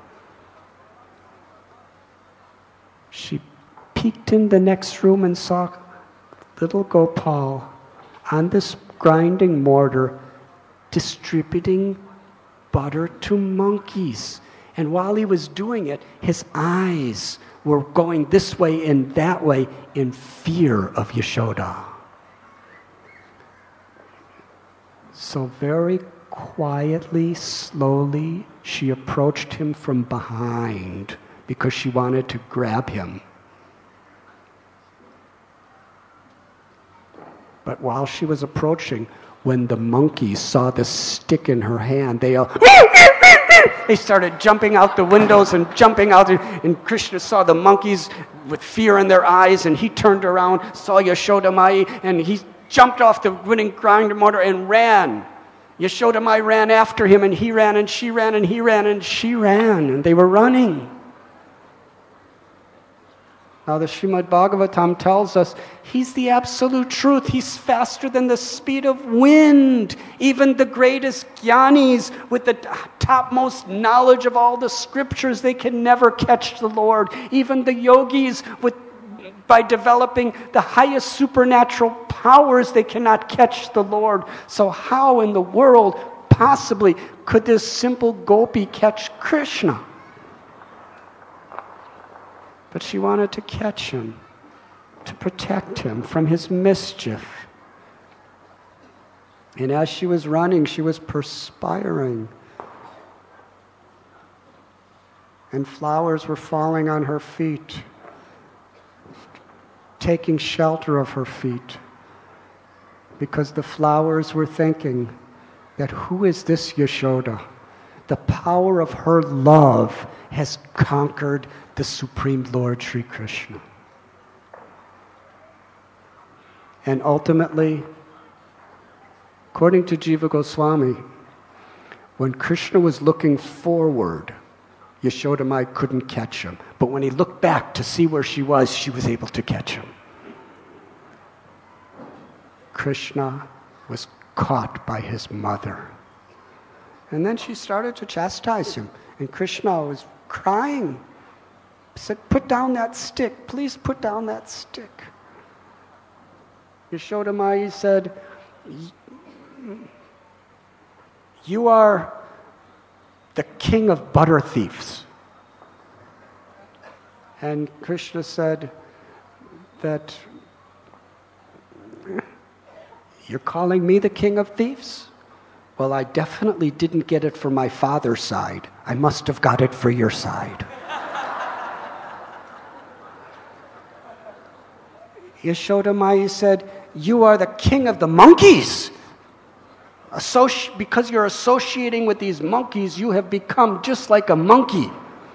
She peeked in the next room and saw little Gopal on this grinding mortar distributing butter to monkeys. And while he was doing it, his eyes were going this way and that way in fear of Yashoda. So very quietly, slowly, she approached him from behind because she wanted to grab him. But while she was approaching, when the monkeys saw the stick in her hand, they all they started jumping out the windows and jumping out. And Krishna saw the monkeys with fear in their eyes, and he turned around, saw Yashoda Mai, and he jumped off the winning grinder motor and ran. Yashoda Mai ran after him, and he ran, and she ran, and he ran, and she ran, and they were running. Now the Srimad Bhagavatam tells us he's the absolute truth. He's faster than the speed of wind. Even the greatest jnanis with the topmost knowledge of all the scriptures, they can never catch the Lord. Even the yogis with by developing the highest supernatural powers, they cannot catch the Lord. So how in the world possibly could this simple gopi catch Krishna? But she wanted to catch him, to protect him from his mischief. And as she was running, she was perspiring. And flowers were falling on her feet, taking shelter of her feet, because the flowers were thinking that who is this Yashoda? The power of her love has conquered the Supreme Lord Sri Krishna. And ultimately, according to Jiva Goswami, when Krishna was looking forward, Yashoda Mai couldn't catch him. But when he looked back to see where she was, she was able to catch him. Krishna was caught by his mother. And then she started to chastise him. And Krishna was crying. He said, put down that stick. Please put down that stick. Yashoda Mai said, you are the king of butter thieves. And Krishna said that, you're calling me the king of thieves? Well, I definitely didn't get it from my father's side. I must have got it for your side. Yashoda Mai said, you are the king of the monkeys. Associ- because you're associating with these monkeys, you have become just like a monkey.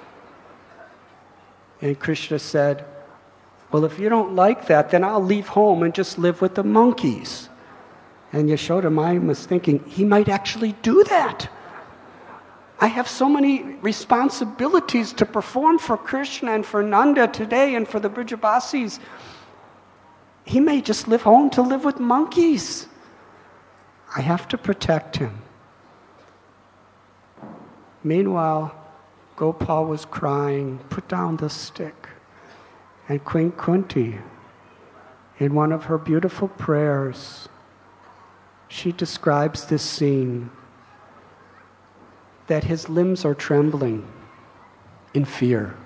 And Krishna said, well, if you don't like that, then I'll leave home and just live with the monkeys. And Yashoda Mai was thinking, he might actually do that. I have so many responsibilities to perform for Krishna and for Nanda today and for the Brijabasis. He may just live home to live with monkeys. I have to protect him. Meanwhile, Gopal was crying, put down the stick. And Queen Kunti, in one of her beautiful prayers, she describes this scene, that his limbs are trembling in fear.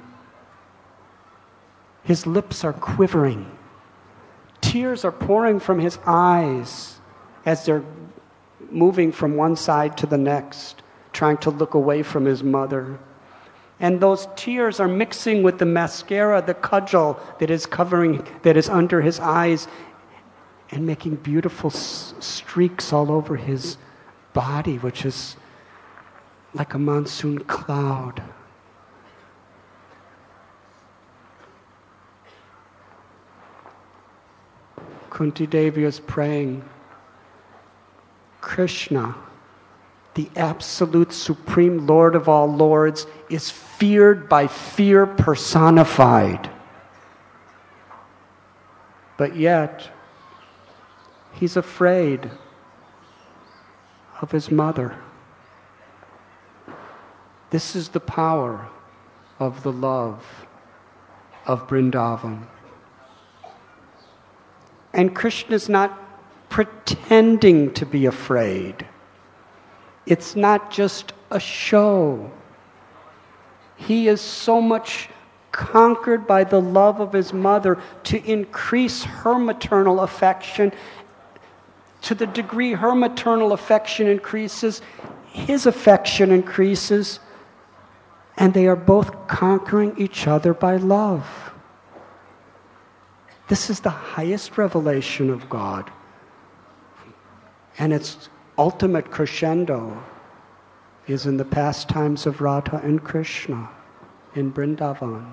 His lips are quivering. Tears are pouring from his eyes as they're moving from one side to the next, trying to look away from his mother. And those tears are mixing with the mascara, the kajal that is covering, that is under his eyes, and making beautiful s- streaks all over his body, which is like a monsoon cloud. Kunti Devi is praying, Krishna, the absolute supreme Lord of all lords, is feared by fear personified. But yet, he's afraid of his mother. This is the power of the love of Vrindavan. And Krishna is not pretending to be afraid. It's not just a show. He is so much conquered by the love of his mother to increase her maternal affection. To the degree her maternal affection increases, his affection increases, and they are both conquering each other by love. This is the highest revelation of God. And its ultimate crescendo is in the pastimes of Radha and Krishna in Vrindavan.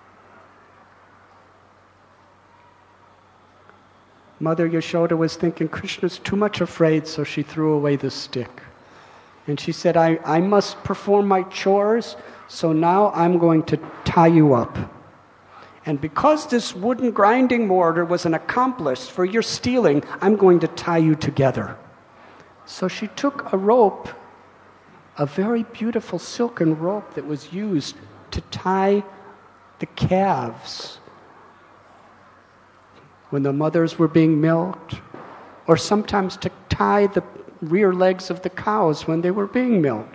Mother Yashoda was thinking Krishna's too much afraid, so she threw away the stick. And she said, I, I must perform my chores, so now I'm going to tie you up. And because this wooden grinding mortar was an accomplice for your stealing, I'm going to tie you together. So she took a rope, a very beautiful silken rope that was used to tie the calves when the mothers were being milked, or sometimes to tie the rear legs of the cows when they were being milked.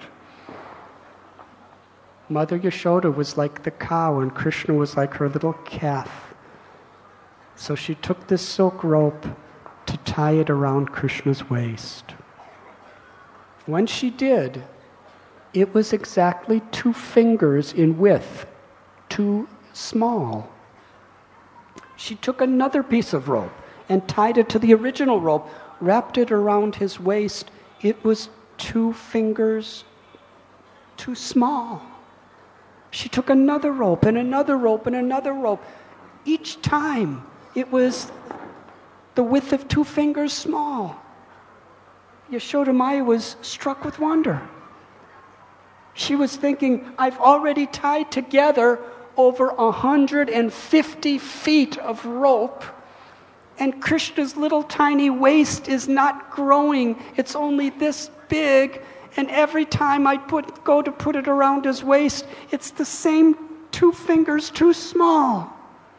Mother Yashoda was like the cow and Krishna was like her little calf. So she took this silk rope to tie it around Krishna's waist. When she did, it was exactly two fingers in width, too small. She took another piece of rope and tied it to the original rope, wrapped it around his waist. It was two fingers too small. She took another rope and another rope and another rope. Each time it was the width of two fingers small. Yashoda Maya was struck with wonder. She was thinking, I've already tied together over one hundred fifty feet of rope, and Krishna's little tiny waist is not growing. It's only this big. And every time I put, go to put it around his waist, it's the same two fingers too small.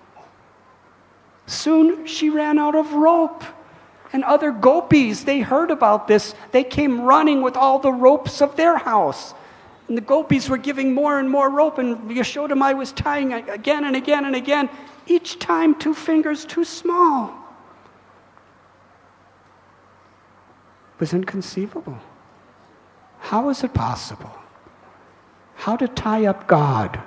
Soon she ran out of rope. And other gopis, they heard about this. They came running with all the ropes of their house. And the gopis were giving more and more rope, and Yashodamai was tying again and again and again. Each time, two fingers too small. It was inconceivable. How is it possible? How to tie up God,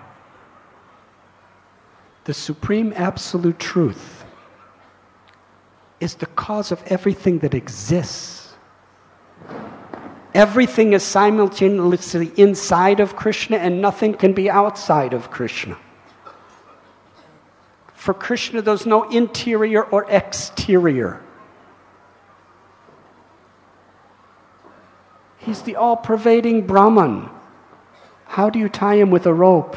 the supreme absolute truth, is the cause of everything that exists. Everything is simultaneously inside of Krishna, and nothing can be outside of Krishna. For Krishna, there's no interior or exterior. He's the all-pervading Brahman. How do you tie him with a rope?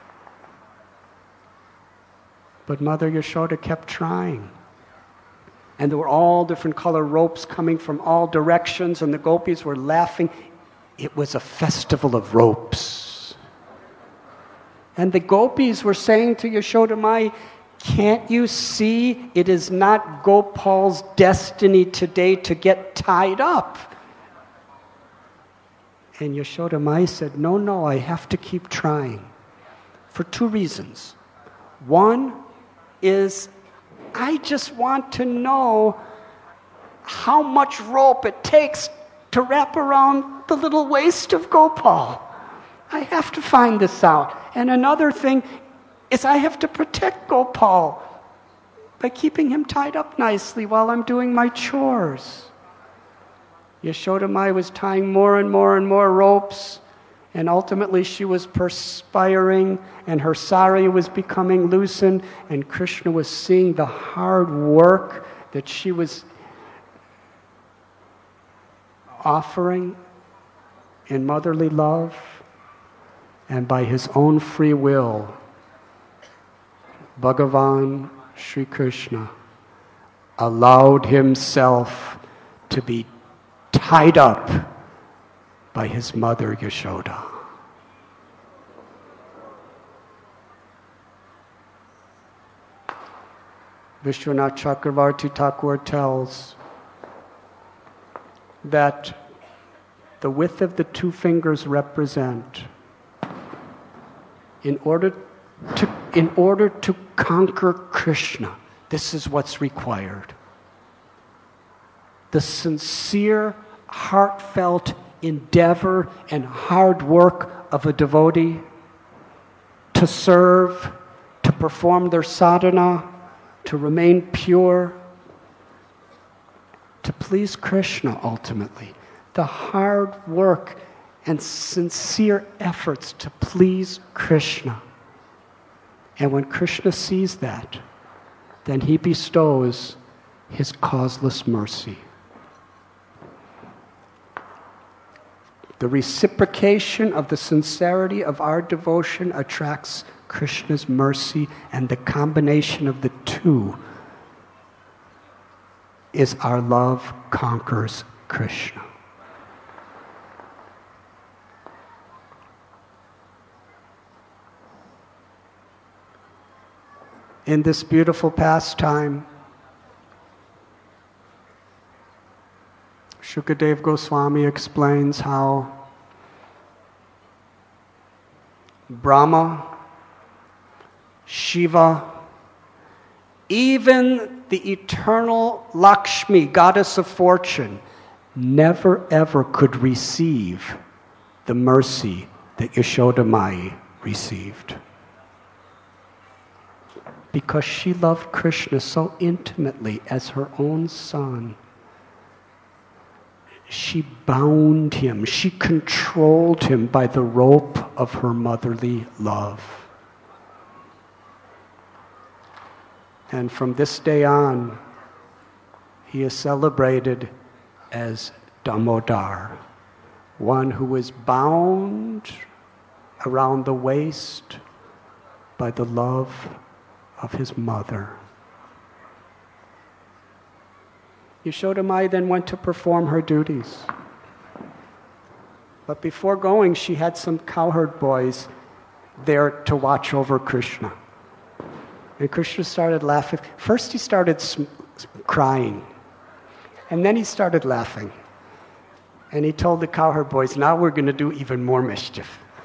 But Mother Yashoda kept trying. And there were all different color ropes coming from all directions, and the gopis were laughing. It was a festival of ropes. And the gopis were saying to Yashodamai, can't you see it is not Gopal's destiny today to get tied up? And Yashodamai said, no, no, I have to keep trying. For two reasons. One is, I just want to know how much rope it takes to wrap around the little waist of Gopal. I have to find this out. And another thing is I have to protect Gopal by keeping him tied up nicely while I'm doing my chores. Yashodamai was tying more and more and more ropes, and ultimately she was perspiring, and her sari was becoming loosened, and Krishna was seeing the hard work that she was offering in motherly love, and by his own free will, Bhagavan Sri Krishna allowed himself to be tied up by his mother Yashoda. Vishwanath Chakravarti Thakur tells that the width of the two fingers represent, in order to, in order to conquer Krishna, this is what's required. The sincere, heartfelt endeavor and hard work of a devotee to serve, to perform their sadhana, to remain pure, to please Krishna ultimately. The hard work and sincere efforts to please Krishna. And when Krishna sees that, then he bestows his causeless mercy. The reciprocation of the sincerity of our devotion attracts Krishna's mercy, and the combination of the two is our love conquers Krishna. In this beautiful pastime, Shukadev Goswami explains how Brahma, Shiva, even the eternal Lakshmi, goddess of fortune, never ever could receive the mercy that Yashodamai received. Because she loved Krishna so intimately as her own son. She bound him, she controlled him by the rope of her motherly love. And from this day on, he is celebrated as Damodar, one who is bound around the waist by the love of his mother. Yashodamai then went to perform her duties. But before going, she had some cowherd boys there to watch over Krishna. And Krishna started laughing. First he started sm- crying. And then he started laughing. And he told the cowherd boys, now we're going to do even more mischief.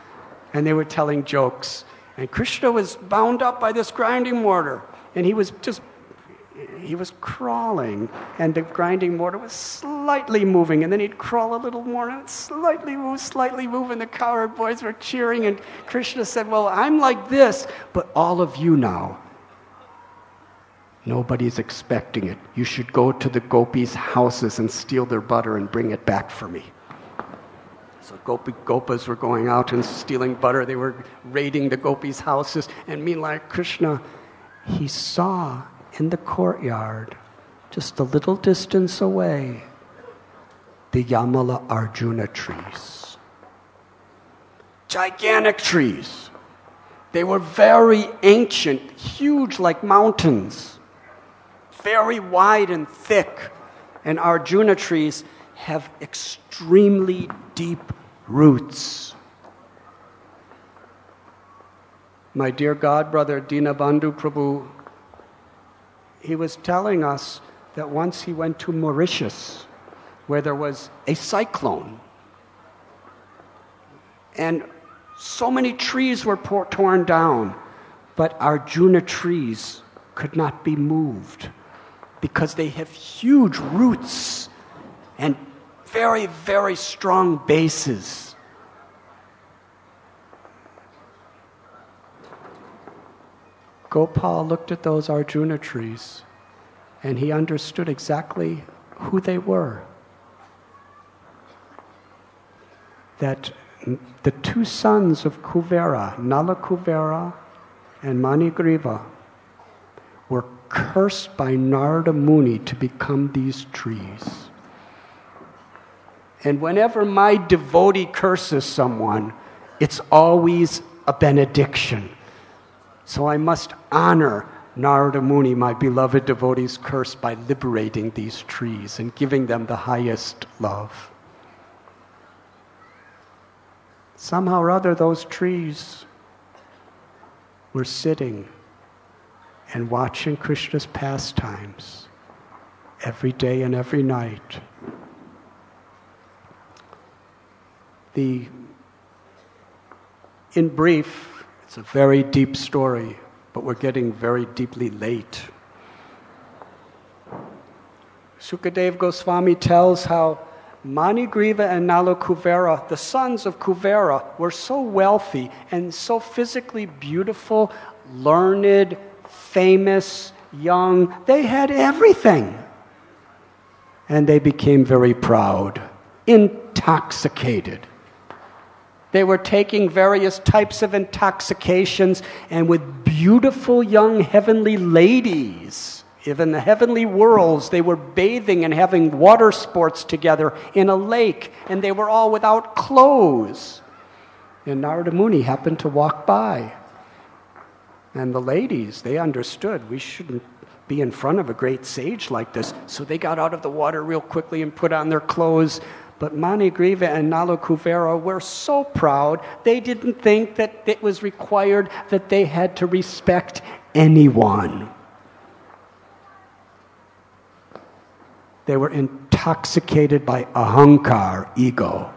and they were telling jokes. And Krishna was bound up by this grinding mortar, and he was just, he was crawling, and the grinding mortar was slightly moving, and then he'd crawl a little more, and it would slightly move, slightly move, and the cowherd boys were cheering, and Krishna said, well, I'm like this, but all of you now, nobody's expecting it. You should go to the gopis' houses and steal their butter and bring it back for me. So gopi, gopas were going out and stealing butter. They were raiding the gopis' houses. And meanwhile, Krishna, he saw in the courtyard, just a little distance away, the Yamala Arjuna trees. Gigantic trees. They were very ancient, huge like mountains, very wide and thick. And Arjuna trees have extremely deep roots. My dear godbrother Dinabandhu Prabhu, he was telling us that once he went to Mauritius, where there was a cyclone, and so many trees were pour- torn down, but Arjuna trees could not be moved because they have huge roots and very, very strong bases. Gopal looked at those Arjuna trees, and he understood exactly who they were. That the two sons of Kuvera, Nala Kuvera and Manigriva, were cursed by Narada Muni to become these trees. And whenever my devotee curses someone, it's always a benediction. So I must honor Narada Muni, my beloved devotee's curse, by liberating these trees and giving them the highest love. Somehow or other, those trees were sitting and watching Krishna's pastimes every day and every night. The, in brief, it's a very deep story, but we're getting very deeply late. Sukadev Goswami tells how Manigriva and Nala Kuvera, the sons of Kuvera, were so wealthy and so physically beautiful, learned, famous, young. They had everything. And they became very proud, intoxicated. They were taking various types of intoxications, and with beautiful young heavenly ladies, even the heavenly worlds, they were bathing and having water sports together in a lake, and they were all without clothes. And Narada Muni happened to walk by. And the ladies, they understood we shouldn't be in front of a great sage like this, so they got out of the water real quickly and put on their clothes. But Manigriva and Nala Kuvera were so proud, they didn't think that it was required that they had to respect anyone. They were intoxicated by ahankar, ego.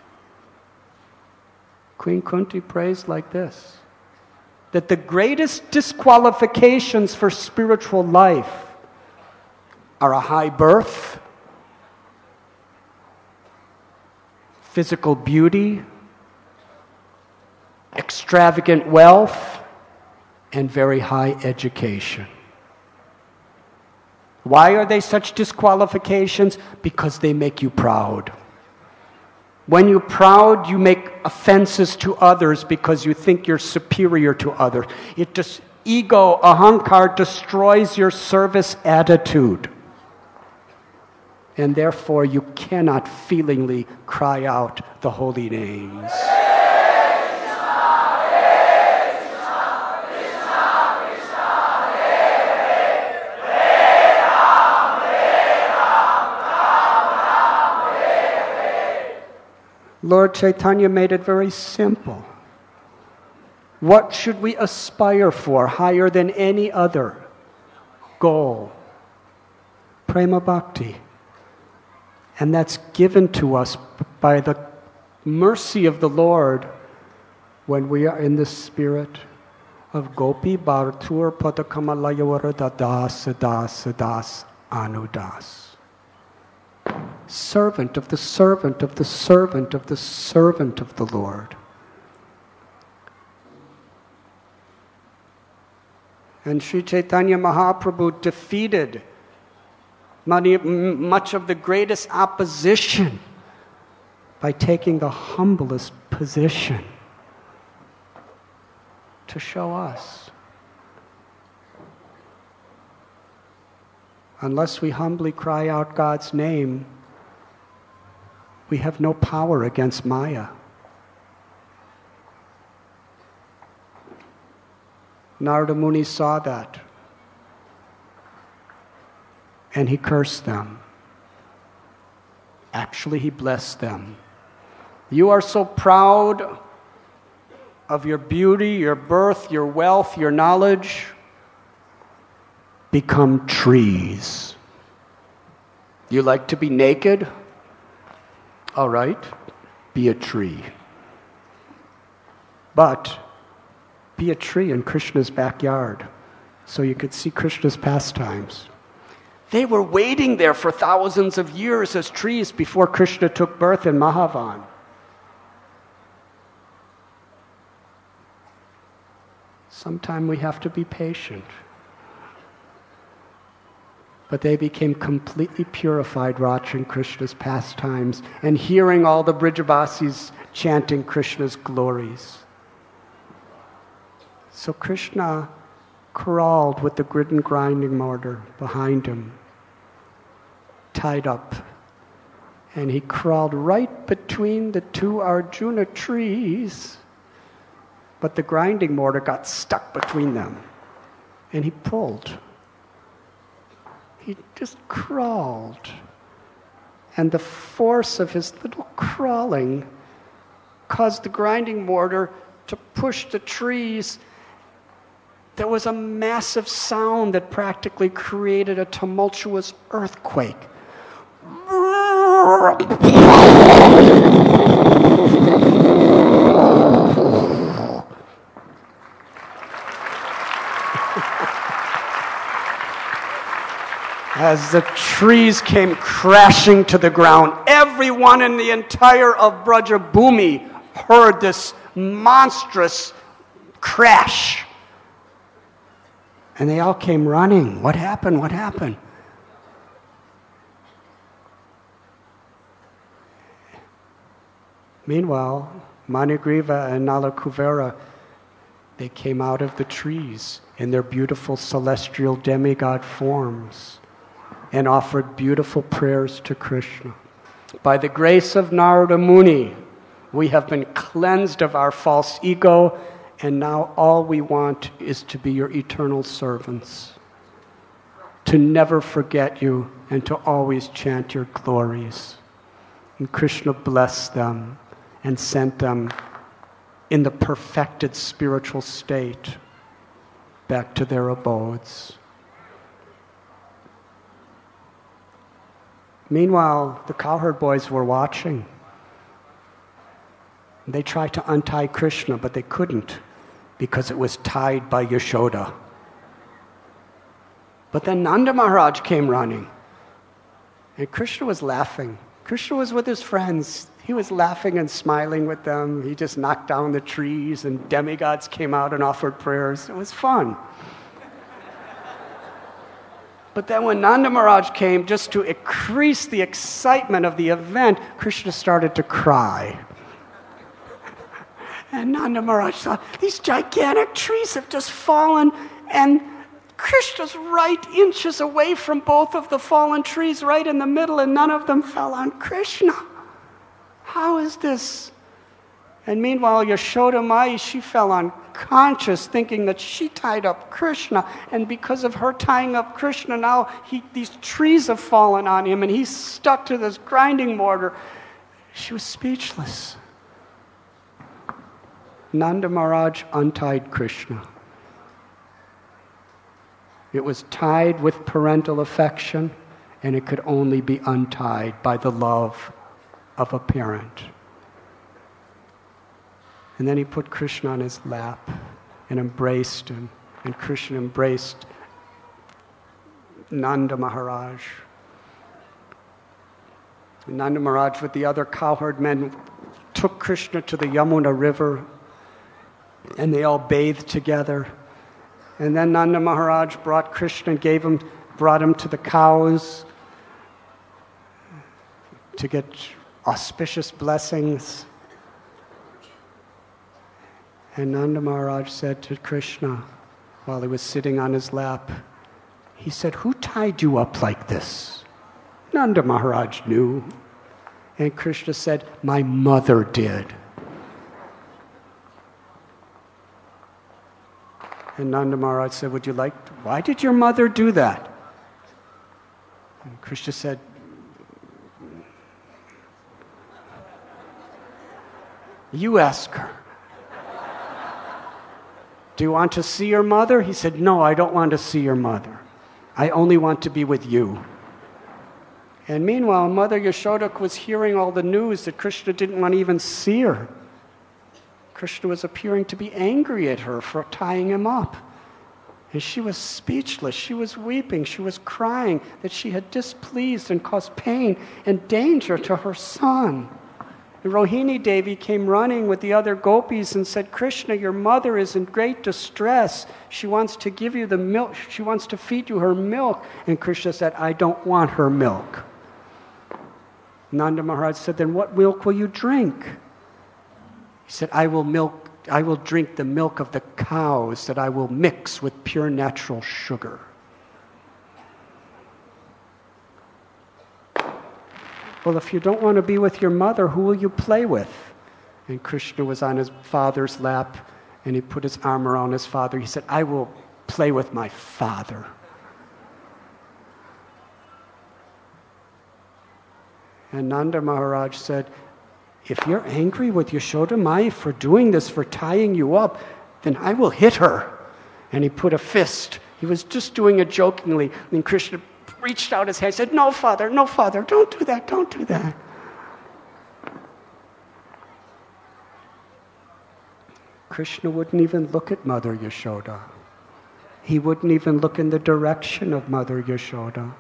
Queen Kunti prays like this, that the greatest disqualifications for spiritual life are a high birth, physical beauty, extravagant wealth, and very high education. Why are they such disqualifications? Because they make you proud. When you're proud, you make offenses to others because you think you're superior to others. It just, ego, ahankar, destroys your service attitude. And therefore, you cannot feelingly cry out the holy names. Lord Chaitanya made it very simple. What should we aspire for higher than any other goal? Prema Bhakti. And that's given to us by the mercy of the Lord when we are in the spirit of Gopi Bhartur Padakamalayavara Das Das Das Anudas. Servant of the servant of the servant of the servant of the Lord. And Sri Chaitanya Mahaprabhu defeated many, much of the greatest opposition by taking the humblest position to show us. Unless we humbly cry out God's name, we have no power against Maya. Narada Muni saw that, and he cursed them. Actually, he blessed them. You are so proud of your beauty, your birth, your wealth, your knowledge. Become trees. You like to be naked? All right, be a tree. But be a tree in Krishna's backyard so you could see Krishna's pastimes. They were waiting there for thousands of years as trees before Krishna took birth in Mahavan. Sometime we have to be patient. But they became completely purified watching Krishna's pastimes and hearing all the Brijabasis chanting Krishna's glories. So Krishna crawled with the grid and grinding mortar behind him, tied up. And he crawled right between the two Arjuna trees, but the grinding mortar got stuck between them. And he pulled. He just crawled. And the force of his little crawling caused the grinding mortar to push the trees. There was a massive sound that practically created a tumultuous earthquake. As the trees came crashing to the ground, everyone in the entire of Brajabhumi heard this monstrous crash. And they all came running. What happened? What happened? Meanwhile, Manigriva and Nalakuvera, they came out of the trees in their beautiful celestial demigod forms and offered beautiful prayers to Krishna. By the grace of Narada Muni, we have been cleansed of our false ego, and now all we want is to be your eternal servants, to never forget you and to always chant your glories. And Krishna blessed them and sent them in the perfected spiritual state back to their abodes. Meanwhile, the cowherd boys were watching. They tried to untie Krishna, but they couldn't because it was tied by Yashoda. But then Nanda Maharaj came running, and Krishna was laughing. Krishna was with his friends. He was laughing and smiling with them. He just knocked down the trees, and demigods came out and offered prayers. It was fun. But then when Nanda Maharaj came, just to increase the excitement of the event, Krishna started to cry. And Nanda Maharaj thought, these gigantic trees have just fallen, and Krishna's right inches away from both of the fallen trees, right in the middle, and none of them fell on Krishna. How is this? And meanwhile, Yashoda Mai, she fell unconscious, thinking that she tied up Krishna, and because of her tying up Krishna, now he, these trees have fallen on him, and he's stuck to this grinding mortar. She was speechless. Nanda Maharaj untied Krishna. It was tied with parental affection, and it could only be untied by the love of a parent. And then he put Krishna on his lap and embraced him. And Krishna embraced Nanda Maharaj. Nanda Maharaj with the other cowherd men took Krishna to the Yamuna River, and they all bathed together. And then Nanda Maharaj brought Krishna and gave him, brought him to the cows to get auspicious blessings. And Nanda Maharaj said to Krishna, while he was sitting on his lap, he said, "Who tied you up like this?" Nanda Maharaj knew. And Krishna said, "My mother did." And Nanda Maharaj said, "Would you like, to, why did your mother do that?" And Krishna said, "You ask her." "Do you want to see your mother?" He said, "No, I don't want to see your mother. I only want to be with you." And meanwhile, Mother Yashoda was hearing all the news that Krishna didn't want to even see her. Krishna was appearing to be angry at her for tying him up. And she was speechless. She was weeping. She was crying that she had displeased and caused pain and danger to her son. And Rohini Devi came running with the other gopis and said, "Krishna, your mother is in great distress. She wants to give you the milk. She wants to feed you her milk." And Krishna said, "I don't want her milk." Nanda Maharaj said, "Then what milk will you drink?" He said, I will milk, I will drink the milk of the cows that I will mix with pure natural sugar." "Well, if you don't want to be with your mother, who will you play with?" And Krishna was on his father's lap, and he put his arm around his father. He said, "I will play with my father." And Nanda Maharaj said, "If you're angry with Yashoda Mai for doing this, for tying you up, then I will hit her." And he put a fist. He was just doing it jokingly. And Krishna reached out his hand and said, "No, father, no, father, don't do that, don't do that." Krishna wouldn't even look at Mother Yashoda. He wouldn't even look in the direction of Mother Yashoda.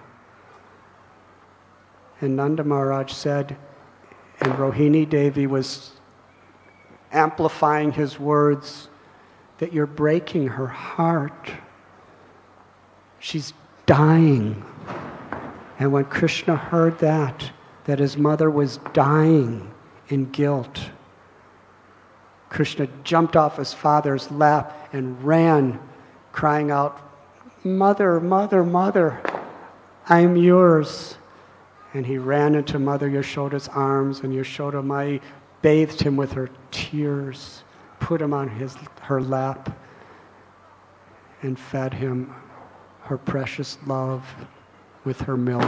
And Nanda Maharaj said, and Rohini Devi was amplifying his words, that you're breaking her heart. She's dying. And when Krishna heard that, that his mother was dying in guilt, Krishna jumped off his father's lap and ran, crying out, "Mother, mother, mother, I'm yours." And he ran into Mother Yashoda's arms, and Yashoda Mai bathed him with her tears, put him on his, her lap, and fed him her precious love with her milk.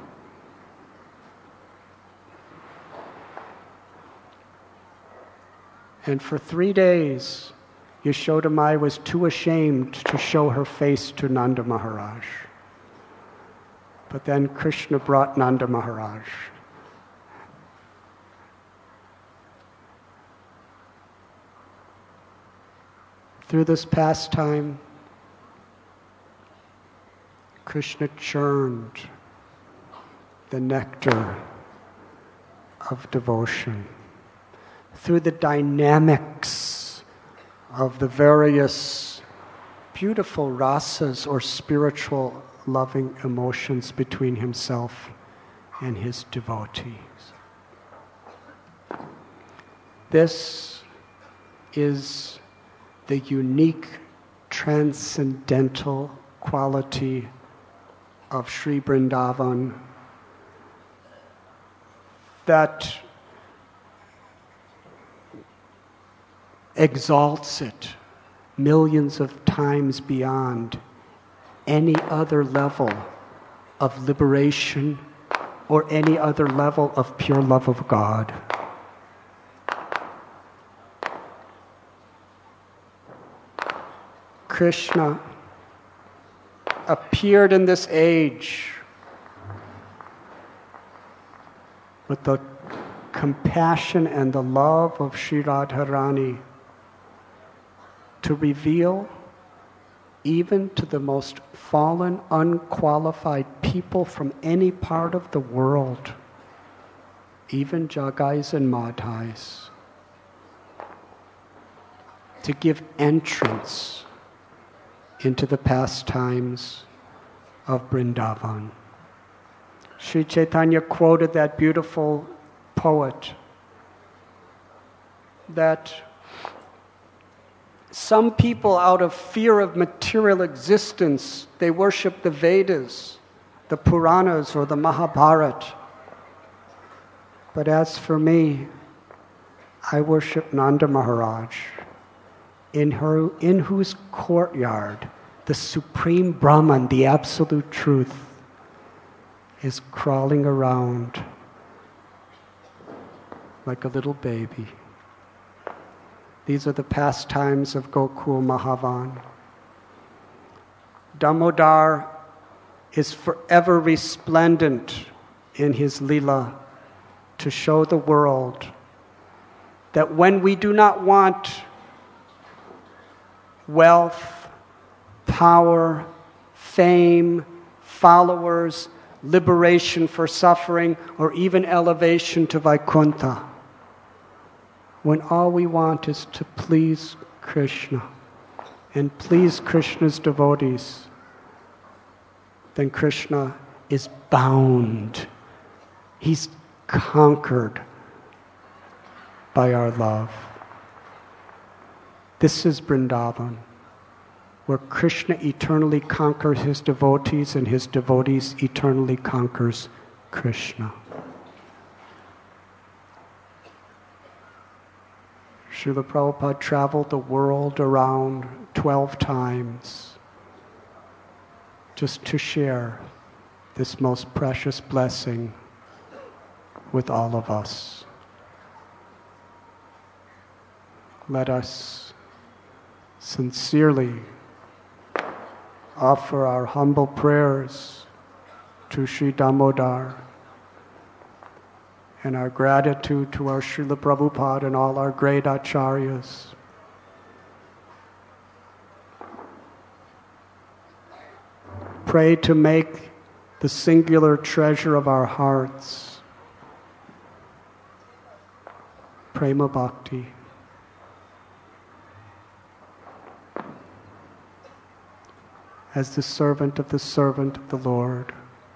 And for three days, Yashoda Mai was too ashamed to show her face to Nanda Maharaj. But then Krishna brought Nanda Maharaj. Through this pastime, Krishna churned the nectar of devotion. Through the dynamics of the various beautiful rasas or spiritual loving emotions between himself and his devotees. This is the unique transcendental quality of Sri Vrindavan that exalts it millions of times beyond any other level of liberation or any other level of pure love of God. Krishna appeared in this age with the compassion and the love of Sri Radharani to reveal even to the most fallen, unqualified people from any part of the world, even Jagais and Madhais, to give entrance into the pastimes of Vrindavan. Sri Chaitanya quoted that beautiful poet that some people, out of fear of material existence, they worship the Vedas, the Puranas, or the Mahabharata. But as for me, I worship Nanda Maharaj, in, her, in whose courtyard the Supreme Brahman, the Absolute Truth, is crawling around like a little baby. These are the pastimes of Gokul Mahavan. Damodar is forever resplendent in his Leela to show the world that when we do not want wealth, power, fame, followers, liberation for suffering, or even elevation to Vaikuntha, when all we want is to please Krishna and please Krishna's devotees, then Krishna is bound. He's conquered by our love. This is Vrindavan, where Krishna eternally conquers his devotees and his devotees eternally conquers Krishna. Srila Prabhupada traveled the world around twelve times just to share this most precious blessing with all of us. Let us sincerely offer our humble prayers to Sri Damodar and our gratitude to our Srila Prabhupada and all our great acharyas. Pray to make the singular treasure of our hearts Prema Bhakti. As the servant of the servant of the Lord.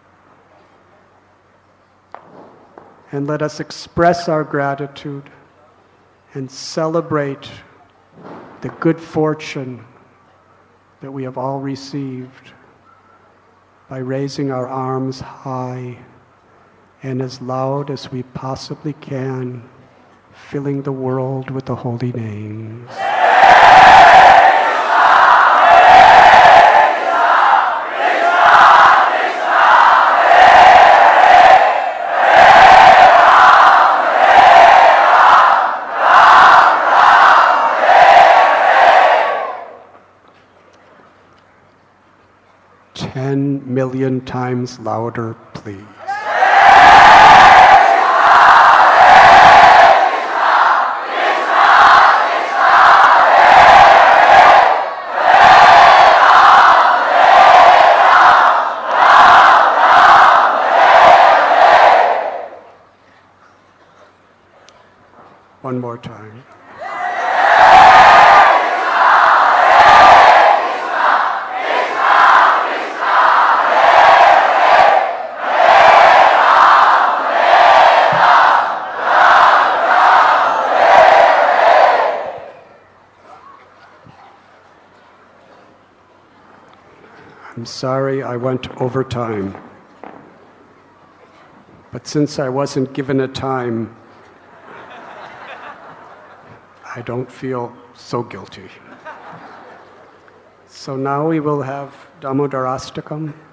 And let us express our gratitude and celebrate the good fortune that we have all received by raising our arms high and as loud as we possibly can, filling the world with the holy names. Ten million times louder, please. One more time. I'm sorry I went over time. But since I wasn't given a time, I don't feel so guilty. So now we will have Damodarastakam.